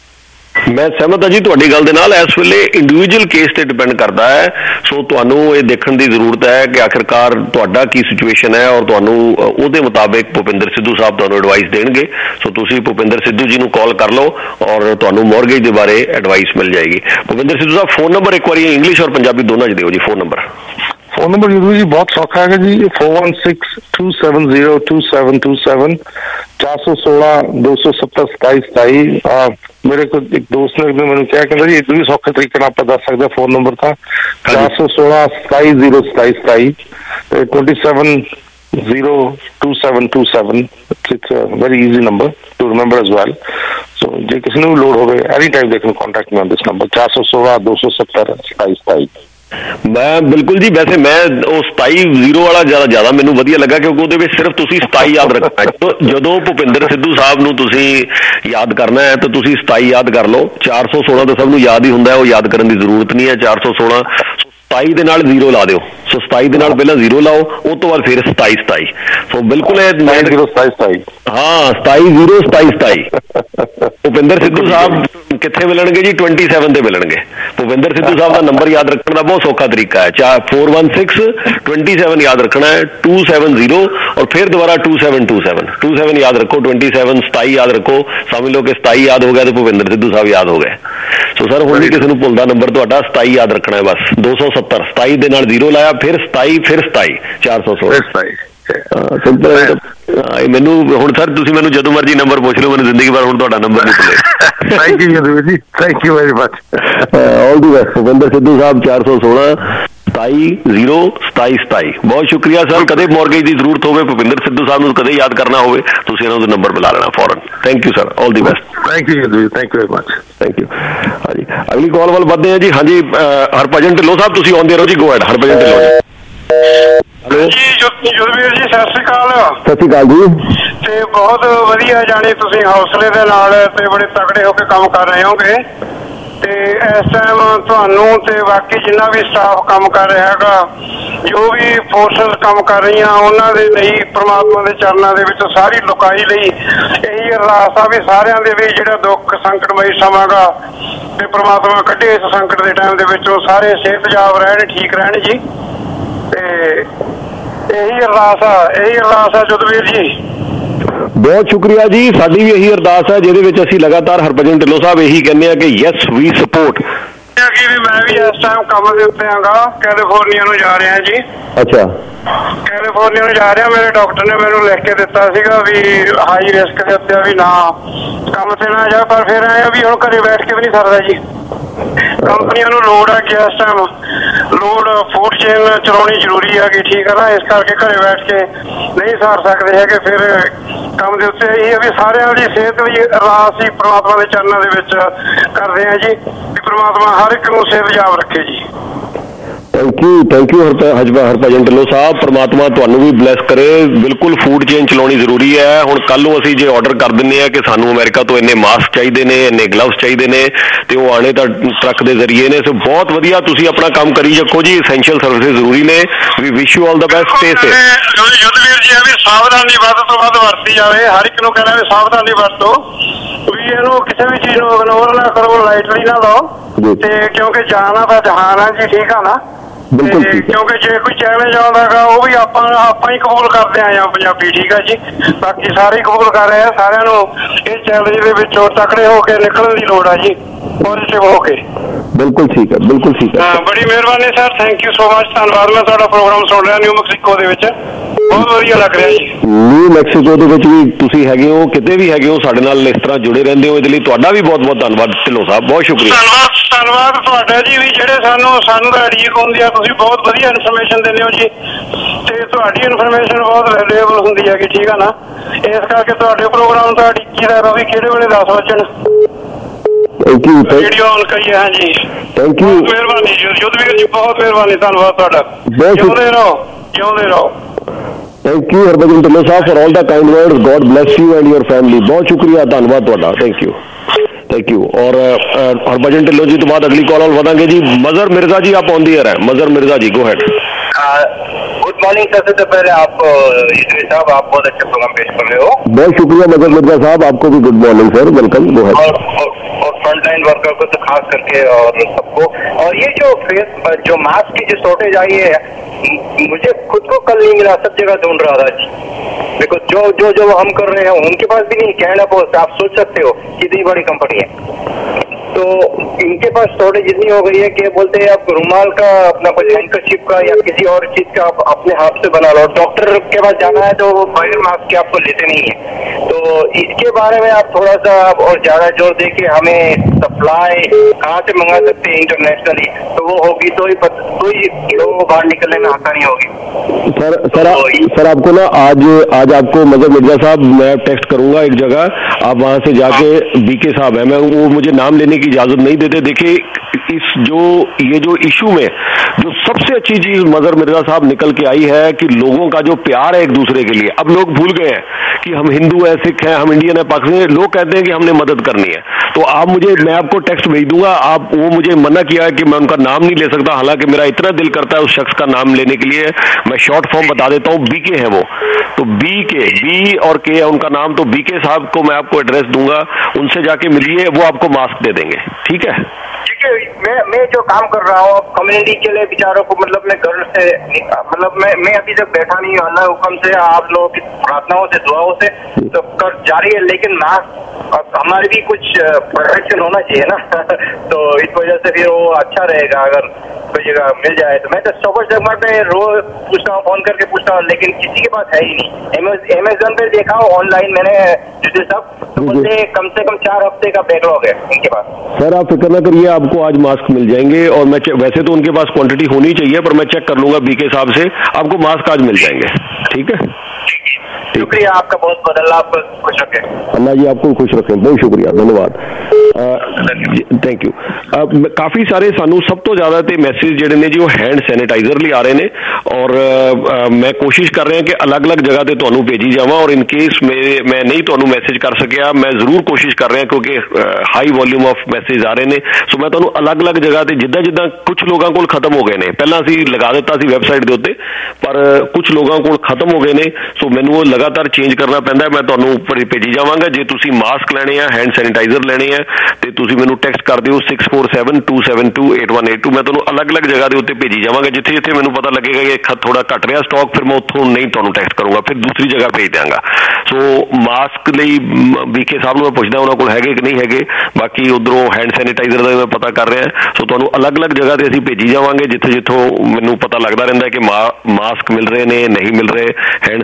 ਮੈਂ ਸਹਿਮਤ ਹਾਂ ਜੀ ਤੁਹਾਡੀ ਗੱਲ ਦੇ ਨਾਲ। ਇਸ ਵੇਲੇ ਇੰਡੀਵਿਜੂਅਲ ਕੇਸ ਤੇ ਡਿਪੈਂਡ ਕਰਦਾ ਹੈ। ਸੋ ਤੁਹਾਨੂੰ ਇਹ ਦੇਖਣ ਦੀ ਜ਼ਰੂਰਤ ਹੈ ਕਿ ਆਖਿਰਕਾਰ ਤੁਹਾਡਾ ਕੀ ਸਿਚੁਏਸ਼ਨ ਹੈ ਔਰ ਤੁਹਾਨੂੰ ਉਹਦੇ ਮੁਤਾਬਿਕ ਭੁਪਿੰਦਰ ਸਿੱਧੂ ਸਾਹਿਬ ਤੁਹਾਨੂੰ ਐਡਵਾਈਸ ਦੇਣਗੇ। ਸੋ ਤੁਸੀਂ ਭੁਪਿੰਦਰ ਸਿੱਧੂ ਜੀ ਨੂੰ ਕਾਲ ਕਰ ਲਓ ਔਰ ਤੁਹਾਨੂੰ ਮੌਰਗੇਜ ਦੇ ਬਾਰੇ ਐਡਵਾਈਸ ਮਿਲ ਜਾਏਗੀ। ਭੁਪਿੰਦਰ ਸਿੱਧੂ ਸਾਹਿਬ, ਫੋਨ ਨੰਬਰ ਇੱਕ ਵਾਰੀ ਇੰਗਲਿਸ਼ ਔਰ ਪੰਜਾਬੀ ਦੋਨਾਂ 'ਚ ਦਿਓ ਜੀ। ਫੋਨ ਨੰਬਰ ਫੋਨ ਨੰਬਰ ਜੀ ਬਹੁਤ ਸੌਖਾ ਹੈਗਾ ਜੀ, four one six two seven zero two seven two seven, ਚਾਰ ਸੌ ਸੋਲਾਂ ਦੋ ਸੌ ਸੱਤਰ ਸਤਾਈ ਸਤਾਈ। ਮੇਰੇ ਕੋਲ ਇੱਕ ਦੋਸਤ ਨੇ ਮੈਨੂੰ ਕਿਹਾ, ਕਹਿੰਦਾ ਜੀ ਇਹ ਵੀ ਸੌਖੇ ਤਰੀਕੇ ਨਾਲ ਆਪਾਂ ਦੱਸ ਸਕਦੇ ਹਾਂ ਫੋਨ ਨੰਬਰ ਤਾਂ, ਚਾਰ ਸੌ ਸੋਲਾਂ ਸਤਾਈ ਜ਼ੀਰੋ ਸਤਾਈ ਸਤਾਈ ਤੇ twenty seven zero two seven two seven. It's a very easy number to remember as well. So ਜੇ ਕਿਸੇ ਨੂੰ ਵੀ ਲੋੜ ਹੋਵੇ, any time they can contact me on this number, ਚਾਰ ਸੌ ਸੋਲਾਂ ਦੋ ਸੌ ਸੱਤਰ ਸਤਾਈ ਸਤਾਈ। ਮੈਂ ਬਿਲਕੁਲ ਜੀ, ਵੈਸੇ ਮੈਂ ਉਹ ਸਤਾਈ ਜ਼ੀਰੋ ਵਾਲਾ ਜ਼ਿਆਦਾ ਜ਼ਿਆਦਾ ਮੈਨੂੰ ਵਧੀਆ ਲੱਗਾ ਕਿਉਂਕਿ ਉਹਦੇ ਵਿੱਚ ਸਿਰਫ ਤੁਸੀਂ ਸਤਾਈ ਯਾਦ ਰੱਖਣਾ। ਜਦੋਂ ਭੁਪਿੰਦਰ ਸਿੱਧੂ ਸਾਹਿਬ ਨੂੰ ਤੁਸੀਂ ਯਾਦ ਕਰਨਾ ਹੈ ਤਾਂ ਤੁਸੀਂ ਸਤਾਈ ਯਾਦ ਕਰ ਲਓ। ਚਾਰ ਸੌ ਸੋਲਾਂ ਤਾਂ ਸਭ ਨੂੰ ਯਾਦ ਹੀ ਹੁੰਦਾ, ਉਹ ਯਾਦ ਕਰਨ ਦੀ ਜ਼ਰੂਰਤ ਨਹੀਂ ਹੈ। ਚਾਰ ਸੌ ਸੋਲਾਂ ਸਤਾਈ ਦੇ ਨਾਲ ਜ਼ੀਰੋ ਲਾ ਦਿਓ। ਸੋ ਸਤਾਈ ਦੇ ਨਾਲ ਪਹਿਲਾਂ ਜ਼ੀਰੋ ਲਾਓ, ਉਹ ਤੋਂ ਬਾਅਦ ਫਿਰ ਸਤਾਈ ਸਤਾਈ। ਸੋ ਬਿਲਕੁਲ ਇਹ ਜ਼ੀਰੋ ਸਤਾਈ ਸਤਾਈ, ਹਾਂ ਸਤਾਈ ਜ਼ੀਰੋ ਸਤਾਈ ਸਤਾਈ। ਭੁਪਿੰਦਰ ਸਿੱਧੂ ਸਾਹਿਬ ਕਿੱਥੇ ਮਿਲਣਗੇ ਜੀ? ਟਵੰਟੀ ਸੈਵਨ ਤੇ ਮਿਲਣਗੇ। ਭੁਪਿੰਦਰ ਸਿੱਧੂ ਸਾਹਿਬ ਦਾ ਨੰਬਰ ਯਾਦ ਰੱਖਣ ਦਾ ਬਹੁਤ ਸੌਖਾ ਤਰੀਕਾ ਹੈ, ਚਾਹ four one six twenty seven ਯਾਦ ਰੱਖਣਾ ਹੈ, ਟੂ ਸੈਵਨ ਜ਼ੀਰੋ ਔਰ ਫਿਰ ਦੁਬਾਰਾ two seven two seven two seven ਯਾਦ ਰੱਖੋ, ਟਵੰਟੀ ਸੈਵਨ ਸਤਾਈ ਯਾਦ ਰੱਖੋ। ਸਮਝ ਲਓ ਕਿ ਸਤਾਈ ਯਾਦ ਹੋ ਗਿਆ ਤੇ ਭੁਪਿੰਦਰ ਸਿੱਧੂ ਸਾਹਿਬ ਯਾਦ ਹੋ ਗਏ। ਸੋ ਸਰ ਹੁਣ ਵੀ ਕਿਸੇ ਨੂੰ ਭੁੱਲਦਾ ਨੰਬਰ ਤੁਹਾਡਾ ਸਤਾਈ ਯਾਦ ਰੱਖਣਾ ਹੈ ਬਸ। ਦੋ ਸੌ ਸੱਤਰ ਸਤਾਈ ਦੇ ਨਾਲ ਜ਼ੀਰੋ ਲਾਇਆ, ਫਿਰ ਸਤਾਈ, ਫਿਰ ਸਤਾਈ, ਚਾਰ ਸੌ ਸੋਲਾਂ ਸਤਾਈ। ਮੈਨੂੰ ਹੁਣ ਸਰ ਤੁਸੀਂ ਮੈਨੂੰ ਜਦੋਂ ਮਰਜੀ ਨੰਬਰ ਪੁੱਛ ਲਓ, ਮੈਨੂੰ ਜ਼ਿੰਦਗੀ ਭਰ ਹੁਣ ਤੁਹਾਡਾ ਨੰਬਰ ਨਹੀਂ ਭੁੱਲੇ। ਥੈਂਕ ਯੂ ਜੀ, thank you very much. All the best. Bhupinder Sidhu ਸਾਹਿਬ, ਚਾਰ ਸੌ ਸੋਲਾਂ ਸਤਾਈ ਜ਼ੀਰੋ ਸਤਾਈ ਸਤਾਈ। ਬਹੁਤ ਸ਼ੁਕਰੀਆ ਸਰ। ਕਦੇ ਮੌਰਗੇਜ ਦੀ ਜ਼ਰੂਰਤ ਹੋਵੇ, ਭੁਪਿੰਦਰ ਸਿੱਧੂ ਸਾਹਿਬ ਨੂੰ ਕਦੇ ਯਾਦ ਕਰਨਾ ਹੋਵੇ, ਤੁਸੀਂ ਇਹਨਾਂ ਦਾ ਨੰਬਰ ਬੁਲਾ ਲੈਣਾ ਫੌਰਨ। Thank you sir, all the best. Thank you ਜੀ, thank you very much. Thank you. ਹਾਂਜੀ, ਅਗਲੀ ਕਾਲ ਵੱਲ ਵੱਧਦੇ ਹਾਂ ਜੀ। ਹਾਂਜੀ, ਹਰਭਜਨ ਢਿੱਲੋਂ ਸਾਹਿਬ ਤੁਸੀਂ ਆਉਂਦੇ ਰਹੋ ਜੀ। Go ahead Harbhajan Dhillon ji. Hello ਜੀ, ਜੁਰਵੀਰ ਜੀ ਸਤਿ ਸ਼੍ਰੀ ਅਕਾਲ। ਸਤਿ ਸ਼੍ਰੀ ਅਕਾਲ ਜੀ। ਤੇ ਬਹੁਤ ਵਧੀਆ, ਜਾਣੀ ਤੁਸੀਂ ਹੌਸਲੇ ਦੇ ਨਾਲ ਤੇ ਬੜੇ ਤਕੜੇ ਹੋ ਕੇ ਕੰਮ ਕਰ ਰਹੇ ਹੋਗੇ। ਤੇ ਇਸ ਟਾਈਮ ਤੁਹਾਨੂੰ ਤੇ ਬਾਕੀ ਜਿੰਨਾ ਵੀ ਸਟਾਫ ਕੰਮ ਕਰ ਰਿਹਾ ਹੈਗਾ, ਜੋ ਵੀ ਫੋਰਸਸ ਕੰਮ ਕਰ ਰਹੀਆਂ, ਉਹਨਾਂ ਦੇ ਲਈ ਪ੍ਰਮਾਤਮਾ ਦੇ ਚਰਨਾਂ ਦੇ ਵਿੱਚ ਸਾਰੀ ਲੁਕਾਈ ਲਈ ਇਹੀ ਅਰਦਾਸ ਆ ਵੀ ਸਾਰਿਆਂ ਦੇ ਵੀ ਜਿਹੜਾ ਦੁੱਖ ਸੰਕਟਮਈ ਸਮਾਂ ਗਾ ਤੇ ਪ੍ਰਮਾਤਮਾ ਕੱਢੇ ਇਸ ਸੰਕਟ ਦੇ ਟਾਈਮ ਦੇ ਵਿੱਚੋਂ, ਸਾਰੇ ਸਿਹਤਯਾਬ ਰਹਿਣ, ਠੀਕ ਰਹਿਣ ਜੀ। ਤੇ ਇਹੀ ਅਰਦਾਸ ਆ, ਇਹੀ ਅਰਦਾਸ ਆ ਜੁਦਵੀਰ ਜੀ। ਬਹੁਤ ਸ਼ੁਕਰੀਆ ਜੀ। ਸਾਡੀ ਵੀ ਇਹੀ ਅਰਦਾਸ ਹੈ ਜਿਹਦੇ ਵਿੱਚ ਅਸੀਂ ਲਗਾਤਾਰ ਹਰਭਜਨ ਢਿੱਲੋਂ ਸਾਹਿਬ ਇਹੀ ਕਹਿੰਦੇ ਆ ਕਿ ਯੈਸ ਵੀ ਸਪੋਰਟ। ਵੀ ਮੈਂ ਵੀ ਇਸ ਟਾਈਮ ਕੰਮ ਦੇ ਉੱਤੇ ਆਂਗਾ, ਕੈਲੀਫੋਰਨੀਆ ਨੂੰ ਜਾ ਰਿਹਾ ਜੀ। ਅੱਛਾ, ਕੈਲੀਫੋਰਨੀਆ ਨੂੰ ਜਾ ਰਿਹਾ। ਮੇਰੇ ਡਾਕਟਰ ਨੇ ਮੈਨੂੰ ਲਿਖ ਕੇ ਦਿੱਤਾ ਸੀਗਾ ਵੀ ਹਾਈ ਰਿਸਕ ਦੇ ਉੱਤੇ ਵੀ ਨਾ ਕੰਮ ਤੇ ਨਾ ਜਾ, ਪਰ ਫਿਰ ਆਇਆ ਵੀ ਹੁਣ ਘਰੇ ਬੈਠ ਕੇ ਵੀ ਨਹੀਂ ਸਰਦਾ ਜੀ। ਕੰਪਨੀਆਂ ਨੂੰ ਲੋੜ ਹੈ ਕਿ ਇਸ ਟਾਈਮ ਲੋੜ ਫੂਡ ਚੇਨ ਚਲਾਉਣੀ ਜ਼ਰੂਰੀ ਹੈ ਕਿ ਠੀਕ ਹੈ ਨਾ, ਇਸ ਕਰਕੇ ਘਰੇ ਬੈਠ ਕੇ ਨਹੀਂ ਸਾਰ ਸਕਦੇ ਹੈਗੇ। ਫਿਰ ਕੰਮ ਦੇ ਉੱਤੇ ਇਹ ਹੈ ਵੀ ਸਾਰਿਆਂ ਦੀ ਸਿਹਤ ਲਈ ਅਰਦਾਸ ਹੀ ਪ੍ਰਮਾਤਮਾ ਦੇ ਚਰਨਾਂ ਦੇ ਵਿੱਚ ਕਰਦੇ ਹਾਂ ਜੀ, ਵੀ ਪ੍ਰਮਾਤਮਾ ਹਰ ਇੱਕ ਨੂੰ ਸਿਹਤਯਾਬ ਰੱਖੇ ਜੀ। Thank you thank you Harbhajan Dhillon साहब, परमात्मा ਤੁਹਾਨੂੰ ਵੀ ਬਲੈਸ ਕਰੇ। ਬਿਲਕੁਲ ਫੂਡ ਚੇਨ ਚਲਾਉਣੀ ਜ਼ਰੂਰੀ ਹੈ। ਹੁਣ ਕੱਲ ਨੂੰ ਅਸੀਂ ਜੇ ਆਰਡਰ ਕਰ ਦਿੰਦੇ ਆ ਕਿ ਸਾਨੂੰ ਅਮਰੀਕਾ ਤੋਂ ਇੰਨੇ ਮਾਸਕ ਚਾਹੀਦੇ ਨੇ, ਇੰਨੇ ਗਲਵਸ ਚਾਹੀਦੇ ਨੇ, ਤੇ ਉਹ ਆਣੇ ਤਾਂ ਟਰੱਕ ਦੇ ਜ਼ਰੀਏ ਨੇ। ਸੋ ਬਹੁਤ ਵਧੀਆ, ਤੁਸੀਂ ਆਪਣਾ ਕੰਮ ਕਰੀ ਰੱਖੋ ਜੀ। ਐਸੈਂਸ਼ੀਅਲ ਸਰਵਿਸਿਜ਼ ਜ਼ਰੂਰੀ ਨੇ। We wish you all the best. Stay safe. Yudhveer ji, ਇਹ ਵੀ ਸਾਵਧਾਨੀ ਵੱਧ ਤੋਂ ਵੱਧ ਵਰਤੀ ਜਾਵੇ। ਹਰ ਇੱਕ ਨੂੰ ਕਹਿਣਾ ਵੀ ਸਾਵਧਾਨੀ ਵਰਤੋ, ਵੀ ਇਹਨੂੰ ਕਿਸੇ ਵੀ ਚੀਜ਼ ਨੂੰ ਇਗਨੋਰ ਨਾ ਕਰੋ, ਲਾਈਟਲੀ ਨਾ ਲਓ, ਤੇ ਕਿਉਂਕਿ ਜਾਣਾ ਤਾਂ ਜਹਾਨ ਆ ਜੀ, ਠੀਕ ਆ ਨਾ। ਬਿਲਕੁਲ, ਕਿਉਂਕਿ ਜੇ ਕੋਈ ਚੈਲੰਜ ਆਉਂਦਾ ਗਾ ਉਹ ਵੀ ਆਪਾਂ ਆਪਾਂ ਹੀ ਕਬੂਲ ਕਰਦੇ ਆਏ ਆ ਪੰਜਾਬੀ, ਠੀਕ ਆ ਜੀ। ਬਾਕੀ ਸਾਰੇ ਕਬੂਲ ਕਰ ਰਹੇ ਆ। ਸਾਰਿਆਂ ਨੂੰ ਇਹ ਚੈਲੰਜ ਦੇ ਵਿੱਚੋਂ ਤਕੜੇ ਹੋ ਕੇ ਨਿਕਲਣ ਦੀ ਲੋੜ ਆ ਜੀ, ਪੋਜ਼ਿਟਿਵ ਹੋ ਕੇ। ਬਿਲਕੁਲ ਠੀਕ ਹੈ, ਬਿਲਕੁਲ ਠੀਕ ਹੈ। ਹਾਂ, ਬੜੀ ਮਿਹਰਬਾਨੀ sir, thank you so much, ਧੰਨਵਾਦ। ਮੈਂ ਤੁਹਾਡਾ ਪ੍ਰੋਗਰਾਮ ਸੁਣ ਰਿਹਾ ਨਿਊ ਮੈਕਸੀਕੋ ਦੇ ਵਿੱਚ, ਬਹੁਤ ਵਧੀਆ ਲੱਗ ਰਿਹਾ ਜੀ। ਨਿਊ ਮੈਕਸੀਕੋ ਦੇ ਵਿੱਚ ਵੀ ਤੁਸੀਂ ਹੈਗੇ ਹੋ, ਕਿਤੇ ਵੀ ਹੈਗੇ ਹੋ, ਸਾਡੇ ਨਾਲ ਇਸ ਤਰ੍ਹਾਂ ਜੁੜੇ ਰਹਿੰਦੇ ਹੋ, ਇਹਦੇ ਲਈ ਤੁਹਾਡਾ ਵੀ ਬਹੁਤ ਬਹੁਤ ਧੰਨਵਾਦ ਢਿੱਲੋਂ ਸਾਹਿਬ, ਬਹੁਤ ਸ਼ੁਕਰੀਆ। ਧੰਨਵਾਦ ਧੰਨਵਾਦ ਤੁਹਾਡਾ ਜੀ, ਵੀ ਜਿਹੜੇ ਸਾਨੂੰ ਸਾਨੂੰ ਤਾਂ ਅੜੀਕ ਹੁੰਦੀ ਆ, ਤੁਸੀਂ ਬਹੁਤ ਵਧੀਆ ਇਨਫੋਰਮੇਸ਼ਨ ਦਿੰਦੇ ਹੋ ਜੀ, ਤੇ ਤੁਹਾਡੀ ਇਨਫੋਰਮੇਸ਼ਨ ਬਹੁਤ ਵੈਲਿਊਏਬਲ ਹੁੰਦੀ ਹੈਗੀ, ਠੀਕ ਆ ਨਾ। ਇਸ ਕਰਕੇ ਤੁਹਾਡੇ ਪ੍ਰੋਗਰਾਮ ਤਾਂ ਅੜੀਕੀ ਦਾ ਵੀ ਕਿਹੜੇ ਵੇਲੇ ਦਸ ਵਜਣ ਥੈਂਕ ਯੂ ਵੀਡੀਓ ਆਨ ਕਰੀਏ। ਹਾਂਜੀ, ਥੈਂਕ ਯੂ, ਮਿਹਰਬਾਨੀ ਯੁੱਧਵੀਰ ਜੀ, ਬਹੁਤ ਮਿਹਰਬਾਨੀ, ਧੰਨਵਾਦ ਤੁਹਾਡਾ। ਜਿਉਂਦੇ ਰਹੋ, ਜਿਉਂਦੇ ਰਹੋ। थैंक यू हरभजन ढिल्लों साहब for all the kind words. God bless you and your family. बहुत शुक्रिया, धन्यवाद ਤੁਹਾਡਾ। Thank you thank you. और हरभजन ढिल्लों जी तो बाद अगली कॉल और बढ़ाएंगे जी। मजहर मिर्जा जी आप ऑन द एयर है। Mazhar Mirza ji, go ahead. Good morning. सबसे तो पहले आप साहब, आप बहुत अच्छे प्रोग्राम पेश कर रहे हो। बहुत शुक्रिया मजहर मिर्जा साहब, आपको भी good morning sir, welcome, go ahead. और फ्रंट लाइन वर्कर को तो खास करके और सबको। और ये जो फेस जो मास्क की जो शॉर्टेज आई है, मुझे खुद को कल नहीं मिला, सब जगह ढूंढ रहा था जी। देखो जो जो जो हम कर रहे हैं उनके पास भी नहीं, कैनेडा पोस्ट आप सोच सकते हो कितनी बड़ी कंपनी है, तो इनके पास शॉर्टेज इतनी हो गई है कि बोलते हैं आप रुमाल का, अपना कुछ हैंडकरचीफ का या किसी और चीज का आप अपने हाथ से बना लो। डॉक्टर के पास जाना है तो वो बगैर मास्क के आपको लेते नहीं है। तो इसके बारे में आप थोड़ा सा और ज्यादा जोर दे के हमें सप्लाई कहाँ से मंगा सकते हैं इंटरनेशनली, तो वो होगी तो ही तो ही लोगों को बाहर निकलने में आसानी होगी। सर सर आ, सर आपको ना आज आज आपको मजहर मिर्जा साहब मैं टेक्स्ट करूंगा एक जगह, आप वहां से जाके बीके साहब है, मैं वो मुझे नाम लेने की इजाजत नहीं देते। देखिए इस जो ये जो इशू में जो सबसे अच्छी चीज मजहर मिर्जा साहब निकल के आई है कि लोगों का जो प्यार है एक दूसरे के लिए। अब लोग भूल गए हैं कि हम हिंदू है, सिख हैं, हम इंडियन है, पाकिस्तानी है। लोग कहते हैं कि हमने मदद करनी है। तो आप मुझे, मैं आपको टेक्स्ट भेज दूंगा। आप वो मुझे मना किया है कि मैं उनका नाम नहीं ले सकता, हालांकि मेरा इतना दिल करता है उस शख्स का नाम लेने के लिए। मैं शॉर्ट फॉर्म बता देता हूँ, बीके है वो, तो बी के बी और के है उनका नाम। तो बीके साहब को मैं आपको एड्रेस दूंगा, उनसे जाके मिलिए, वो आपको मास्क दे देंगे, ठीक है। ठीक है, मैं मैं जो काम कर रहा हूँ कम्युनिटी के लिए बेचारों को, मतलब मैं घर से मतलब मैं मैं अभी तक बैठा नहीं हूँ, अल्लाह हुक्म से, आप लोगों की प्रार्थनाओं से, दुआओं से तो कर जारी है, लेकिन मास्क हमारी भी कुछ प्रोटेक्शन होना चाहिए ना। तो इस वजह से फिर वो अच्छा रहेगा अगर कोई जगह मिल जाए। तो मैं तो सौ जगह पे रोज पूछता हूँ, फोन करके पूछता हूँ, लेकिन किसी के पास है ही नहीं। अमेजोन पे देखा हूँ, ऑनलाइन मैंने जैसे सब तो बोलते कम से कम चार हफ्ते का बैकलॉग है उनके पास। सर आप फिक्र ना करिए, आपको आज मास्क मिल जाएंगे। और मैं वैसे तो उनके पास क्वांटिटी होनी चाहिए, पर मैं चेक कर लूंगा बीके साहब से, आपको मास्क आज मिल जाएंगे, ठीक है। शुक्रिया आपका बहुत बहुत, अल्लाह आपको खुश रखे। अल्लाह जी आपको खुश रखें, बहुत शुक्रिया, धन्यवाद, थैंक यू। काफ़ी सारे सानू सब तो ज़्यादा तो मैसेज जोड़े ने जी वो हैंड सैनिटाइजर लिए आ रहे हैं। और आ, मैं कोशिश कर रहे हैं कि अलग अलग जगह से तुहानू भेजी जावा। और इन केस मेरे मैं नहीं तुहानू मैसेज कर सकिया, मैं जरूर कोशिश कर रहा क्योंकि हाई वॉल्यूम ऑफ मैसेज आ रहे हैं। सो मैं तुहानू अलग अलग जगह से जिदा जिदा कुछ लोगों को खत्म हो गए ने, पहला असीं लगा दिता सी वैबसाइट के उत्ते, पर कुछ लोगों को खत्म हो गए ने। सो मैनू वो लगातार चेंज करना पैंदा है। मैं तुहानू उपर भेजी जावांगा। जे तुसीं मास्क लेने हैं, हैंड सैनिटाइजर लेने हैं, तो तुसीं मैनू टैक्सट कर दिओ six four seven two seven two eight one eight two. मैं तुहानू अलग अलग जगह के उत्ते भेजी जावांगा, जिथे जिथे मैनू पता लगेगा कि खत थोड़ा घट रहा स्टॉक, फिर मैं उत्थों नहीं तुहानू टैक्सट करूंगा, फिर दूसरी जगह भेज देंगा। सो मास्क लई बीके साहब नूं मैं पुछदा उन्हां कोल हैगे कि नहीं हैगे, बाकी उधरों हैंड सैनिटाइजर का मैं पता कर रहा। सो तुहानू अलग अलग जगह से असीं भेजी जावांगे, जिथे जिथों मैनू पता लगता रहिंदा है कि मा, मास्क मिल रहे ने, नहीं मिल रहे, hand sanitiser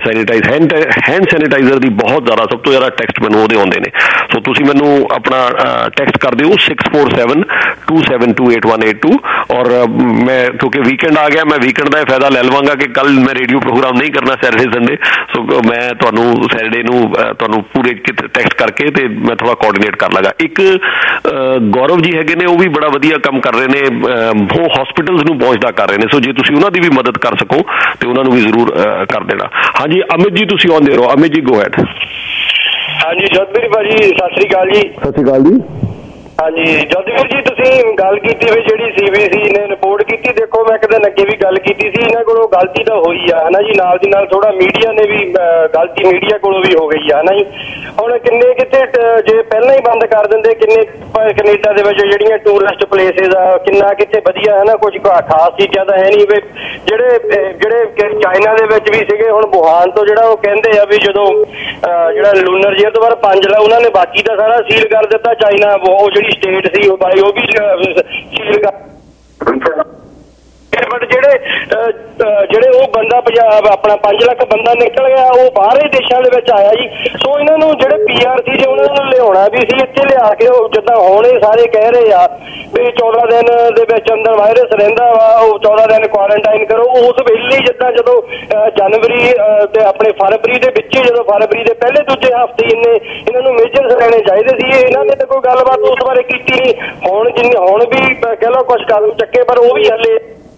hand hand sanitiser की बहुत ज़्यादा सब तो ज़्यादा टैक्सट मैनू वो आते हैं। सो तुसीं मैनू अपना टैक्सट कर दिओ six four seven two seven two eight one eight two. और मैं क्योंकि वीकेंड आ गया, मैं वीकेंड का फायदा ले लवांगा कि कल मैं रेडियो प्रोग्राम नहीं करना सैटरडे संडे। सो मैं तुहानू सैटरडे नू तुहानू पूरे टैक्सट करके ते मैं थोड़ा कोआर्ਡੀनेट कर लागा। एक गौरव जी हैगे ने, वो भी बड़ा वधिया काम कर रहे हैं, वो हॉस्पिटल्स नू पहुंचदा कर रहे हैं। सो जे तुसीं उन्हां दी भी मदद कर सको तो उन्होंने भी जरूर कर देना। हाँ जी अमित जी तुसीं आउंदे रहो। Amit ji go ahead. हाँ जी जोधवीर भाजी सत श्री अकाल जी। सत श्री अकाल जी। हाँ जी जोधवीर जी तुसीं गल कीती वी जिहड़ी सीबीसी ने रिपोर्ट की, देखो मैं एक दिन अगे भी गल कीती सी, इन्हां कोलों गलती तो होई आ है ना जी, नाल दी नाल थोड़ा मीडिया ने भी गलती मीडिया कोलों भी हो गई है ना जी। हुण किन्ने किते जे पहलां ही बंद कर दिंदे, किन्ने कनेडा दे विच जिहड़ियां टूरिस्ट प्लेसिस आ किन्ना किते वधिया है ना, कुछ खास चीज़ां तां है नहीं। वे जिहड़े जिहड़े चाइना दे विच भी सीगे, हुण वुहान तो जिहड़ा वो कहंदे आ भी जदों जिहड़ा लूनर ईयर तो बाद पंज ला उन्होंने बाकी का सारा सील कर दिता। चाइना वो जिहड़ी स्टेट सी वो बाई वो भी सील कर बट जेडे जेडे वो बंदा अपना पांच लाख बंदा निकल गया वो बाहर देशों के आया जी। सो इन्होंने जेडे पी आर सी जो उन्होंने लिया भी सी इतने लिया के जिदा हुणे सारे कह रहे आ भी चौदह दिन के अंदर वायरस रहिंदा वा, चौदह दिन क्वारंटाइन करो। उस वेले जिदा जो जनवरी अपने फरवरी के बिच जो फरवरी के पहले दूजे हफ्ते इन्ने इन्होंने मेजर्स लेने चाहिए सी। इन्होंने तो कोई गलबात उस बारे की नहीं। हुण जिन्ने हुण भी कह लो कुछ कदम चक्के पर वो भी हले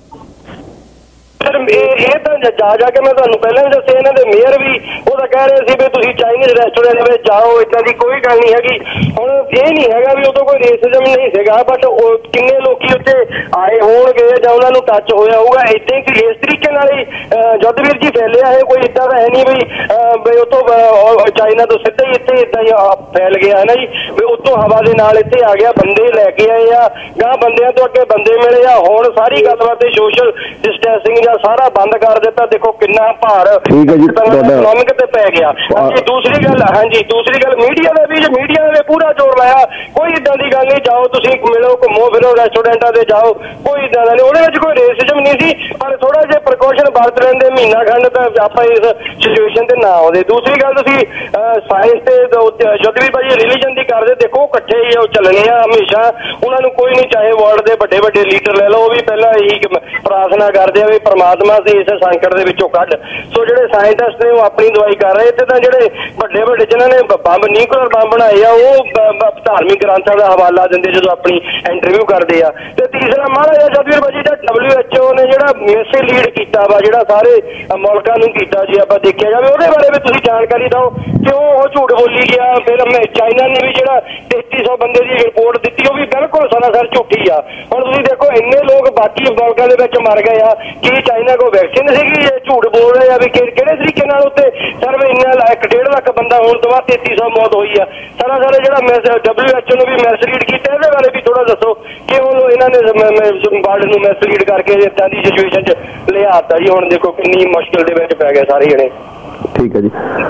जा जाके मैं तुहानू पहले भी दस्सिया, इन्हां दे मेयर भी वो तो कह रहे थे भी तुसीं चाइनीज रेस्टोरेंट में जाओ, इदां दी कोई गल नहीं हैगी। हुण ये नहीं हैगा भी उदों कोई रेसिज्म नहीं सीगा, बट किन्ने लोकी उत्ते आए होणगे जां उन्हां नू टच होया होगा, इदां ही इस तरीके नाल ही जोधवीर जी फैलिया है। कोई इदां दा है नहीं भी उतों चाइना तो सीधा ही इत्थे इदां ही फैल गया है ना जी, भी उतों हवा दे नाल इत्थे आ गया, बंदे लैके आए आ, गां बंदियां तो अगे बंदे मिले आ। हुण सारी गलबात सोशल डिस्टेंसिंग सारा बंद कर दिता। देखो कितना भार इकोनॉमिक ते पै गया। दूसरी गल हाँ जी दूसरी गल मीडिया ने भी मीडिया ने पूरा जोर लाया। कोई इदां दी गल नहीं, जाओ तुसीं मिलो घूमो फिरो रेस्टोरेंटां ते जाओ, कोई इदां दा नहीं, उहदे विच कोई रेसिज्म नहीं सी, पर थोड़ा जिहा प्रिकॉशन बरत लैंदे महीना खंड तां आपां इस सिचुएशन ते ना आउंदे। दूसरी गल तुसीं साइंस ते जोधवीर भाजी रिलीजन दी करदे, देखो इकट्ठे ही चलने आ हमेशा, उन्हां नूं कोई नहीं, चाहे वर्ल्ड दे वड्डे वड्डे लीडर ले लो, वो भी पहला यही प्रार्थना करदे आ भी परमात्मा से इस संकट दे विचों कढ। सो जिहड़े साइंटिस्ट ने वो अपनी दवाई कर रहे थे, तां जिहड़े वड्डे वड्डे जिन्हां ने बंब न्यूक्लियर बंब बनाए आ वो धार्मिक ग्रंथां दा हवाला दिंदे जदों अपनी इंटरव्यू करदे आ। ते तीसरा माड़ा जिहा जोधवीर भाजी दा डब्ल्यू एच ओ ने जिहड़ा मिसलीड कीता वा, जिहड़ा सारे मुल्कां नूं कीता, जे आपां देखिआ जावे ਉਹਦੇ बारे भी तुसीं जानकारी दिओ क्यों ਉਹ ਝੂਠ बोली गया। फिर चाइना ने भी जिहड़ा तैंती सौ बंदे दी रिपोर्ट दित्ती, ਉਹ भी बिल्कुल सरासर झूठी आ। हुण तुसीं देखो इन्ने लोग बाकी मुल्कां दे विच मर गए आ, कि चाइना को वैक्सीन सीगी, ये झूठ बोल रहे आ भी किहड़े तरीके नाल उत्ते सिर्फ इन्ना एक डेढ़ लाख बंदा होण तो बाद तैंती सौ मौत होई आ। सारा सारा जिहड़ा डब्ल्यू एच ओ ने भी मिसलीड कीता, ਇਹਦੇ बारे भी थोड़ा दसो कि ਉਹ ਇਹਨਾਂ ਨੇ ਵਰਲਡ ਨੂੰ ਮਿਸਲੀਡ ਕਰਕੇ ਇਦਾਂ ਦੀ ਸਿਚੁਏਸ਼ਨ 'ਚ ਲਿਆਤਾ ਜੀ। ਹੁਣ ਦੇਖੋ ਕਿੰਨੀ ਮੁਸ਼ਕਿਲ ਦੇ ਵਿੱਚ ਪੈ ਗਏ ਸਾਰੇ ਜਣੇ। ठीक है जी,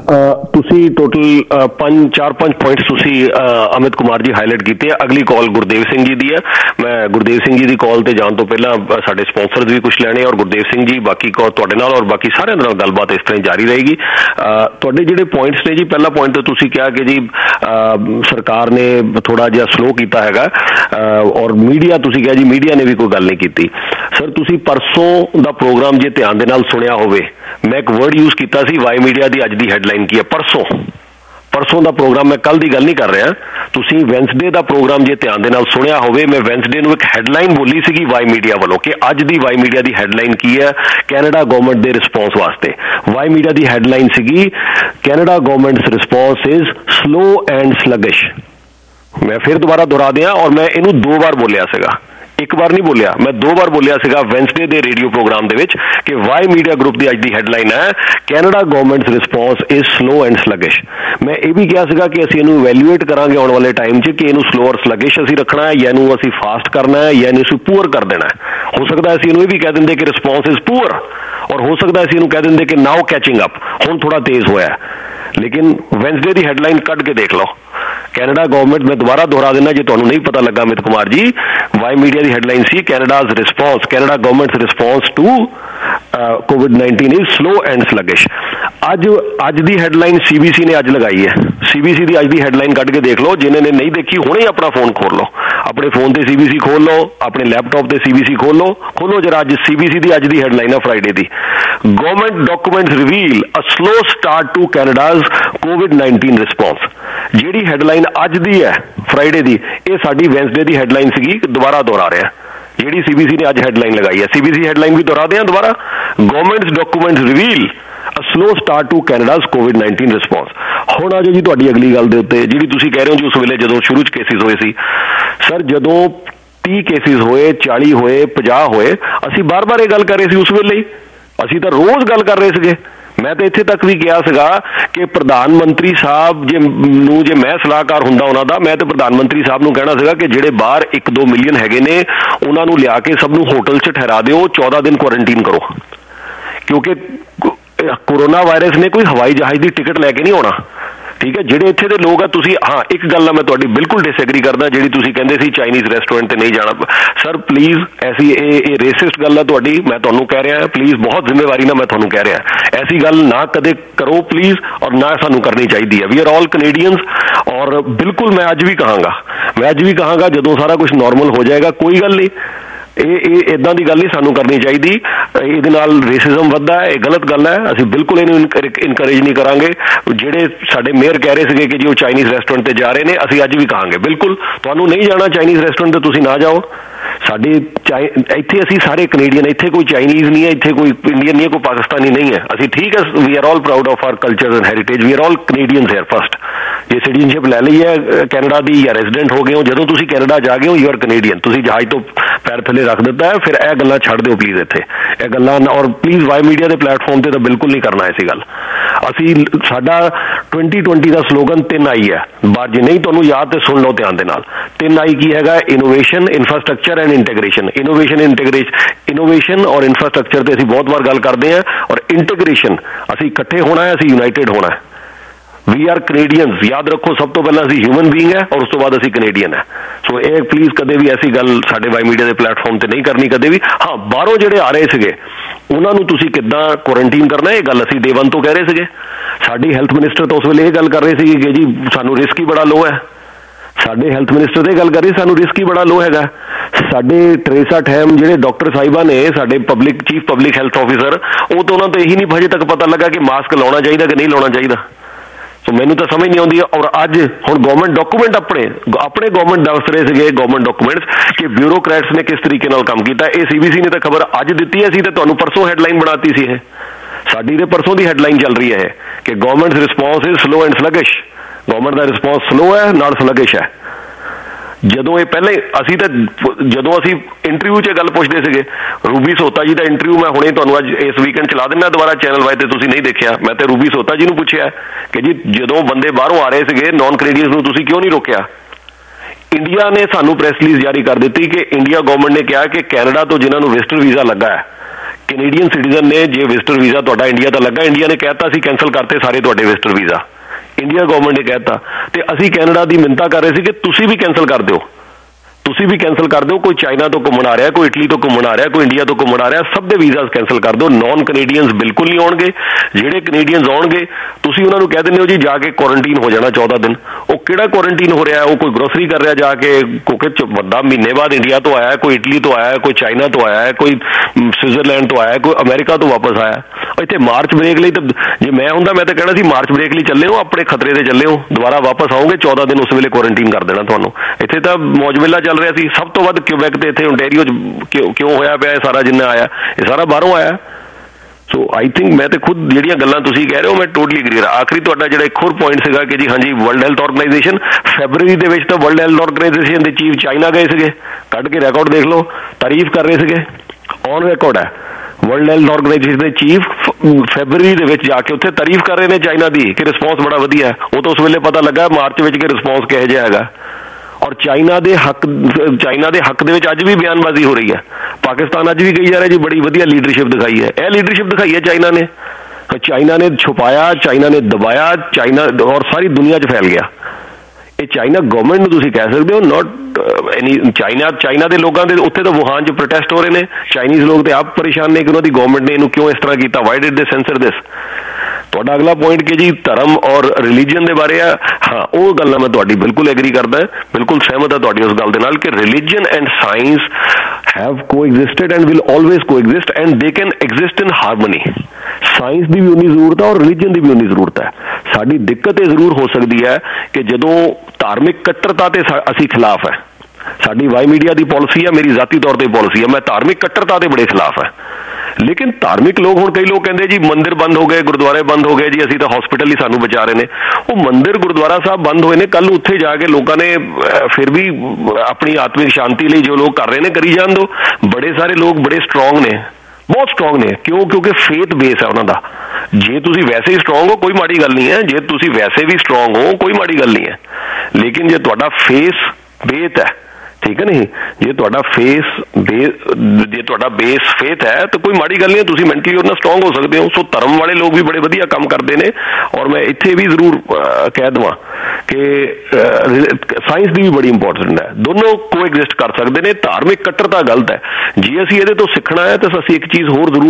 तुसी टोटल पंज चार पंज पॉइंट्स तुसी अमित कुमार जी हाईलाइट किए। अगली कॉल गुरदेव सिंह जी दी है। मैं गुरदेव सिंह जी की कॉल ते जान तो पहला साडे स्पॉन्सर्स भी कुछ लैने, और गुरदेव सिंह जी बाकी कॉल तुहाडे नाल और बाकी सारे नाल गलबात इस तरह जारी रहेगी। तुहाडे जिहड़े पॉइंट्स ने जी, पहला पॉइंट तो तुसी कहा कि जी सरकार ने थोड़ा जिहा स्लो किया हैगा, और मीडिया तुसी कहा जी मीडिया ने भी कोई गल नहीं की। सर तुसी परसों दा प्रोग्राम जे ध्यान दे नाल सुनिया होवे, मैं एक वर्ड यूज किया सी, वाई मीडिया की अज की हैडलाइन की है परसों परसों का प्रोग्राम, मैं कल की गल नहीं कर रहा। तुसी वैंसडे का प्रोग्राम जे ध्यान दे नाल सुनिया होवे, मैं वैंसडे नूं एक हैडलाइन बोली सी वाई मीडिया वालों कि अज की वाई मीडिया की हैडलाइन की है कैनेडा गवर्नमेंट के रिस्पॉन्स वास्ते। वाई मीडिया की हैडलाइन सी Canada government's response is slow and sluggish. मैं फिर दोबारा दोहरा दिया, और मैं इनू दो बार बोलिया सीगा, एक बार नहीं बोलिया, मैं दो बार बोलिया सीगा वैंसडे के रेडियो प्रोग्राम दे विच कि वाई मीडिया ग्रुप की अज की हैडलाइन है Canada government's response is slow and sluggish. मैं ये भी कहा सीगा कि असीं इनू इवैल्यूएट करांगे आने वाले टाइम च कि इनू स्लो और स्लगिश असीं रखना है, या इनू असीं फास्ट करना है, या इनू असीं पुअर कर देना है। हो सकता है असीं इनू ये भी कह देंगे कि रिस्पॉन्स इज पुअर, और हो सकता है असीं इनू कह देंगे कि नाउ कैचिंग अप, हुण थोड़ा तेज होया। लेकिन वैंसडे की हैडलाइन कट के देख लो, कैनेडा गवर्नमेंट, मैं दोबारा दोहरा देना जो तुहानू नहीं पता लगा अमित कुमार जी, वाई मीडिया की हैडलाइन सी Canada's response, Canada government's response to COVID nineteen is slow and sluggish. ਅੱਜ ਅੱਜ ਦੀ ਹੈਡਲਾਈਨ ਸੀਬੀਸੀ ਨੇ ਅੱਜ ਲਗਾਈ ਹੈ। ਸੀਬੀਸੀ ਦੀ ਅੱਜ ਦੀ ਹੈਡਲਾਈਨ ਕੱਢ ਕੇ ਦੇਖ ਲਓ, ਜਿਨ੍ਹਾਂ ਨੇ ਨਹੀਂ ਦੇਖੀ ਹੁਣੇ ਹੀ ਆਪਣਾ ਫੋਨ ਖੋਲ ਲਓ, ਆਪਣੇ ਫੋਨ ਤੇ ਸੀਬੀਸੀ ਖੋਲ ਲਓ, ਆਪਣੇ ਲੈਪਟਾਪ ਤੇ ਸੀਬੀਸੀ ਖੋਲ ਲਓ, ਖੋਲੋ ਜਰਾ। ਅੱਜ ਸੀਬੀਸੀ ਦੀ ਅੱਜ ਦੀ ਹੈਡਲਾਈਨ ਹੈ ਫਰਾਈਡੇ ਦੀ, government documents reveal a slow start to Canada's COVID nineteen response. ਜਿਹੜੀ ਹੈਡਲਾਈਨ ਅੱਜ ਦੀ ਹੈ ਫਰਾਈਡੇ ਦੀ, ਇਹ ਸਾਡੀ ਵੈਂਸਡੇ ਦੀ ਹੈਡਲਾਈਨ ਸੀਗੀ, ਦੁਬਾਰਾ ਦੁਹਰਾ ਰਿਹਾ ਜਿਹੜੀ ਸੀਬੀਸੀ ਨੇ ਅੱਜ ਹੈਡਲਾਈਨ ਲਗਾਈ ਹੈ। ਸੀਬੀਸੀ ਹੈਡਲਾਈਨ ਵੀ ਦੁਹਰਾਦੇ ਹਾਂ ਦੁਬਾਰਾ, government's documents reveal a slow start to Canada's COVID nineteen response. ਹੁਣ ਆ ਜਾਓ ਜੀ ਤੁਹਾਡੀ ਅਗਲੀ ਗੱਲ ਦੇ ਉੱਤੇ, ਜਿਹੜੀ ਤੁਸੀਂ ਕਹਿ ਰਹੇ ਹੋ ਜੀ ਉਸ ਵੇਲੇ ਜਦੋਂ ਸ਼ੁਰੂ 'ਚ ਕੇਸਿਸ ਹੋਏ ਸੀ। ਸਰ ਜਦੋਂ ਤੀਹ ਕੇਸਿਸ ਹੋਏ, ਚਾਲੀ ਹੋਏ, ਪੰਜਾਹ ਹੋਏ, ਅਸੀਂ ਬਾਰ-ਬਾਰ ਇਹ ਗੱਲ ਕਰ ਰਹੇ ਸੀ ਉਸ ਵੇਲੇ ਹੀ, ਅਸੀਂ ਤਾਂ ਰੋਜ਼ ਗੱਲ ਕਰ ਰਹੇ ਸੀਗੇ। ਮੈਂ ਤਾਂ ਇੱਥੇ ਤੱਕ ਵੀ ਕਿਹਾ ਸੀਗਾ ਕਿ ਪ੍ਰਧਾਨ ਮੰਤਰੀ ਸਾਹਿਬ ਜੇ ਨੂੰ ਜੇ ਮੈਂ ਸਲਾਹਕਾਰ ਹੁੰਦਾ ਉਹਨਾਂ ਦਾ, ਮੈਂ ਤਾਂ ਪ੍ਰਧਾਨ ਮੰਤਰੀ ਸਾਹਿਬ ਨੂੰ ਕਹਿਣਾ ਸੀਗਾ ਕਿ ਜਿਹੜੇ ਬਾਹਰ ਇੱਕ ਦੋ ਮਿਲੀਅਨ ਹੈਗੇ ਨੇ ਉਹਨਾਂ ਨੂੰ ਲਿਆ ਕੇ ਸਭ ਨੂੰ ਹੋਟਲ 'ਚ ਠਹਿਰਾ ਦਿਓ, ਚੌਦਾਂ ਦਿਨ ਕੁਆਰੰਟੀਨ ਕਰੋ, ਕਿਉਂਕਿ ਕੋਰੋਨਾ ਵਾਇਰਸ ਨੇ ਕੋਈ ਹਵਾਈ ਜਹਾਜ਼ ਦੀ ਟਿਕਟ ਲੈ ਕੇ ਨਹੀਂ ਆਉਣਾ। ਠੀਕ ਹੈ, ਜਿਹੜੇ ਇੱਥੇ ਦੇ ਲੋਕ ਆ, ਤੁਸੀਂ ਹਾਂ ਇੱਕ ਗੱਲ ਨਾਲ ਮੈਂ ਤੁਹਾਡੀ ਬਿਲਕੁਲ ਡਿਸਐਗਰੀ ਕਰਦਾ, ਜਿਹੜੀ ਤੁਸੀਂ ਕਹਿੰਦੇ ਸੀ ਚਾਈਨੀਜ਼ ਰੈਸਟੋਰੈਂਟ ਤੇ ਨਹੀਂ ਜਾਣਾ। ਸਰ ਪਲੀਜ਼ ਐਸੀ ਇਹ ਇਹ ਰੇਸਿਸਟ ਗੱਲ ਆ ਤੁਹਾਡੀ, ਮੈਂ ਤੁਹਾਨੂੰ ਕਹਿ ਰਿਹਾ ਪਲੀਜ਼, ਬਹੁਤ ਜ਼ਿੰਮੇਵਾਰੀ ਨਾਲ ਮੈਂ ਤੁਹਾਨੂੰ ਕਹਿ ਰਿਹਾ, ਐਸੀ ਗੱਲ ਨਾ ਕਦੇ ਕਰੋ ਪਲੀਜ਼, ਔਰ ਨਾ ਸਾਨੂੰ ਕਰਨੀ ਚਾਹੀਦੀ ਹੈ। We are all Canadians. ਔਰ ਬਿਲਕੁਲ ਮੈਂ ਅੱਜ ਵੀ ਕਹਾਂਗਾ, ਮੈਂ ਅੱਜ ਵੀ ਕਹਾਂਗਾ ਜਦੋਂ ਸਾਰਾ ਕੁਝ ਨੋਰਮਲ ਹੋ ਜਾਏਗਾ, ਕੋਈ ਗੱਲ ਨਹੀਂ, ਇਹ ਇਹ ਇੱਦਾਂ ਦੀ ਗੱਲ ਨਹੀਂ ਸਾਨੂੰ ਕਰਨੀ ਚਾਹੀਦੀ। ਇਹਦੇ ਨਾਲ ਰੇਸਿਜ਼ਮ ਵੱਧਦਾ ਹੈ, ਇਹ ਗਲਤ ਗੱਲ ਹੈ, ਅਸੀਂ ਬਿਲਕੁਲ ਇਹਨੂੰ ਇਨਕਰੇਜ ਨਹੀਂ ਕਰਾਂਗੇ। ਜਿਹੜੇ ਸਾਡੇ ਮੇਅਰ ਕਹਿ ਰਹੇ ਸੀਗੇ ਕਿ ਜੀ ਉਹ ਚਾਈਨੀਜ਼ ਰੈਸਟੋਰੈਂਟ ਤੇ ਜਾ ਰਹੇ ਨੇ, ਅਸੀਂ ਅੱਜ ਵੀ ਕਹਾਂਗੇ ਬਿਲਕੁਲ ਤੁਹਾਨੂੰ ਨਹੀਂ ਜਾਣਾ ਚਾਈਨੀਜ਼ ਰੈਸਟੋਰੈਂਟ ਤੇ, ਤੁਸੀਂ ਨਾ ਜਾਓ। ਸਾਡੇ ਇੱਥੇ ਅਸੀਂ ਸਾਰੇ ਕੈਨੇਡੀਅਨ, ਇੱਥੇ ਕੋਈ ਚਾਈਨੀਜ਼ ਨਹੀਂ ਹੈ, ਇੱਥੇ ਕੋਈ ਇੰਡੀਅਨ ਨਹੀਂ ਹੈ, ਕੋਈ ਪਾਕਿਸਤਾਨੀ ਨਹੀਂ ਹੈ। ਅਸੀਂ ਠੀਕ ਹੈ, we are all proud of our culture and heritage, we are all Canadians here first. ਜੇ ਸਿਟੀਜ਼ਨਸ਼ਿਪ ਲੈ ਲਈ ਹੈ ਕੈਨੇਡਾ ਦੀ ਜਾਂ ਰੈਜ਼ੀਡੈਂਟ ਹੋ ਗਏ ਹੋ, ਜਦੋਂ ਤੁਸੀਂ ਕੈਨੇਡਾ ਜਾ ਗਏ ਹੋ ਯੂ ਆਰ ਕੈਨੇਡੀਅਨ, ਤੁਸੀਂ ਜਹਾਜ਼ ਤੋਂ ਪੈਰ ਥੱਲੇ ਰੱਖ ਦਿੱਤਾ ਹੈ। ਫਿਰ ਇਹ ਗੱਲਾਂ ਛੱਡ ਦਿਓ ਪਲੀਜ਼ ਇੱਥੇ, ਇਹ ਗੱਲਾਂ, ਔਰ ਪਲੀਜ਼ ਵਾਈ ਮੀਡੀਆ ਦੇ ਪਲੇਟਫਾਰਮ ਤੇ ਤਾਂ ਬਿਲਕੁਲ ਨਹੀਂ ਕਰਨਾ ਐਸੀ ਗੱਲ। ਅਸੀਂ ਸਾਡਾ ਟਵੈਂਟੀ ਟਵੈਂਟੀ ਦਾ ਸਲੋਗਨ ਤਿੰਨ ਆਈ ਹੈ, ਬਾਅਦ ਜੇ ਨਹੀਂ ਤੁਹਾਨੂੰ ਯਾਦ ਤੇ ਸੁਣ ਲਓ ਧਿਆਨ ਦੇ ਨਾਲ। ਤਿੰਨ ਆਈ ਕੀ ਹੈਗਾ? Innovation, infrastructure and integration. Innovation integration innovation ਔਰ ਇਨਫਰਾਸਟਰਕਚਰ ਤੇ ਅਸੀਂ ਬਹੁਤ ਵਾਰ ਗੱਲ ਕਰਦੇ ਹਾਂ, ਔਰ ਇੰਟੀਗ੍ਰੇਸ਼ਨ ਅਸੀਂ ਇਕੱਠੇ ਹੋਣਾ ਹੈ, ਅਸੀਂ ਯੂਨਾਈਟਿਡ ਹੋਣਾ ਹੈ। ਵੀ ਆਰ ਕੈਨੇਡੀਅਨਸ, ਯਾਦ ਰੱਖੋ, ਸਭ ਤੋਂ ਪਹਿਲਾਂ ਅਸੀਂ ਹਿਊਮਨ ਬੀਇੰਗ ਹੈ ਔਰ ਉਸ ਤੋਂ ਬਾਅਦ ਅਸੀਂ ਕੈਨੇਡੀਅਨ ਹੈ। ਸੋ ਇਹ ਪਲੀਜ਼ ਕਦੇ ਵੀ ਐਸੀ ਗੱਲ ਸਾਡੇ ਵਾਈ ਮੀਡੀਆ ਦੇ ਪਲੇਟਫਾਰਮ ਤੇ ਨਹੀਂ ਕਰਨੀ ਕਦੇ ਵੀ। ਹਾਂ, ਬਾਹਰੋਂ ਜਿਹੜੇ ਆ ਰਹੇ ਸੀਗੇ ਉਹਨਾਂ ਨੂੰ ਤੁਸੀਂ ਕਿੱਦਾਂ ਕੁਆਰੰਟੀਨ ਕਰਨਾ, ਇਹ ਗੱਲ ਅਸੀਂ ਡੇ ਵਨ ਤੋਂ ਕਹਿ ਰਹੇ ਸੀਗੇ। ਸਾਡੀ ਹੈਲਥ ਮਿਨਿਸਟਰ ਤਾਂ ਉਸ ਵੇਲੇ ਇਹ ਗੱਲ ਕਰ ਰਹੇ ਸੀਗੇ ਕਿ ਜੀ ਸਾਨੂੰ ਰਿਸਕ ਹੀ ਬੜਾ ਲੋ ਹੈ। ਸਾਡੇ ਹੈਲਥ ਮਿਨਿਸਟਰ ਤੇ ਗੱਲ ਕਰ ਰਹੀ ਸਾਨੂੰ ਰਿਸਕ ਹੀ ਬੜਾ ਲੋ ਹੈਗਾ। ਸਾਡੇ ਟਰੇਸਾ ਠੈਮ ਜਿਹੜੇ ਡਾਕਟਰ ਸਾਹਿਬਾਂ ਨੇ, ਸਾਡੇ public chief public health officer, ਉਹ ਤਾਂ ਉਹਨਾਂ ਤੋਂ ਇਹੀ ਨਹੀਂ ਹਜੇ ਤੱਕ ਪਤਾ ਲੱਗਾ ਕਿ ਮਾਸਕ ਲਾਉਣਾ ਚਾਹੀਦਾ ਕਿ ਨਹੀਂ ਲਾਉਣਾ ਚਾਹੀਦਾ। ਸੋ ਮੈਨੂੰ ਤਾਂ ਸਮਝ ਨਹੀਂ ਆਉਂਦੀ। ਔਰ ਅੱਜ ਹੁਣ ਗਵਰਨਮੈਂਟ ਡਾਕੂਮੈਂਟ ਆਪਣੇ ਆਪਣੇ ਗਵਰਨਮੈਂਟ ਦੱਸ ਰਹੇ ਸੀਗੇ, ਗਵਰਨਮੈਂਟ ਡਾਕੂਮੈਂਟਸ, ਕਿ ਬਿਊਰੋਕਰੈਟਸ ਨੇ ਕਿਸ ਤਰੀਕੇ ਨਾਲ ਕੰਮ ਕੀਤਾ। ਇਹ ਸੀਬੀਸੀ ਨੇ ਤਾਂ ਖਬਰ ਅੱਜ ਦਿੱਤੀ ਹੈ, ਸੀ ਤੇ ਤੁਹਾਨੂੰ ਪਰਸੋਂ ਹੈਡਲਾਈਨ ਬਣਾਤੀ ਸੀ। ਇਹ ਸਾਡੀ ਤੇ ਪਰਸੋਂ ਦੀ ਹੈਡਲਾਈਨ ਚੱਲ ਰਹੀ ਹੈ ਕਿ government response is slow and sluggish. Government ਦਾ ਰਿਸਪੌਂਸ ਸਲੋ ਹੈ ਨਾਲ ਸਲਗਿਸ਼ ਹੈ। ਜਦੋਂ ਇਹ ਪਹਿਲੇ ਅਸੀਂ ਤਾਂ ਜਦੋਂ ਅਸੀਂ ਇੰਟਰਵਿਊ 'ਚ ਗੱਲ ਪੁੱਛਦੇ ਸੀਗੇ, ਰੂਬੀ ਸੋਤਾ ਜੀ ਦਾ ਇੰਟਰਵਿਊ ਮੈਂ ਹੁਣੇ ਤੁਹਾਨੂੰ ਅੱਜ ਇਸ ਵੀਕਐਂਡ ਚਲਾ ਦਿੰਦਾ ਦੁਬਾਰਾ ਚੈਨਲ ਵਾਈ ਤੇ, ਤੁਸੀਂ ਨਹੀਂ ਦੇਖਿਆ। ਮੈਂ ਤੇ ਰੂਬੀ ਸੋਤਾ ਜੀ ਨੂੰ ਪੁੱਛਿਆ ਕਿ ਜੀ ਜਦੋਂ ਬੰਦੇ ਬਾਹਰੋਂ ਆ ਰਹੇ ਸੀਗੇ ਨੌਨ ਕੈਨੇਡੀਅਨਸ ਨੂੰ ਤੁਸੀਂ ਕਿਉਂ ਨਹੀਂ ਰੋਕਿਆ? ਇੰਡੀਆ ਨੇ ਸਾਨੂੰ ਪ੍ਰੈਸ ਰਿਲੀਜ਼ ਜਾਰੀ ਕਰ ਦਿੱਤੀ ਕਿ ਇੰਡੀਆ ਗਵਰਨਮੈਂਟ ਨੇ ਕਿਹਾ ਕਿ ਕੈਨੇਡਾ ਤੋਂ ਜਿਨ੍ਹਾਂ ਨੂੰ ਵਿਜ਼ਟਰ ਵੀਜ਼ਾ ਲੱਗਾ ਹੈ, ਕੈਨੇਡੀਅਨ ਸਿਟੀਜ਼ਨ ਨੇ, ਜੇ ਵਿਜ਼ਟਰ ਵੀਜ਼ਾ ਤੁਹਾਡਾ ਇੰਡੀਆ ਦਾ ਲੱਗਾ, ਇੰਡੀਆ ਨੇ ਕਹਿਤਾ ਅਸੀਂ ਕੈਂਸਲ ਕਰਤੇ ਸਾਰੇ ਤੁਹਾਡੇ ਵਿਜ਼ਟਰ ਵੀਜ਼ਾ। ਇੰਡੀਆ ਗਵਰਨਮੈਂਟ ਨੇ ਕਹਿਤਾ ਤੇ ਅਸੀਂ ਕੈਨੇਡਾ ਦੀ ਮਿੰਨਤਾਂ ਕਰ ਰਹੇ ਸੀ ਕਿ ਤੁਸੀਂ ਵੀ ਕੈਂਸਲ ਕਰ ਦਿਓ, ਤੁਸੀਂ ਵੀ ਕੈਂਸਲ ਕਰ ਦਿਓ। ਕੋਈ ਚਾਈਨਾ ਤੋਂ ਘੁੰਮਣ ਆ ਰਿਹਾ, ਕੋਈ ਇਟਲੀ ਤੋਂ ਘੁੰਮਣ ਆ ਰਿਹਾ, ਕੋਈ ਇੰਡੀਆ ਤੋਂ ਘੁੰਮਣ ਆ ਰਿਹਾ, ਸਭ ਦੇ ਵੀਜ਼ਾਸ ਕੈਂਸਲ ਕਰ ਦਿਓ। ਨੌਨ ਕੈਨੇਡੀਅਨਸ ਬਿਲਕੁਲ ਨਹੀਂ ਆਉਣਗੇ। ਜਿਹੜੇ ਕੈਨੇਡੀਅਨਸ ਆਉਣਗੇ ਤੁਸੀਂ ਉਹਨਾਂ ਨੂੰ ਕਹਿ ਦਿੰਦੇ ਹੋ ਜੀ ਜਾ ਕੇ ਕੁਆਰੰਟੀਨ ਹੋ ਜਾਣਾ ਚੌਦਾਂ ਦਿਨ। ਉਹ ਕਿਹੜਾ ਕੁਆਰੰਟੀਨ ਹੋ ਰਿਹਾ? ਉਹ ਕੋਈ ਗਰੋਸਰੀ ਕਰ ਰਿਹਾ ਜਾ ਕੇ, ਕਿਉਂਕਿ ਬੰਦਾ ਮਹੀਨੇ ਬਾਅਦ ਇੰਡੀਆ ਤੋਂ ਆਇਆ, ਕੋਈ ਇਟਲੀ ਤੋਂ ਆਇਆ, ਕੋਈ ਚਾਈਨਾ ਤੋਂ ਆਇਆ, ਕੋਈ ਸਵਿਟਜ਼ਰਲੈਂਡ ਤੋਂ ਆਇਆ, ਕੋਈ ਅਮਰੀਕਾ ਤੋਂ ਵਾਪਸ ਆਇਆ। ਇੱਥੇ ਮਾਰਚ ਬ੍ਰੇਕ ਲਈ ਤਾਂ ਜੇ ਮੈਂ ਹੁੰਦਾ ਮੈਂ ਤਾਂ ਕਹਿਣਾ ਸੀ ਮਾਰਚ ਬ੍ਰੇਕ ਲਈ ਚੱਲੇ ਹੋ, ਆਪਣੇ ਖਤਰੇ ਤੇ ਚੱਲੇ ਹੋ, ਦੁਬਾਰਾ ਵਾਪਸ ਆਓਗੇ ਚੌਦਾਂ ਦਿਨ ਉਸ ਵੇਲੇ ਕੁਆਰੰਟੀਨ ਕਰ ਦੇਣਾ ਤੁਹਾਨੂੰ। ਇੱਥੇ ਤਾਂ ਮੌਜ ਮੇਲਾ ਚੱਲ ਰਿਹਾ ਸੀ। ਸਭ ਤੋਂ ਵੱਧ ਕਿਊਬੈਕ ਤੇ ਇੱਥੇ ਓਨਟਾਰੀਓ ਕਿਉਂ ਕਿਉਂ ਹੋਇਆ ਪਿਆ ਇਹ ਸਾਰਾ ਜਿੰਨਾ ਆਇਆ, ਇਹ ਸਾਰਾ ਬਾਹਰੋਂ ਆਇਆ। ਸੋ ਆਈ ਥਿੰਕ ਮੈਂ ਤੇ ਖੁਦ ਜਿਹੜੀਆਂ ਗੱਲਾਂ ਤੁਸੀਂ ਕਹਿ ਰਹੇ ਹੋ ਮੈਂ ਟੋਟਲੀ ਐਗਰੀ। ਆਖਰੀ ਤੁਹਾਡਾ ਜਿਹੜਾ ਇੱਕ ਹੋਰ ਪੁਆਇੰਟ ਸੀਗਾ ਕਿ ਜੀ ਹਾਂਜੀ ਵਰਲਡ ਹੈਲਥ ਆਰਗੇਨਾਈਜੇਸ਼ਨ, ਫੈਬਰਵਰੀ ਦੇ ਵਿੱਚ ਤਾਂ ਵਰਲਡ ਹੈਲਥ ਆਰਗੇਨਾਈਜੇਸ਼ਨ ਦੇ ਚੀਫ ਚਾਈਨਾ ਗਏ ਸੀਗੇ, ਕੱਢ ਕੇ ਰਿਕਾਰਡ ਦੇਖ ਲਓ, ਤਾਰੀਫ ਕਰ ਰਹੇ ਸੀਗੇ, ਔਨ ਰਿਕਾਰਡ ਹੈ। ਵਰਲਡ ਹੈਲਥ ਆਰਗੇਨਾਈਜੇਸ਼ਨ ਦੇ ਚੀਫ ਫੈਬਰਵਰੀ ਦੇ ਵਿੱਚ ਜਾ ਕੇ ਉੱਥੇ ਤਾਰੀਫ ਕਰ ਰਹੇ ਨੇ ਚਾਈਨਾ ਦੀ ਕਿ ਰਿਸਪੌਂਸ ਬੜਾ ਵਧੀਆ। ਉਹ ਤਾਂ ਉਸ ਵੇਲੇ ਪਤਾ ਲੱਗਾ ਮਾਰਚ ਵਿੱਚ ਕਿ ਰਿਸਪੌਂਸ ਕਿਹੋ ਜਿਹਾ ਹੈਗਾ। ਔਰ ਚਾਈਨਾ ਦੇ ਹੱਕ ਚਾਈਨਾ ਦੇ ਹੱਕ ਦੇ ਵਿੱਚ ਅੱਜ ਵੀ ਬਿਆਨਬਾਜ਼ੀ ਹੋ ਰਹੀ ਹੈ। ਪਾਕਿਸਤਾਨ ਅੱਜ ਵੀ ਕਹੀ ਜਾ ਰਿਹਾ ਜੀ ਬੜੀ ਵਧੀਆ ਲੀਡਰਸ਼ਿਪ ਦਿਖਾਈ ਹੈ। ਇਹ ਲੀਡਰਸ਼ਿਪ ਦਿਖਾਈ ਹੈ ਚਾਈਨਾ ਨੇ। ਚਾਈਨਾ ਨੇ ਛੁਪਾਇਆ, ਚਾਈਨਾ ਨੇ ਦਬਾਇਆ, ਚਾਈਨਾ ਔਰ ਸਾਰੀ ਦੁਨੀਆ 'ਚ ਫੈਲ ਗਿਆ। ਇਹ ਚਾਈਨਾ ਗਵਰਨਮੈਂਟ ਨੂੰ ਤੁਸੀਂ ਕਹਿ ਸਕਦੇ ਹੋ, ਨਾਟ ਐਨੀ ਚਾਈਨਾ ਚਾਈਨਾ ਦੇ ਲੋਕਾਂ ਦੇ ਉੱਥੇ ਤਾਂ ਵੁਹਾਨ 'ਚ ਪ੍ਰੋਟੈਸਟ ਹੋ ਰਹੇ ਨੇ। ਚਾਈਨੀਜ਼ ਲੋਕ ਤੇ ਆਪ ਪਰੇਸ਼ਾਨ ਨੇ ਕਿ ਉਹਨਾਂ ਦੀ ਗਵਰਨਮੈਂਟ ਨੇ ਇਹਨੂੰ ਕਿਉਂ ਇਸ ਤਰ੍ਹਾਂ ਕੀਤਾ, why did they censor this. ਤੁਹਾਡਾ ਅਗਲਾ ਪੁਆਇੰਟ ਕਿ ਜੀ ਧਰਮ ਔਰ ਰਿਲੀਜਨ ਦੇ ਬਾਰੇ ਆ, ਹਾਂ ਉਹ ਗੱਲ ਨਾਲ ਮੈਂ ਤੁਹਾਡੀ ਬਿਲਕੁਲ ਐਗਰੀ ਕਰਦਾ, ਬਿਲਕੁਲ ਸਹਿਮਤ ਹਾਂ ਤੁਹਾਡੀ ਉਸ ਗੱਲ ਦੇ ਨਾਲ ਕਿ religion and science have coexisted and will always coexist and they can exist in harmony. Science ਦੀ ਵੀ ਉਨੀ ਜ਼ਰੂਰਤ ਹੈ ਔਰ ਰਿਲੀਜਨ ਦੀ ਵੀ ਉਨੀ ਜ਼ਰੂਰਤ ਹੈ। ਸਾਡੀ ਦਿੱਕਤ ਇਹ ਜ਼ਰੂਰ ਹੋ ਸਕਦੀ ਹੈ ਕਿ ਜਦੋਂ ਧਾਰਮਿਕ ਕੱਟਰਤਾ ਤੇ ਅਸੀਂ ਖਿਲਾਫ ਹੈ, ਸਾਡੀ ਵਾਈ ਮੀਡੀਆ ਦੀ ਪਾਲਿਸੀ ਹੈ, ਮੇਰੀ ਜ਼ਾਤੀ ਤੌਰ ਤੇ ਪਾਲਿਸੀ ਹੈ, ਮੈਂ ਧਾਰਮਿਕ ਕੱਟਰਤਾ ਦੇ ਬੜੇ ਖਿਲਾਫ ਹੈ। ਲੇਕਿਨ ਧਾਰਮਿਕ ਲੋਕ, ਹੁਣ ਕਈ ਲੋਕ ਕਹਿੰਦੇ ਜੀ ਮੰਦਿਰ ਬੰਦ ਹੋ ਗਏ, ਗੁਰਦੁਆਰੇ ਬੰਦ ਹੋ ਗਏ ਜੀ, ਅਸੀਂ ਤਾਂ ਹਸਪੀਟਲ ਹੀ ਸਾਨੂੰ ਬਚਾ ਰਹੇ ਨੇ। ਉਹ ਮੰਦਿਰ ਗੁਰਦੁਆਰਾ ਸਾਹਿਬ ਬੰਦ ਹੋਏ ਨੇ, ਕੱਲ ਉੱਥੇ ਜਾ ਕੇ ਲੋਕਾਂ ਨੇ ਫਿਰ ਵੀ ਆਪਣੀ ਆਤਮਿਕ ਸ਼ਾਂਤੀ ਲਈ ਜੋ ਲੋਕ ਕਰ ਰਹੇ ਨੇ ਕਰੀ ਜਾਣ ਦਿਓ। ਬੜੇ ਸਾਰੇ ਲੋਕ ਬੜੇ ਸਟਰੋਂਗ ਨੇ, ਬਹੁਤ ਸਟਰੋਂਗ ਨੇ। ਕਿਉਂ? ਕਿਉਂਕਿ ਫੇਥ ਬੇਸ ਹੈ ਉਹਨਾਂ ਦਾ। ਜੇ ਤੁਸੀਂ ਵੈਸੇ ਹੀ ਸਟਰੋਂਗ ਹੋ ਕੋਈ ਮਾੜੀ ਗੱਲ ਨਹੀਂ ਹੈ, ਜੇ ਤੁਸੀਂ ਵੈਸੇ ਵੀ ਸਟਰੋਂਗ ਹੋ ਕੋਈ ਮਾੜੀ ਗੱਲ ਨਹੀਂ ਹੈ। ਲੇਕਿਨ ਜੇ ਤੁਹਾਡਾ ਫੇਸ ਬੇਸ ਹੈ, ਠੀਕ ਹੈ ਨਹੀਂ, ਜੇ ਤੁਹਾਡਾ ਫੇਸ ਬੇਸ ਜੇ ਤੁਹਾਡਾ ਬੇਸ ਫੇਥ ਹੈ ਤਾਂ ਕੋਈ ਮਾੜੀ ਗੱਲ ਨਹੀਂ ਹੈ, ਤੁਸੀਂ ਮੈਂਟਲੀ ਉਹਨਾਂ ਸਟਰੋਂਗ ਹੋ ਸਕਦੇ ਹੋ। ਸੋ ਧਰਮ ਵਾਲੇ ਲੋਕ ਵੀ ਬੜੇ ਵਧੀਆ ਕੰਮ ਕਰਦੇ ਨੇ। ਔਰ ਮੈਂ ਇੱਥੇ ਵੀ ਜ਼ਰੂਰ ਕਹਿ ਦੇਵਾਂ ਕਿ ਸਾਇੰਸ ਦੀ ਵੀ ਬੜੀ ਇੰਪੋਰਟੈਂਟ ਹੈ, ਦੋਨੋਂ ਕੋਐਗਜ਼ਿਸਟ ਕਰ ਸਕਦੇ ਨੇ। ਧਾਰਮਿਕ ਕੱਟਰਤਾ ਗਲਤ ਹੈ। ਜੇ ਅਸੀਂ ਇਹਦੇ ਤੋਂ ਸਿੱਖਣਾ ਹੈ ਤਾਂ ਅਸੀਂ ਇੱਕ ਚੀਜ਼ ਹੋਰ ਜ਼ਰੂਰ